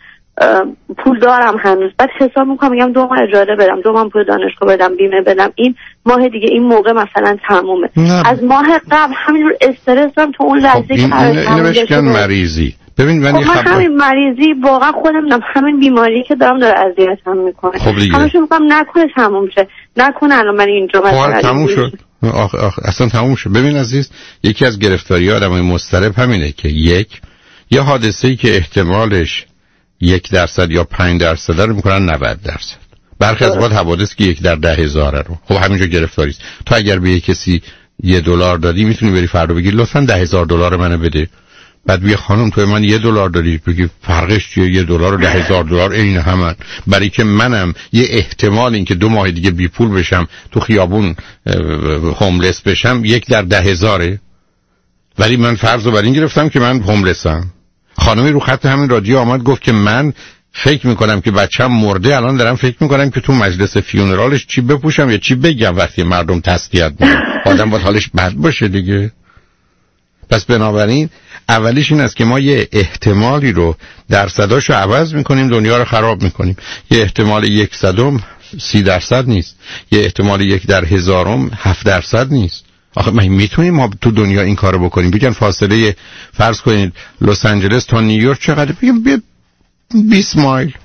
پول دارم هنوز، بعد حساب میکنم میگم 2 ماه اجاره بدم، 2 ماه پول دانشگاه بدم، بیمه بدم، این ماه دیگه این موقع مثلا تمومه. از ماه قبل همینجور استرس دارم تو اون لحظه که اینو بهش مریضی. ببین من همین مریضی واقعا خودم همین بیماری که دارم داره اذیتم میکنه. همش میگم نکنه تموم شه، نکنه الان من اینجا مثلا تموم شد. اصلا تموم شد. ببین عزیز، یکی از گرفتاری آدمای مضطرب همینه که یه حادثه‌ای که احتمالش 1% یا 5% رو میکنن 90%. برخی از وقت حوادث که 1 در 10,000 رو. خب همینجا گرفتاری است. تو اگر به کسی $1 دادی، میتونی بری فردا بگی لطفاً $10,000 منو بده. بعد بگی خانم تو من $1 دادی، بگی فرقش چیه؟ $1 و $10,000 عین همن. برای که منم یه احتمال این که 2 ماه دیگه بی پول بشم، تو خیابون هوملس بشم، 1 در 10,000. ولی من فرض رو بر این گرفتم که من هوملسم. خانمی رو خط همین رادیو آمد گفت که من فکر میکنم که بچه‌م مرده، الان دارم فکر میکنم که تو مجلس فیونرالش چی بپوشم یا چی بگم وقتی مردم تسلیت میگن. آدم باید حالش بد باشه دیگه. پس بنابراین اولیش این است که ما یه احتمالی رو درصداشو عوض میکنیم، دنیا رو خراب میکنیم. یه احتمال 1/100 30% نیست، یه احتمال 1 در 1000 7% نیست. آخه ما میتونیم ما تو دنیا این کارو بکنیم؟ بگن فاصله فرض کنید لس آنجلس تا نیویورک چقدر؟ بگم 20 مایل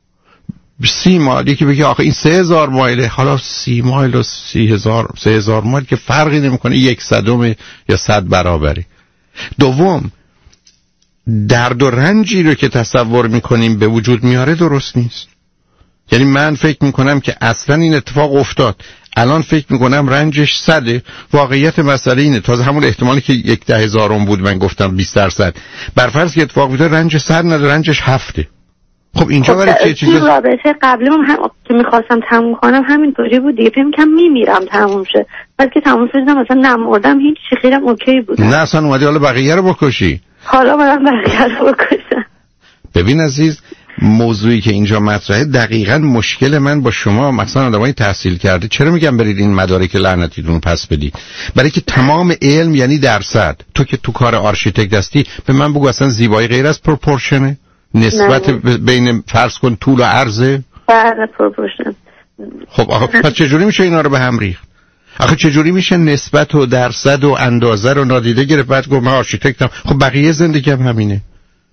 30 مایل. یکی بگه آخه این 3000 مایله. حالا 30 مایل و 3000 مایل که فرقی نمیکنه، 1/100 یا 100 برابری. دوم، درد و رنجی رو که تصور میکنیم به وجود میاره درست نیست. یعنی من فکر میکنم که اصلا این اتفاق افتاد، الان فکر میکنم رنجش 100. واقعیت مسئله اینه، تازه همون احتمالی که 1/10,000 بود من گفتم 20%، برفرض که اتفاق بیفته رنج 100 نداره، رنجش 7. خب اینجا برای چه چیزی؟ رابطه قبلی هم که میخواستم تموم کنم همینطوری بود دیگه، فکر می‌کردم میمیرم تموم شه، بعد که تموم شد مثلا نمردم، هیچ چی، خیرم اوکی بود. نه اصلا اومدی حالا بقیه رو بکشی. حالا من بقیه رو بکشم. ببین عزیز، موضوعی که اینجا مطرحه دقیقاً مشکل من با شما مثلا آدمای تحصیل کرده، چرا میگم برید این مدارک لعنتیتون رو پس بدید؟ برای که تمام علم یعنی درصد. تو که تو کار آرشیتکت هستی، به من بگو اصلا زیبایی غیر از پروپورشنه؟ نسبت بین فرض کن طول و عرضه؟ بله پروپورشن. خب آخه پس چجوری میشه اینا رو به هم ریخت؟ آخه چجوری میشه نسبت و درصد و اندازه رو نادیده گرفت بعد گفت من آرشیتکتم؟ خب بقیه زندگی هم همینه.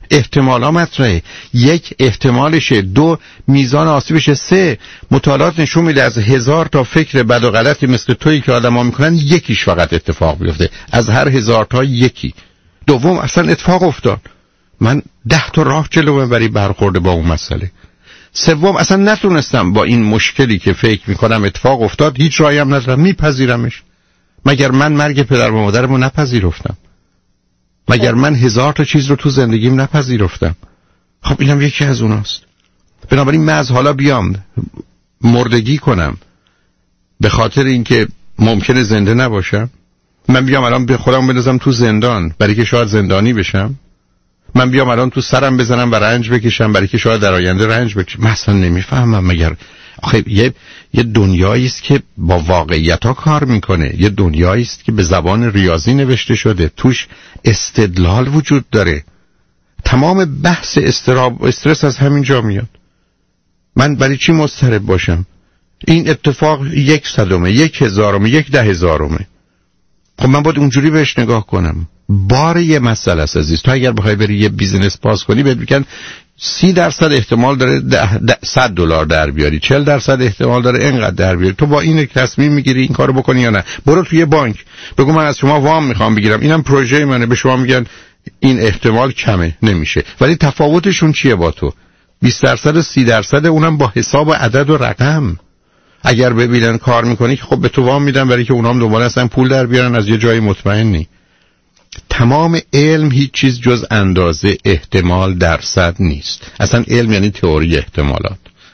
احتمالا مطرحه. 1 احتمالشه، 2 میزان آسیبشه، 3 مطالعات نشون میده از 1000 تا فکر بد و غلطی مثل تویی که آدما میکنن یکیش فقط اتفاق بیفته، از هر 1000 تا یکی. دوم اصلا اتفاق افتاد، من 10 تا راه جلو ببری برخورد با اون مسئله. سوم اصلا نتونستم با این مشکلی که فکر میکنم اتفاق افتاد هیچ راهی هم ندارم، میپذیرمش. مگر من مرگ پدر و مادرمو نپذیرفتم؟ مگر من 1000 تا چیز رو تو زندگیم نپذیرفتم؟ خب اینم یکی از اوناست. بنابراین من از حالا بیام مردگی کنم به خاطر اینکه ممکنه زنده نباشم؟ من بیام الان به خودم بندازم تو زندان برای که شاید زندانی بشم؟ من بیام الان تو سرم بزنم و رنج بکشم برای که شاید در آینده رنج بکشم؟ من اصلا نمیفهمم. مگر آخه یه دنیایی است که با واقعیت‌ها کار میکنه، یه دنیایی است که به زبان ریاضی نوشته شده، توش استدلال وجود داره. تمام بحث اضطراب و استرس از همین جا میاد. من برای چی مضطرب باشم؟ این اتفاق 1/100، 1/1000، 1/10,000. خب من باید اونجوری بهش نگاه کنم. بار یه مسئله است عزیز. تو اگر بخوای بری یه بیزینس باز کنی بهت میگن 30% احتمال داره $100 در بیاری، 40% احتمال داره اینقدر در بیاری. تو با این تصمیم میگیری این کارو بکنی یا نه. برو توی بانک بگو من از شما وام میخوام بگیرم، اینم پروژه منه، به شما میگن این احتمال کمه، نمیشه. ولی تفاوتشون چیه با تو؟ 20% 30%، اونم با حساب عدد و رقم. اگر ببینن کار میکنی که خب به تو وام میدن، برای که اونام دنبال هستن پول در بیارن از یه جای مطمئنی. تمام علم هیچ چیز جز اندازه احتمال درصد نیست. اصلا علم یعنی تئوری احتمالات،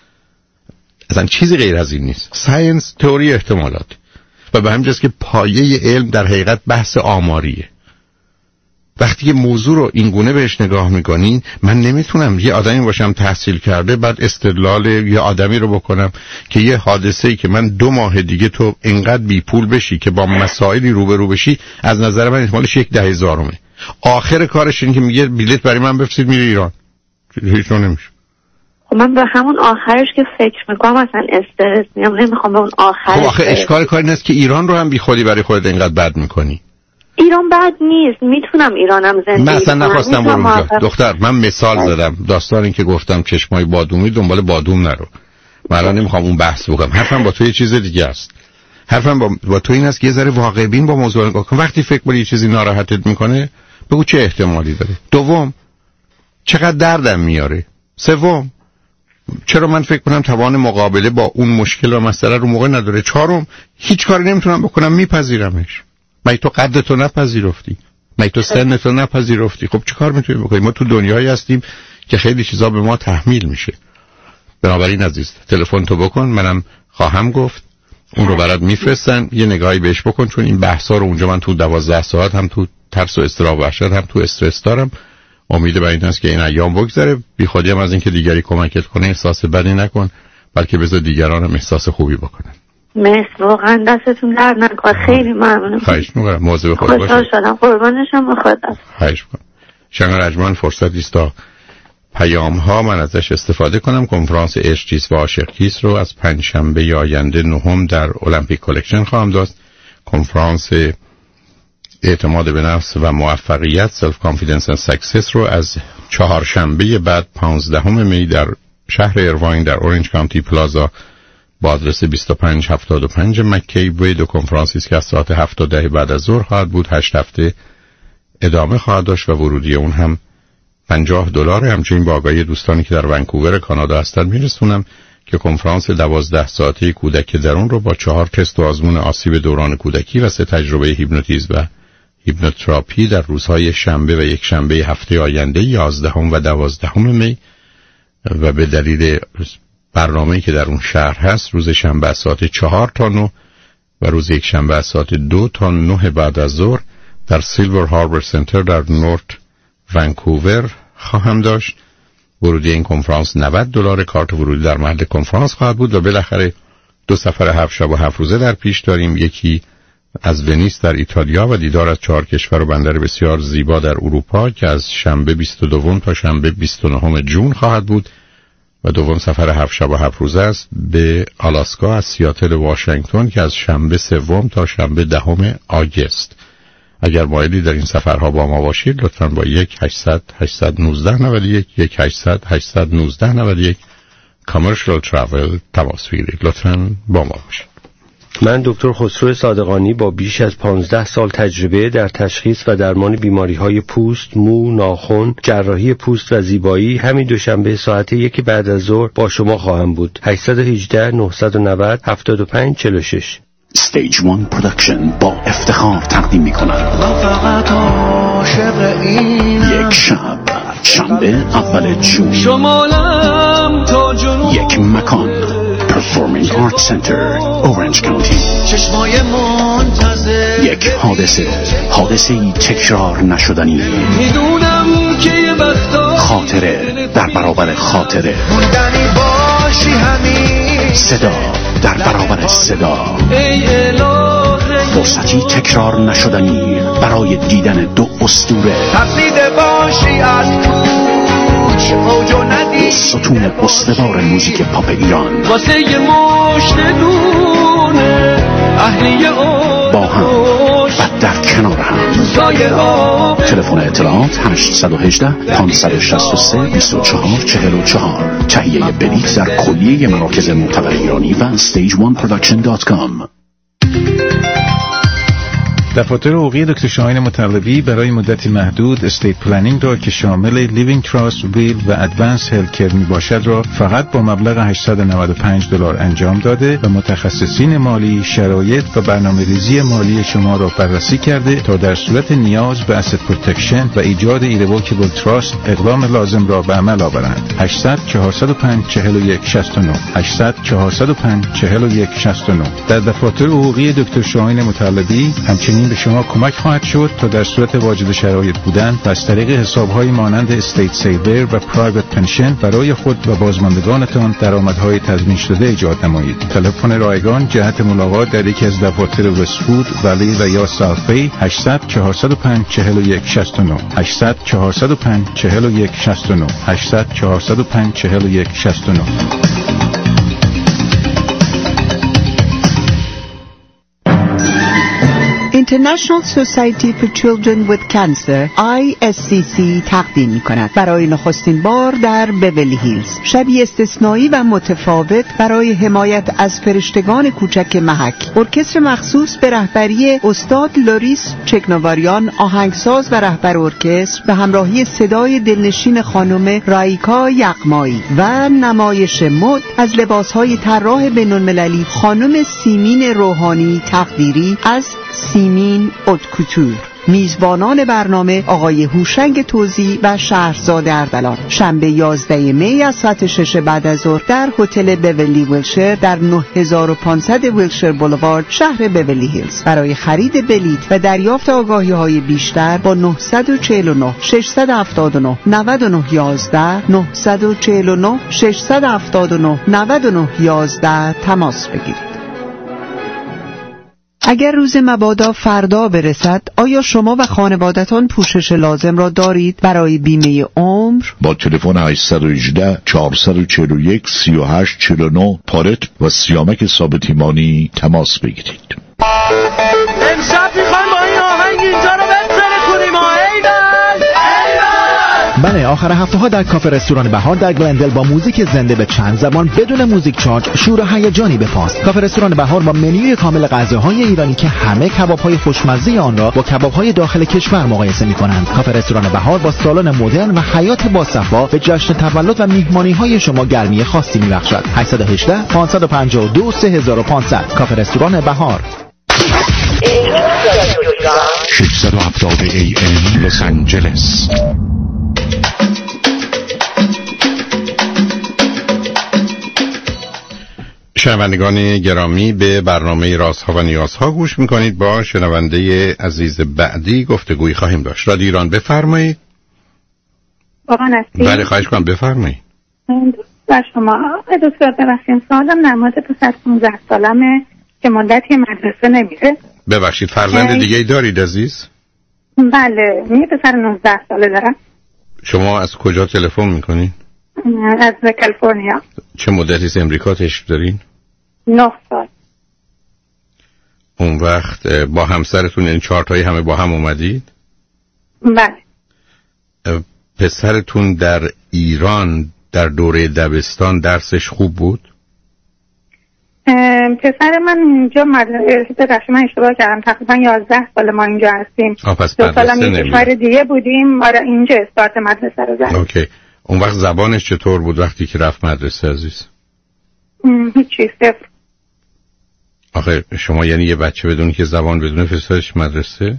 اصلا چیزی غیر از این نیست. ساینس تئوری احتمالات و به همین جاست که پایه علم در حقیقت بحث آماریه. وقتی که موضوع رو این گونه بهش نگاه میکنین، من نمیتونم یه آدمی باشم تحصیل کرده بعد استدلال یه آدمی رو بکنم که یه حادثه‌ای که من 2 ماه دیگه تو اینقدر بی پول بشی که با مسائلی روبرو بشی، از نظر من احتمالش 1/10,000. آخر کارش این که میگه بلیت برای من بفرستید میره ایران. هیچ نمیشه. خب من به همون آخرش که فکر میکنم اصلا استرس میام، نمیخوام به اون آخرش. خب آخه اشکال کاری نیست که ایران رو هم بی خودی برای خودت اینقدر بد میکنی. ایران بد نیست، میتونم ایرانم زندگی کنم. من اصلا نخواستم برو اونجا دختر. من مثال زدم، داستان این که گفتم چشمای بادومی دنبال بادوم نرو. من الان نمیخوام اون بحث بکنم. حرفم با تو یه چیز دیگه است. حرفم با تو این است که یه ذره واقع بین با موضوع نگاه کن. وقتی فکر کنی یه چیزی ناراحتت میکنه بگو چه احتمالی داره. دوم چقدر دردم میاره. سوم چرا من فکر کنم توان مقابله با اون مشکل و مسئله رو موقع نداره. چهارم هیچ کاری نمیتونم بکنم، میپذیرمش. مگه تو قدتو نپذیرفتی؟ مگه تو سنتو نپذیرفتی؟ خب چیکار میتونی بکنی؟ ما تو دنیایی هستیم که خیلی چیزا به ما تحمیل میشه. بنابراین عزیز تلفن تو بکن، منم خواهم گفت، اون رو برات میفرستن، یه نگاهی بهش بکن، چون این بحثا رو اونجا من تو 12 ساعت هم تو ترس و اضطراب و وحشت هم تو استرس دارم. امید بر این است که این ایام بگذره. بی خودی هم از اینکه دیگری کمکت کنه احساس بدی نکن، بلکه بذار دیگران هم احساس خوبی بکنن. مرسی، واقعا دستتون درد نکنه. خیلی ممنونم. خواهش می‌کنم. مواظب خودت باش. خوشحال شدم. قربانشم. خدا. خواهش می‌کنم. شنگ رجمن فرصتی است تا پیام‌ها من ازش استفاده کنم. کنفرانس عشق کیست و عاشق کیست رو از پنجشنبه آینده 9 در المپیک کلکشن خواهم داشت. کنفرانس اعتماد به نفس و موفقیت سلف کانفیدنس اند سکسس رو از چهارشنبه بعد 15 می در شهر ایرواین در اورنج کانتی پلازا با آدرس 2575 مکی وی. دو کنفرانسی است که از ساعت 7 تا 10 بعد از ظهر خواهد بود. 8 هفته ادامه خواهد داشت و ورودی اون هم $50. همچنین با آگاهی دوستانی که در ونکوور کانادا هستند میرسونم که کنفرانس 12 ساعته کودک درون رو با 4 تست و آزمون آسیب دوران کودکی و 3 تجربه هیپنوتیزم و هیپنوتراپی در روزهای شنبه و یک شنبه هفته آینده 11 و 12 می و به دلیل برنامه‌ای که در اون شهر هست روز شنبه از ساعت 4 تا 9 و روز یک شنبه از ساعت 2 تا 9 بعد از ظهر در سیلور هاربر سنتر در نورت ونکوور خواهم داشت. ورودی این کنفرانس $90. کارت ورودی در محل کنفرانس خواهد بود و بالاخره 2 سفر 7 شب و 7 روزه در پیش داریم. یکی از ونیس در ایتالیا و دیدار از 4 کشور و بندر بسیار زیبا در اروپا که از شنبه 22 تا شنبه 29 جون خواهد بود و دوم سفر 7 شب و 7 روزه است به آلاسکا از سیاتل واشنگتن که از شنبه 3 تا شنبه 10 آگوست. اگر مایلی در این سفرها با ما باشید لطفاً با 1-800-819-91 1-800-819-91 Commercial Travel تماس بگیرید. لطفاً با ما باشید. من دکتر خسرو صادقانی با بیش از 15 سال تجربه در تشخیص و درمان بیماری‌های پوست، مو، ناخن، جراحی پوست و زیبایی همین دوشنبه ساعت 1 بعد از ظهر با شما خواهم بود. 818-990-7546. استیج وان پروداکشن با افتخار تقدیم می‌کند یک شب، شنبه اول جون، شمالم تا جنوب، یک مکان، پرفورمینگ آرت سنتر، اورنج کانتی، چشمای منتظر، یک حادثه‌ای تکرار نشدنی، میدونم که یه وقتا خاطره در برابر خاطره، موندنی باشی همین، صدا در برابر صدا، ای الهی، فرصتی تکرار نشدنی برای دیدن دو اسطوره، تقلید باشی از کوچ موجو ندی، ستون استوار موزیک پاپ ایران، واسه یه مشت دونه اهلی با هم و در کنار هم، تلفن اطلاعات 818-563-2444، تهیه بلیط در کلیه مراکز معتبر ایرانی و stageoneproduction.com. دفاتر حقوقی دکتر شاهین مطلبی برای مدتی محدود استیت پلنینگ را که شامل لیوینگ تراست، ویل و ادوانس هلت می باشد را فقط با مبلغ $895 انجام داده و متخصصین مالی شرایط و برنامه‌ریزی مالی شما را بررسی کرده تا در صورت نیاز به asset protection و ایجاد ایروکیبل تراست اقدام لازم را به عمل آورند. 800-405-4169 800-405-4169. در دفاتر حقوقی دکتر شاهین مطلبی همچنین به شما کمک خواهد شد تا در صورت واجد شرایط بودن و از طریق حساب‌های مانند استیت سیور و پرایوت پنشن برای خود و بازماندگانتان درآمدهای تضمین شده ایجاد نمایید. تلفن رایگان جهت ملاقات در یکی از دفاتر وست‌وود، ولی و یا ساوت بی 800-405-4169 800-405-4169 800-405-4169. International Society for Children with Cancer ISCC تقدیم می‌کند برای نخستین بار در بیولی هیلز شبی استثنایی و متفاوت برای حمایت از فرشتگان کوچک محک. ارکستر مخصوص به رهبری استاد لوریس چکنواریان، آهنگساز و رهبر ارکستر، به همراهی صدای دلنشین خانم رایکا یغمایی و نمایش مد از لباس‌های طراح بین‌المللی خانم سیمین روحانی تقدیری از سیمین اوتکوتور. میزبانان برنامه آقای هوشنگ توزی و شهرزاد اردلان. شنبه 11 می از ساعت 6 بعد از ظهر در هتل بیولی ویلشر در 9500 ویلشر بولوارد شهر بیولی هیلز. برای خرید بلیط و دریافت آگاهی‌های بیشتر با 949 679 99 11 949 679 99 11 تماس بگیرید. اگر روز مبادا فردا برسد، آیا شما و خانوادتان پوشش لازم را دارید برای بیمه عمر؟ با تلفن 818-441-3849 پارت و سیامک ثابت ایمانی تماس بگیرید. امشب میخوایم با این آهنگ اینجا رو بزنه کنیم. بله، آخر هفته ها در کافه رستوران بهار در گلندل با موزیک زنده به چند زبان بدون موزیک چارج شور و هیجانی بپاس. کافه رستوران بهار با منوی کامل غذاهای ایرانی که همه کباب‌های خوشمزه آن را با کباب‌های داخل کشور مقایسه می‌کنند. کافه رستوران بهار با سالن مدرن و حیات باصفا به جشن تولد و میهمانی‌های شما گرمی خاصی می‌بخشد. 818-552-3500 کافه رستوران بهار. 670 AM لس آنجلس. شنوندگان گرامی، به برنامه رازها و نیازها گوش میکنید. با شنونده عزیز بعدی گفتگویی خواهیم داشت. رادیو ایران، بفرمایید. آقا نستی؟ بله، خواهش کنم بفرمایید. در شما دکتر ببخشید، سالم نماز پسر 15 سالمه که مدتی مدرسه نمیره. ببخشید، فرزند دیگه ای دارید عزیز؟ بله، یه پسر 19 ساله دارم. شما از کجا تلفن میکنید؟ از کالیفرنیا. چه مدتی از امریکا تشریف دارین؟ 9 سال. اون وقت با همسرتون یعنی 4 تایی همه با هم اومدید؟ بله. پسرتون در ایران در دوره دبستان درسش خوب بود؟ پسر من اینجا مدرسه من اشتباه کردم، تقریبا 11 سال ما اینجا هستیم. پس 2 سالم یه کشور دیگه بودیم. آره اینجا استارت مدرسه رو زدیم. اوکی. اون وقت زبانش چطور بود وقتی که رفت مدرسه عزیز؟ هیچی، صفر. آخه شما یعنی یه بچه بدونی که زبان بدونه فرستادش مدرسه؟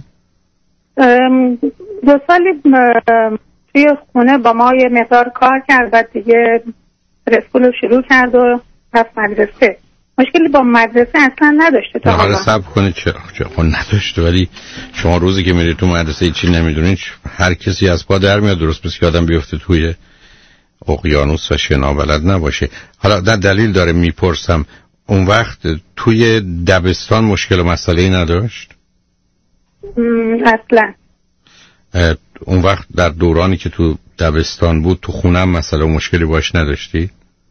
2 سالی توی خونه با ما یه مقدار کار کرد، بعد دیگه رسکول رو شروع کرد و رفت مدرسه. مشکلی با مدرسه اصلا نداشته تا حالا. صبر کنید. چرا نداشته؟ ولی شما روزی که میرید تو مدرسه هیچی نمیدونید، هر کسی از پا در میاد، درست مثل که آدم بیفته توی اقیانوس و شنا بلد نباشه. حالا در دلیل داره میپرسم، اون وقت توی دبستان مشکل و مسئله‌ای نداشت؟ اصلا. اون وقت در دورانی که تو دبستان بود تو خونم مسئله و مشکلی باش نداشتی؟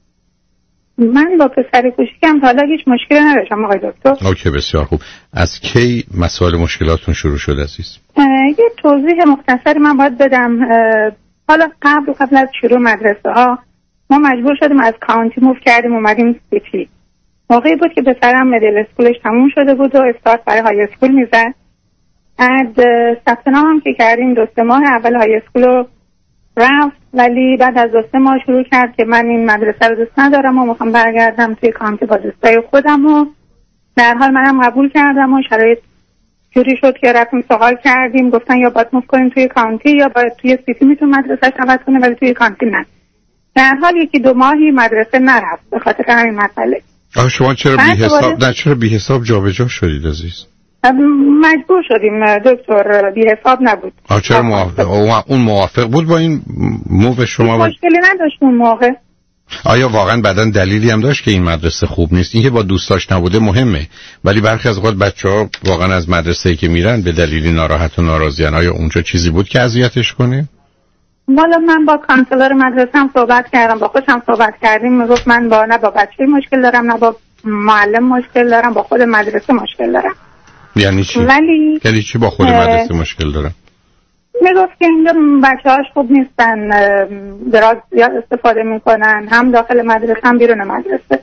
من با پسر کوچیکم حالا هیچ مشکلی نداشتم آقای دکتر. اوکی، بسیار خوب. از کی مسائل مشکلاتون شروع شد عزیز؟ یه توضیح مختصری من باید بدم. حالا قبل از شروع مدرسه ها ما مجبور شدیم از کانتی موو کردیم اومدیم سیتی. موقعی بود که پسرم مدل اسکولش تموم شده بود و استارت برای های اسکول میزد. بعد ثبت نام هم که کردیم 2 ماه اول های اسکول رو رفت، ولی بعد از 2 ماه شروع کرد که من این مدرسه رو دوست ندارم و میخوام برگردم توی کانتی با دوستای خودم و در حال منم قبول کردم و شرایط جوری شد که رفتیم سوال کردیم، گفتن یا باید موو کنیم توی کانتی یا باید توی سیتی میتون مدرسه‌اش عوض کنه ولی توی کانتی نه. در حال 1-2 ماهی مدرسه نرفت به خاطر همین مسئله. شما چرا بی حساب جابجا شدید عزیز؟ مجبور شدیم دکتر، بی حساب نبود. چرا اون موافق بود با این موو شما؟ مشکلی نداشت اون موقع. آیا واقعا بعداً دلیلی هم داشت که این مدرسه خوب نیست؟ این که با دوستاش نبوده مهمه، ولی برخی از اوقات بچه‌ها واقعا از مدرسه‌ای که میرن به دلیلی ناراحت و ناراضیان. آیا اونجا چیزی بود که اذیتش کنه؟ والا من با کانسلر مدرسه هم صحبت کردم، با خودم صحبت کردیم، میگفت من نه با بچه مشکل دارم نه با معلم مشکل دارم، با خود مدرسه مشکل دارم. یعنی چی؟ یعنی چی با خود مدرسه مشکل دارم؟ میگفت که اینجا بچه‌هاش خوب نیستن، دراز زیاد استفاده میکنن، هم داخل مدرسه هم بیرون مدرسه.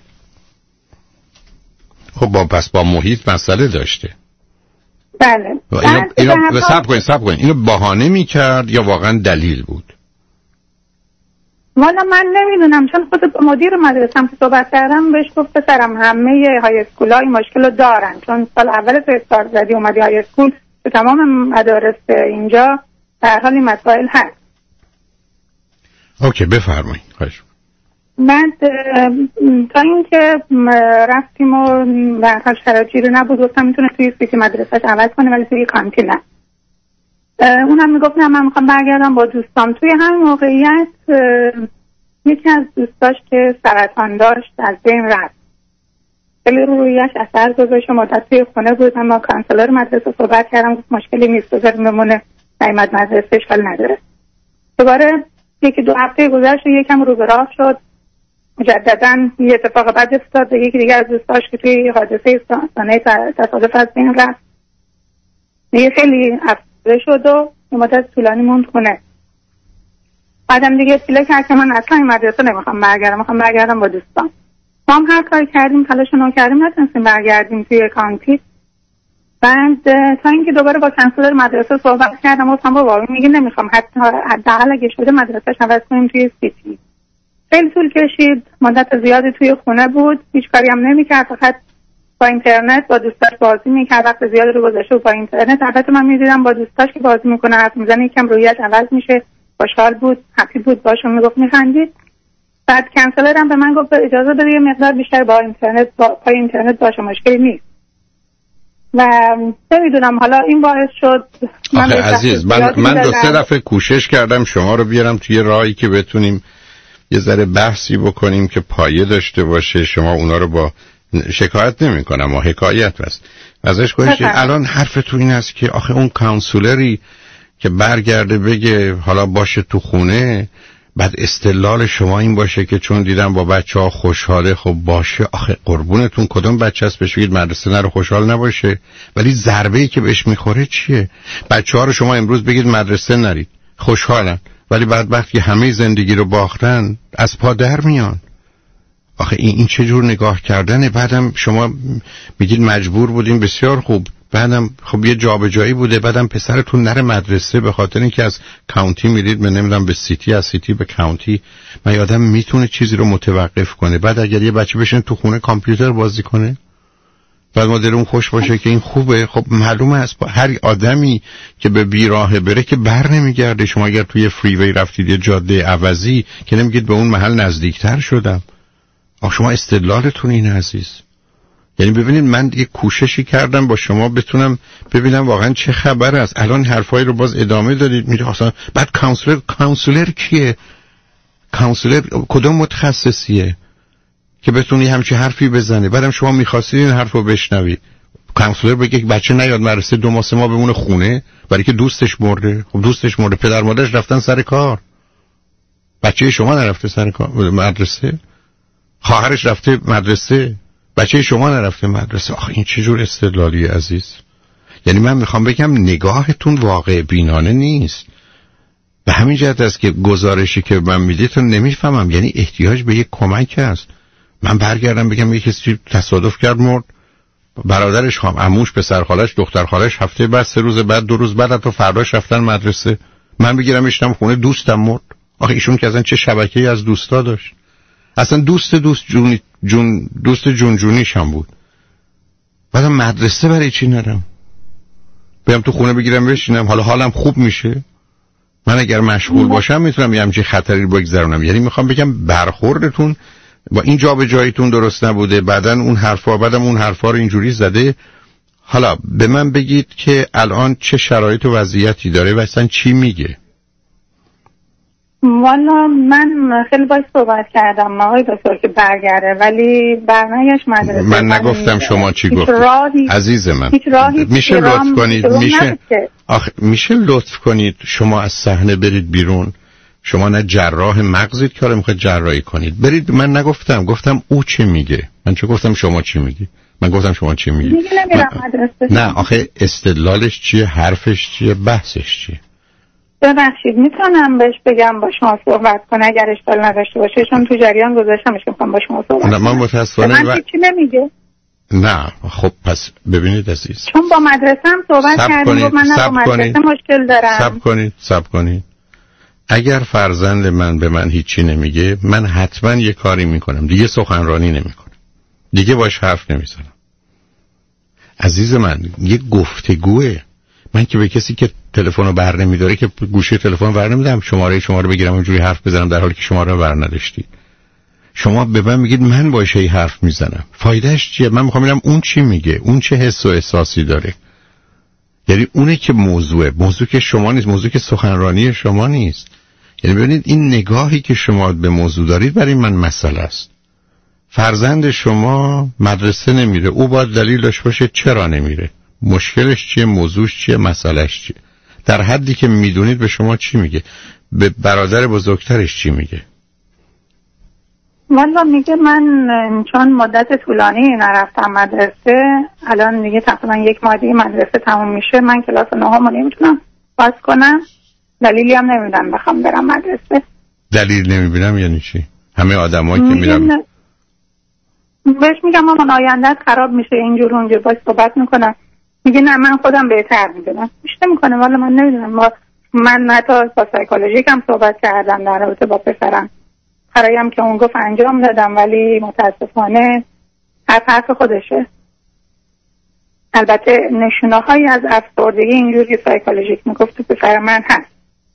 خب پس با محیط مسئله داشته. بله. اینو صبر کنین. اینو بهانه میکرد یا واقعا دلیل بود؟ والا من نمیدونم، چون خود مدیر مدرسه هم که صحبت کردم بهش گفت پسرم همه های اسکول ها این مشکل رو دارن، چون سال اول تو استارت زدی اومدی های اسکول، تو تمام مدارس اینجا در حال این مسائل هست. اوکی بفرمایید. خواهش. بعد تا اینکه رفتیم و در حال شرایطی رو نبود، گفتم میتونه توی سیتی مدرسهش عوض کنه ولی توی کانتین نه. اونم میگفت نه من میخوام برگردم با دوستام. توی همین موقعیت یکی از دوستاش که سرطان داشت از بین رفت. خیلی رویش اثر گذاشت و مدت توی خونه بود. اما کانسلر مدرسه صحبت کردم، گفت مشکلی نیست، بذار بمونه، نعمت مدرسه اشکال نداره. دوباره 1-2 هفته گذشت و یکم رو به راه شد. مجدداً یه اتفاق بد افتاد، یکی دیگه از دوستاش که توی حادثه سانه تصادف از بین رفت. دیگه خیلی افسرده شد و مدت طولانی موند خونه. بعدم دیگه اطلاع کرد که من اصلا این مدرسه نمیخوام برگردم، میخوام برگردم با دوستان. ما هم هر کاری کردیم، تلاشمون کردیم، نتونستیم برگردیم توی کانتی. بعد تا اینکه دوباره با کانسلر مدرسه صحبت کردم، گفتم بابا میگه نمیخوام، حداقل اگه شده مدرسه‌اش عوض کنیم توی سیتی. خیلی طول کشید، مدت زیادی توی خونه بود، هیچ کاری هم نمی‌کرد، فقط با اینترنت با دوستاش بازی می‌کرد، وقت زیادی رو گذاشته با اینترنت. البته من می‌دیدم با دوستاش که بازی می‌کنه، حرف می‌زنه، یکم رویش عوض میشه، خوشحال بود، هپی بود، باشون میگفت می‌خندید. بعد کانسلرم به من گفت اجازه بده یه مقدار بیشتر با اینترنت باشه، مشکلی نیست. و نمیدونم حالا این باعث شد آخه عزیز من 2-3 دفعه کوشش کردم شما رو بیارم توی راهی که بتونیم یه ذره بحثی بکنیم که پایه داشته باشه. شما اونا رو با شکایت نمی کنم و حکایت هست ازش گوشید. الان حرف تو این است که آخه اون کانسولری که برگرده بگه حالا باشه تو خونه، بعد استدلال شما این باشه که چون دیدم با بچه‌ها خوشحاله، خب باشه. آخه قربونتون کدوم بچه است بهش بگید مدرسه نرو خوشحال نباشه؟ ولی ضربه‌ای که بهش میخوره چیه؟ بچه‌ها رو شما امروز بگید مدرسه نرید، خوشحالن، ولی بعد وقتی همه زندگی رو باختن از پا در میان. آخه این چه جور نگاه کردنه؟ بعدم شما میگید مجبور بودیم، بسیار خوب، بعدم خب یه جابجایی بوده، بعدم پسرتون نره مدرسه به خاطر اینکه از کانتی میرید من نمیدونم به سیتی، از سیتی به کانتی. من آدم میتونه چیزی رو متوقف کنه؟ بعد اگر یه بچه بشینه تو خونه کامپیوتر بازی کنه، بعد ما دلمون خوش باشه که این خوبه، خب معلومه است هر آدمی که به بیراه بره که بر نمیگرده. شما اگر توی فریوی رفتید یه جاده عوضی که نمیگید به اون محل نزدیکتر شدم. آخه شما استدلالتون این عزیز. یعنی ببینید من یه کوششی کردم با شما بتونم ببینم واقعا چه خبر است. الان حرفایی رو باز ادامه دادید میره اصلا. بعد کانسولر کیه؟ کانسولر کدوم متخصصیه که بتونی همچی حرفی بزنه؟ بعدم شما می‌خواستید این حرفو بشنوید. کانسولر بگه که بچه نیاد مدرسه 2 ماه 3 ماه بمونه خونه برای که دوستش مرده. خب دوستش مرده، پدر مادرش رفتن سر کار، بچه شما نرفته سر کار مدرسه، خواهرش رفته مدرسه، بچه شما نرفته مدرسه. آخه این چه جور استدلالی عزیز؟ یعنی من میخوام بگم نگاهتون واقع بینانه نیست. به همین جهت است که گزارشی که من میدیتون نمیفهمم. یعنی احتیاج به یک کمک هست. من برگردم بگم یک کسی تصادف کرد مرد، برادرش، عموش، پسر خالش، دختر خالش هفته بعد 3 روز بعد 2 روز بعد حتی فرداش رفتن مدرسه، من بگیرم بشینم خونه دوستم مرد. آخه ایشون که اصلا چه شبکه‌ای از دوستا داشت؟ اصلا دوست جونجونیش هم بود. بعدم مدرسه برای چی نرم؟ بیام تو خونه بگیرم بشینم حالم خوب میشه؟ من اگر مشغول باشم میتونم یه همچین خطری رو بگذرونم. یعنی میخوام بگم برخوردتون با این جا به جایتون درست نبوده، بعدن اون حرفا رو اینجوری زده. حالا به من بگید که الان چه شرایط و وضعیتی داره و اصلا چی میگه؟ والا من خیلی باید صحبت کردم آقای دکتر که برگرده، ولی برنگشت مدرسه. من نگفتم شما چی گفتید عزیز من. میشه لطف کنید؟ میشه لطف کنید شما از صحنه برید بیرون؟ شما نه جراح مغزید که میخواید جراحی کنید. برید. من نگفتم، گفتم او چه میگه. من چه گفتم شما چی میگی؟ من گفتم شما چی میگی؟ نه آخه استدلالش چیه؟ حرفش چیه؟ بحثش چیه؟ ببخشید میتونم بهش بگم با شما صحبت کنه اگر اشکال نداشته باشه، چون تو جریان گذاشتمش که با شما صحبت کنم. نه من متاسفانه من چی نمیگه. نه خب پس ببینید عزیز، چون با مدرسه هم صحبت کردیم و من با مدرسه مشکل دارم. صبر کنید. اگر فرزند من به من هیچی نمیگه، من حتما یه کاری میکنم، دیگه سخنرانی نمیکنم، دیگه باش حرف نمیزنم. عزیز من یه گفتگوه. من که به کسی که تلفنو بر نمیداره که گوشی تلفن بر نمیدم، شماره بگیرم اونجوری حرف بزنم در حالی که شماره رو بر نداشتید. شما به من میگید من باشه ای حرف میزنم، فایدهش چیه؟ من میخوام ببینم اون چی میگه، اون چه حس و احساسی داره. یعنی اونه که موضوع که شما نیست، موضوع که سخنرانی شما نیست. یعنی ببینید این نگاهی که شما به موضوع دارید برای من مسئله است. فرزند شما مدرسه نمیره، او باید دلیل داشته باشه چرا نمیره، مشکلش چیه، موضوعش چیه، مسئلهش چیه. در حدی که میدونید به شما چی میگه، به برادر بزرگترش چی میگه؟ والا میگه من چون مدت طولانی نرفتم مدرسه، الان دیگه تقریبا 1 ماه دیگه مدرسه تموم میشه، من کلاس 9 نمیتونم پاس کنم، دلیلی هم نمیدونم بخوام برم مدرسه. دلیل نمیبینم یعنی چی؟ همه آدمایی که میرم بهش میگم من آیندهت خراب میشه، اینجور اونجور باش صحبت میکنم. میگه نه من خودم بهتر میدونم. میشه میکنه والا من نمیدونم. من حتی با سایکولوژیکم صحبت کردم در رابطه با پسرم، کاریم که اون گفت انجام دادم، ولی متاسفانه حرف خودشه. البته نشونه‌هایی از افسردگی اینجوری سایکولوژیک میگفت تو پسر من هست.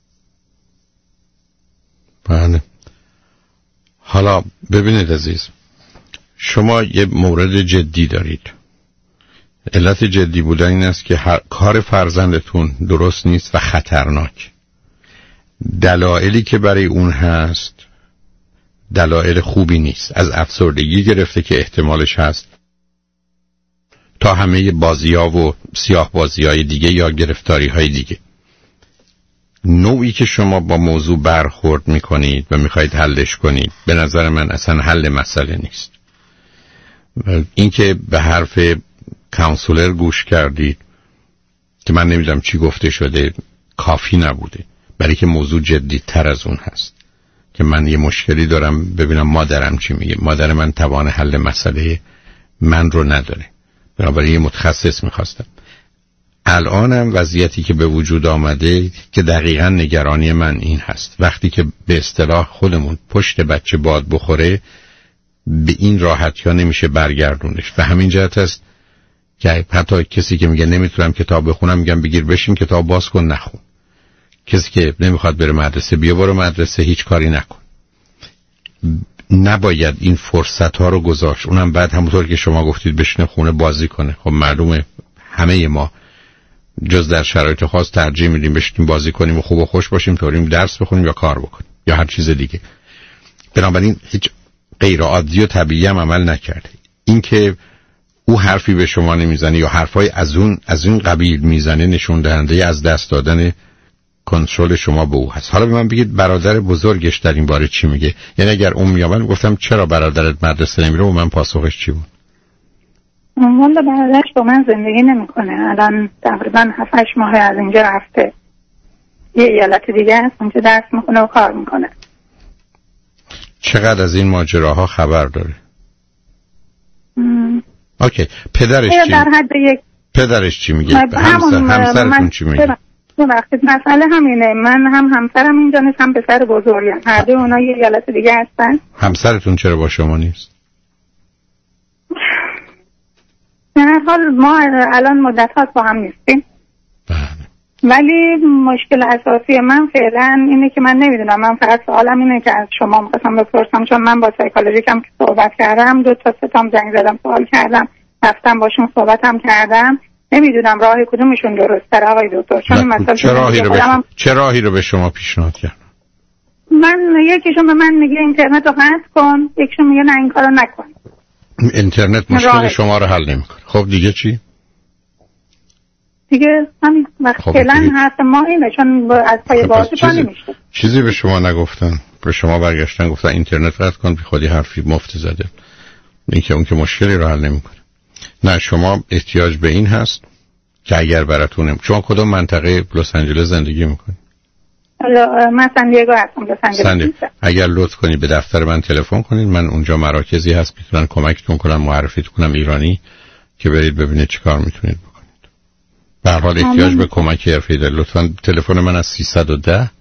بله. حالا ببینید عزیز، شما یه مورد جدی دارید. علت جدی بودن این است که کار فرزندتون درست نیست و خطرناک. دلایلی که برای اون هست دلایل خوبی نیست، از افسردگی گرفته که احتمالش هست تا همه بازی‌ها و سیاه بازی‌های دیگه یا گرفتاری‌های دیگه. نوعی که شما با موضوع برخورد میکنید و میخواید حلش کنید به نظر من اصلا حل مسئله نیست. اینکه به حرف کانسولر گوش کردید که من نمیدونم چی گفته شده کافی نبوده، برای که موضوع جدی تر از اون هست که من یه مشکلی دارم ببینم مادرم چی میگه. مادر من توان حل مسئله من رو نداره، بنابراین یه متخصص میخواستم. الانم وضعیتی که به وجود آمده که دقیقاً نگرانی من این هست، وقتی که به اصطلاح خودمون پشت بچه باد بخوره به این راحتی ها نمیشه برگردونش. و همین جهت است که حتی کسی که میگه نمیتونم کتاب بخونم میگم بگیر بشین کتاب باز کن نخون. کسی که نمیخواد بره مدرسه بیا برو مدرسه، هیچ کاری نکن. نباید این فرصت ها رو گذاشت. اونم بعد همونطور که شما گفتید بشینه خونه بازی کنه. خب معلومه همه ما جز در شرایط خاص ترجیح میدیم بشینیم بازی کنیم و خوب و خوش باشیم، طوریم درس بخونیم یا کار بکنیم یا هر چیز دیگه. بنابراین هیچ غیر عادی و طبیعی هم عمل نکرده. این که او حرفی به شما نمیزنه یا حرفای از اون قبیل میزنه نشون دهنده از دست دادن کنترل شما به او هست. حالا به من بگید برادر بزرگش در این باره چی میگه؟ یعنی اگر اون میامد گفتم چرا برادرت مدرسه نمیره و من پاسخش چی بود؟ والا برادرش با من زندگی نمیکنه. الان تقریبا 7-8 ماه از اینجا رفته یه ایالت دیگه هست، اونجا درس میکنه و کار میکنه. چقدر از این ماجراها خبر داره؟ اوکی. پدرش چی؟ در حد یک. پدرش چی میگه؟ همسرتون چی میگه؟ ببخشید مسئله همینه، من هم همسرم اینجا نیست هم پسر بزرگم، هر دو اونا یه ایالت دیگه هستن. همسرتون چرا با شما نیست؟ در هر حال ما الان مدت هاست با هم نیستیم. ولی مشکل اساسی من فعلا اینه که من نمیدونم، من فقط سوالم اینه که از شما می‌خواستم بپرسم، چون من با سایکولوژیکم که صحبت کردم 2 تا 3 تا زنگ زدم سوال کردم، رفتم باشون صحبتم کردم، نمیدونم راه کدومشون درسته آقای دکتر. چون مثلا چه راهی رو به شما پیشنهاد کردم؟ من یکیشون به من میگه اینترنت رو قطع کن، یکیشون میگه نه این کارو نکن. اینترنت مشکل شما رو حل نمیکنه. خب دیگه چی؟ دیگه همین وقت فعلا حرف ما اینه، چون از پای بازی پا نمیشه. چیزی به شما نگفتن؟ به شما برگشتن گفتن اینترنت قطع کن، بی خودی حرفی مفت زده. این که اون که مشکلی رو حل نمیکنه. نه شما احتیاج به این هست که اگر براتون شما کدوم منطقه لس آنجلس زندگی میکنید؟ من سن دیگو هستم. لس آنجلس. اگر لطف کنید به دفتر من تلفن کنید، من اونجا مراکزی هست میتونن کمکتون کنم، معرفیتون کنم ایرانی که برید ببینید چیکار میتونید بکنید. به هر حال احتیاج به کمک حرفه‌ای دارید. لطفاً تلفن من از 310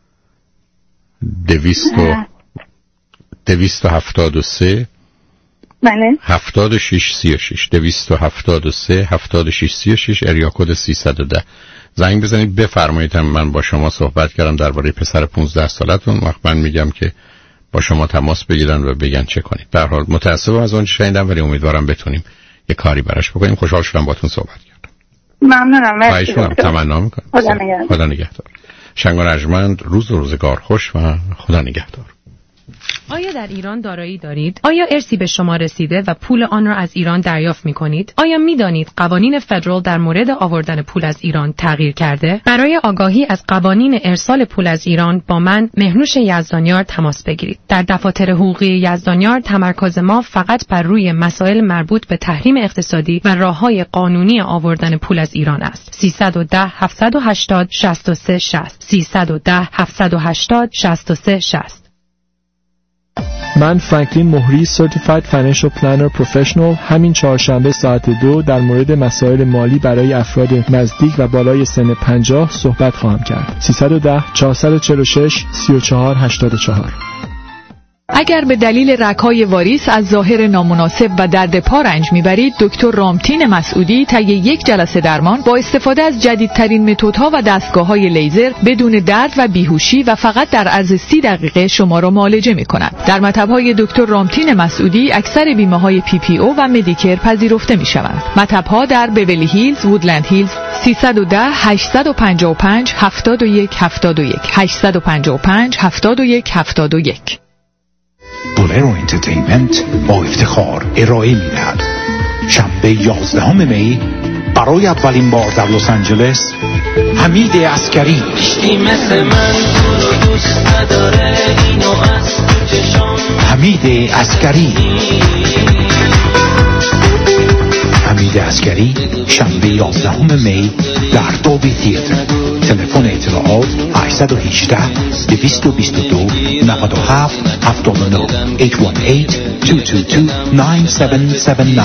273 بله 7636 273 7636 اریا کد 310 زنگ بزنید بفرمایید. من با شما صحبت کردم درباره پسر 15 سالتون، وقت من میگم که با شما تماس بگیرن و بگن چه کنید. به هر حال متاسفم از اون چه شنیدم، ولی امیدوارم بتونیم یه کاری براش بکنیم. خوشحال شدم باهاتون صحبت کردم. ممنونم. مرسی. تمنا میکنم. خدا نگهدار. شنگ و رجمند، روز و روزگار خوش و خدا نگهدار. آیا در ایران دارایی دارید؟ آیا ارثی به شما رسیده و پول آن را از ایران دریافت می‌کنید؟ آیا می‌دانید قوانین فدرال در مورد آوردن پول از ایران تغییر کرده؟ برای آگاهی از قوانین ارسال پول از ایران با من مهنوش یزدانیار تماس بگیرید. در دفاتر حقوقی یزدانیار تمرکز ما فقط بر روی مسائل مربوط به تحریم اقتصادی و راه‌های قانونی آوردن پول از ایران است. 310 780 63 60 310 780 63 60. من فرانکلین مهری Certified Financial Planner Professional همین چهارشنبه ساعت 2 در مورد مسائل مالی برای افراد نزدیک و بالای سن 50 صحبت خواهم کرد. 310 446 3484. اگر به دلیل رگ‌های واریس از ظاهر نامناسب و درد پا رنج میبرید، دکتر رامتین مسعودی طی یک جلسه درمان با استفاده از جدیدترین متدها و دستگاه‌های لیزر بدون درد و بیهوشی و فقط در عرض 30 دقیقه شما را معالجه می‌کند. در مطب‌های دکتر رامتین مسعودی اکثر بیمه‌های PPO و مدیکر پذیرفته می‌شوند. مطب‌ها در بیولی هیلز، وودلند هیلز. 310 855 71 71 855 71 71. بولرو انترتینمنت با افتخار ارائه می‌دهد شنبه 11 می برای اولین بار در لس آنجلس حمید عسکری. مثل من تو رو دوست نداره اینو از چشام. حمید عسکری. حمید عسکری شنبه 11 می در دولبی تئاتر. تلفن اطلاعات 818 222 97 79 818 222 9779.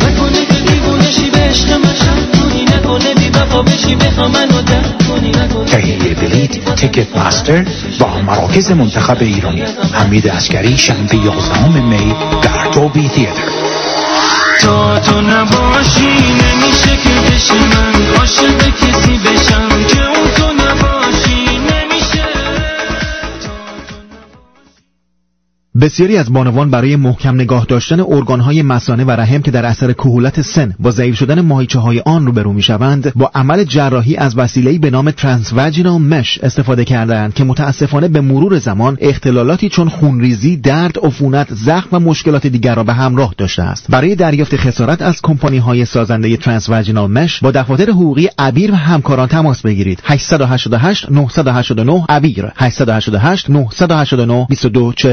تهیه بلیط تیکت ماستر با مراکز منتخب ایرانی. حمید عسکری شنبه 11 می در دولبی تئاتر. تا تو نباشی نمیشه که بشه من عاشق کسی بشم که اون تو نباشی نمیشه. بسیاری از بانوان برای محکم نگاه داشتن ارگانهای مثانه و رحم که در اثر کهولت سن با ضعیف شدن ماهیچه‌های آن روبرو می‌شوند، با عمل جراحی از وسیله‌ای به نام ترانسواژینال مش استفاده کردند که متأسفانه به مرور زمان اختلالاتی چون خونریزی، درد، عفونت، زخم و مشکلات دیگر را به همراه داشته است. برای دریافت خسارت از کمپانی‌های سازنده ترانسواژینال مش با دفاتر حقوقی عبیر و همکاران تماس بگیرید. 888 989 عبیر 888 989 22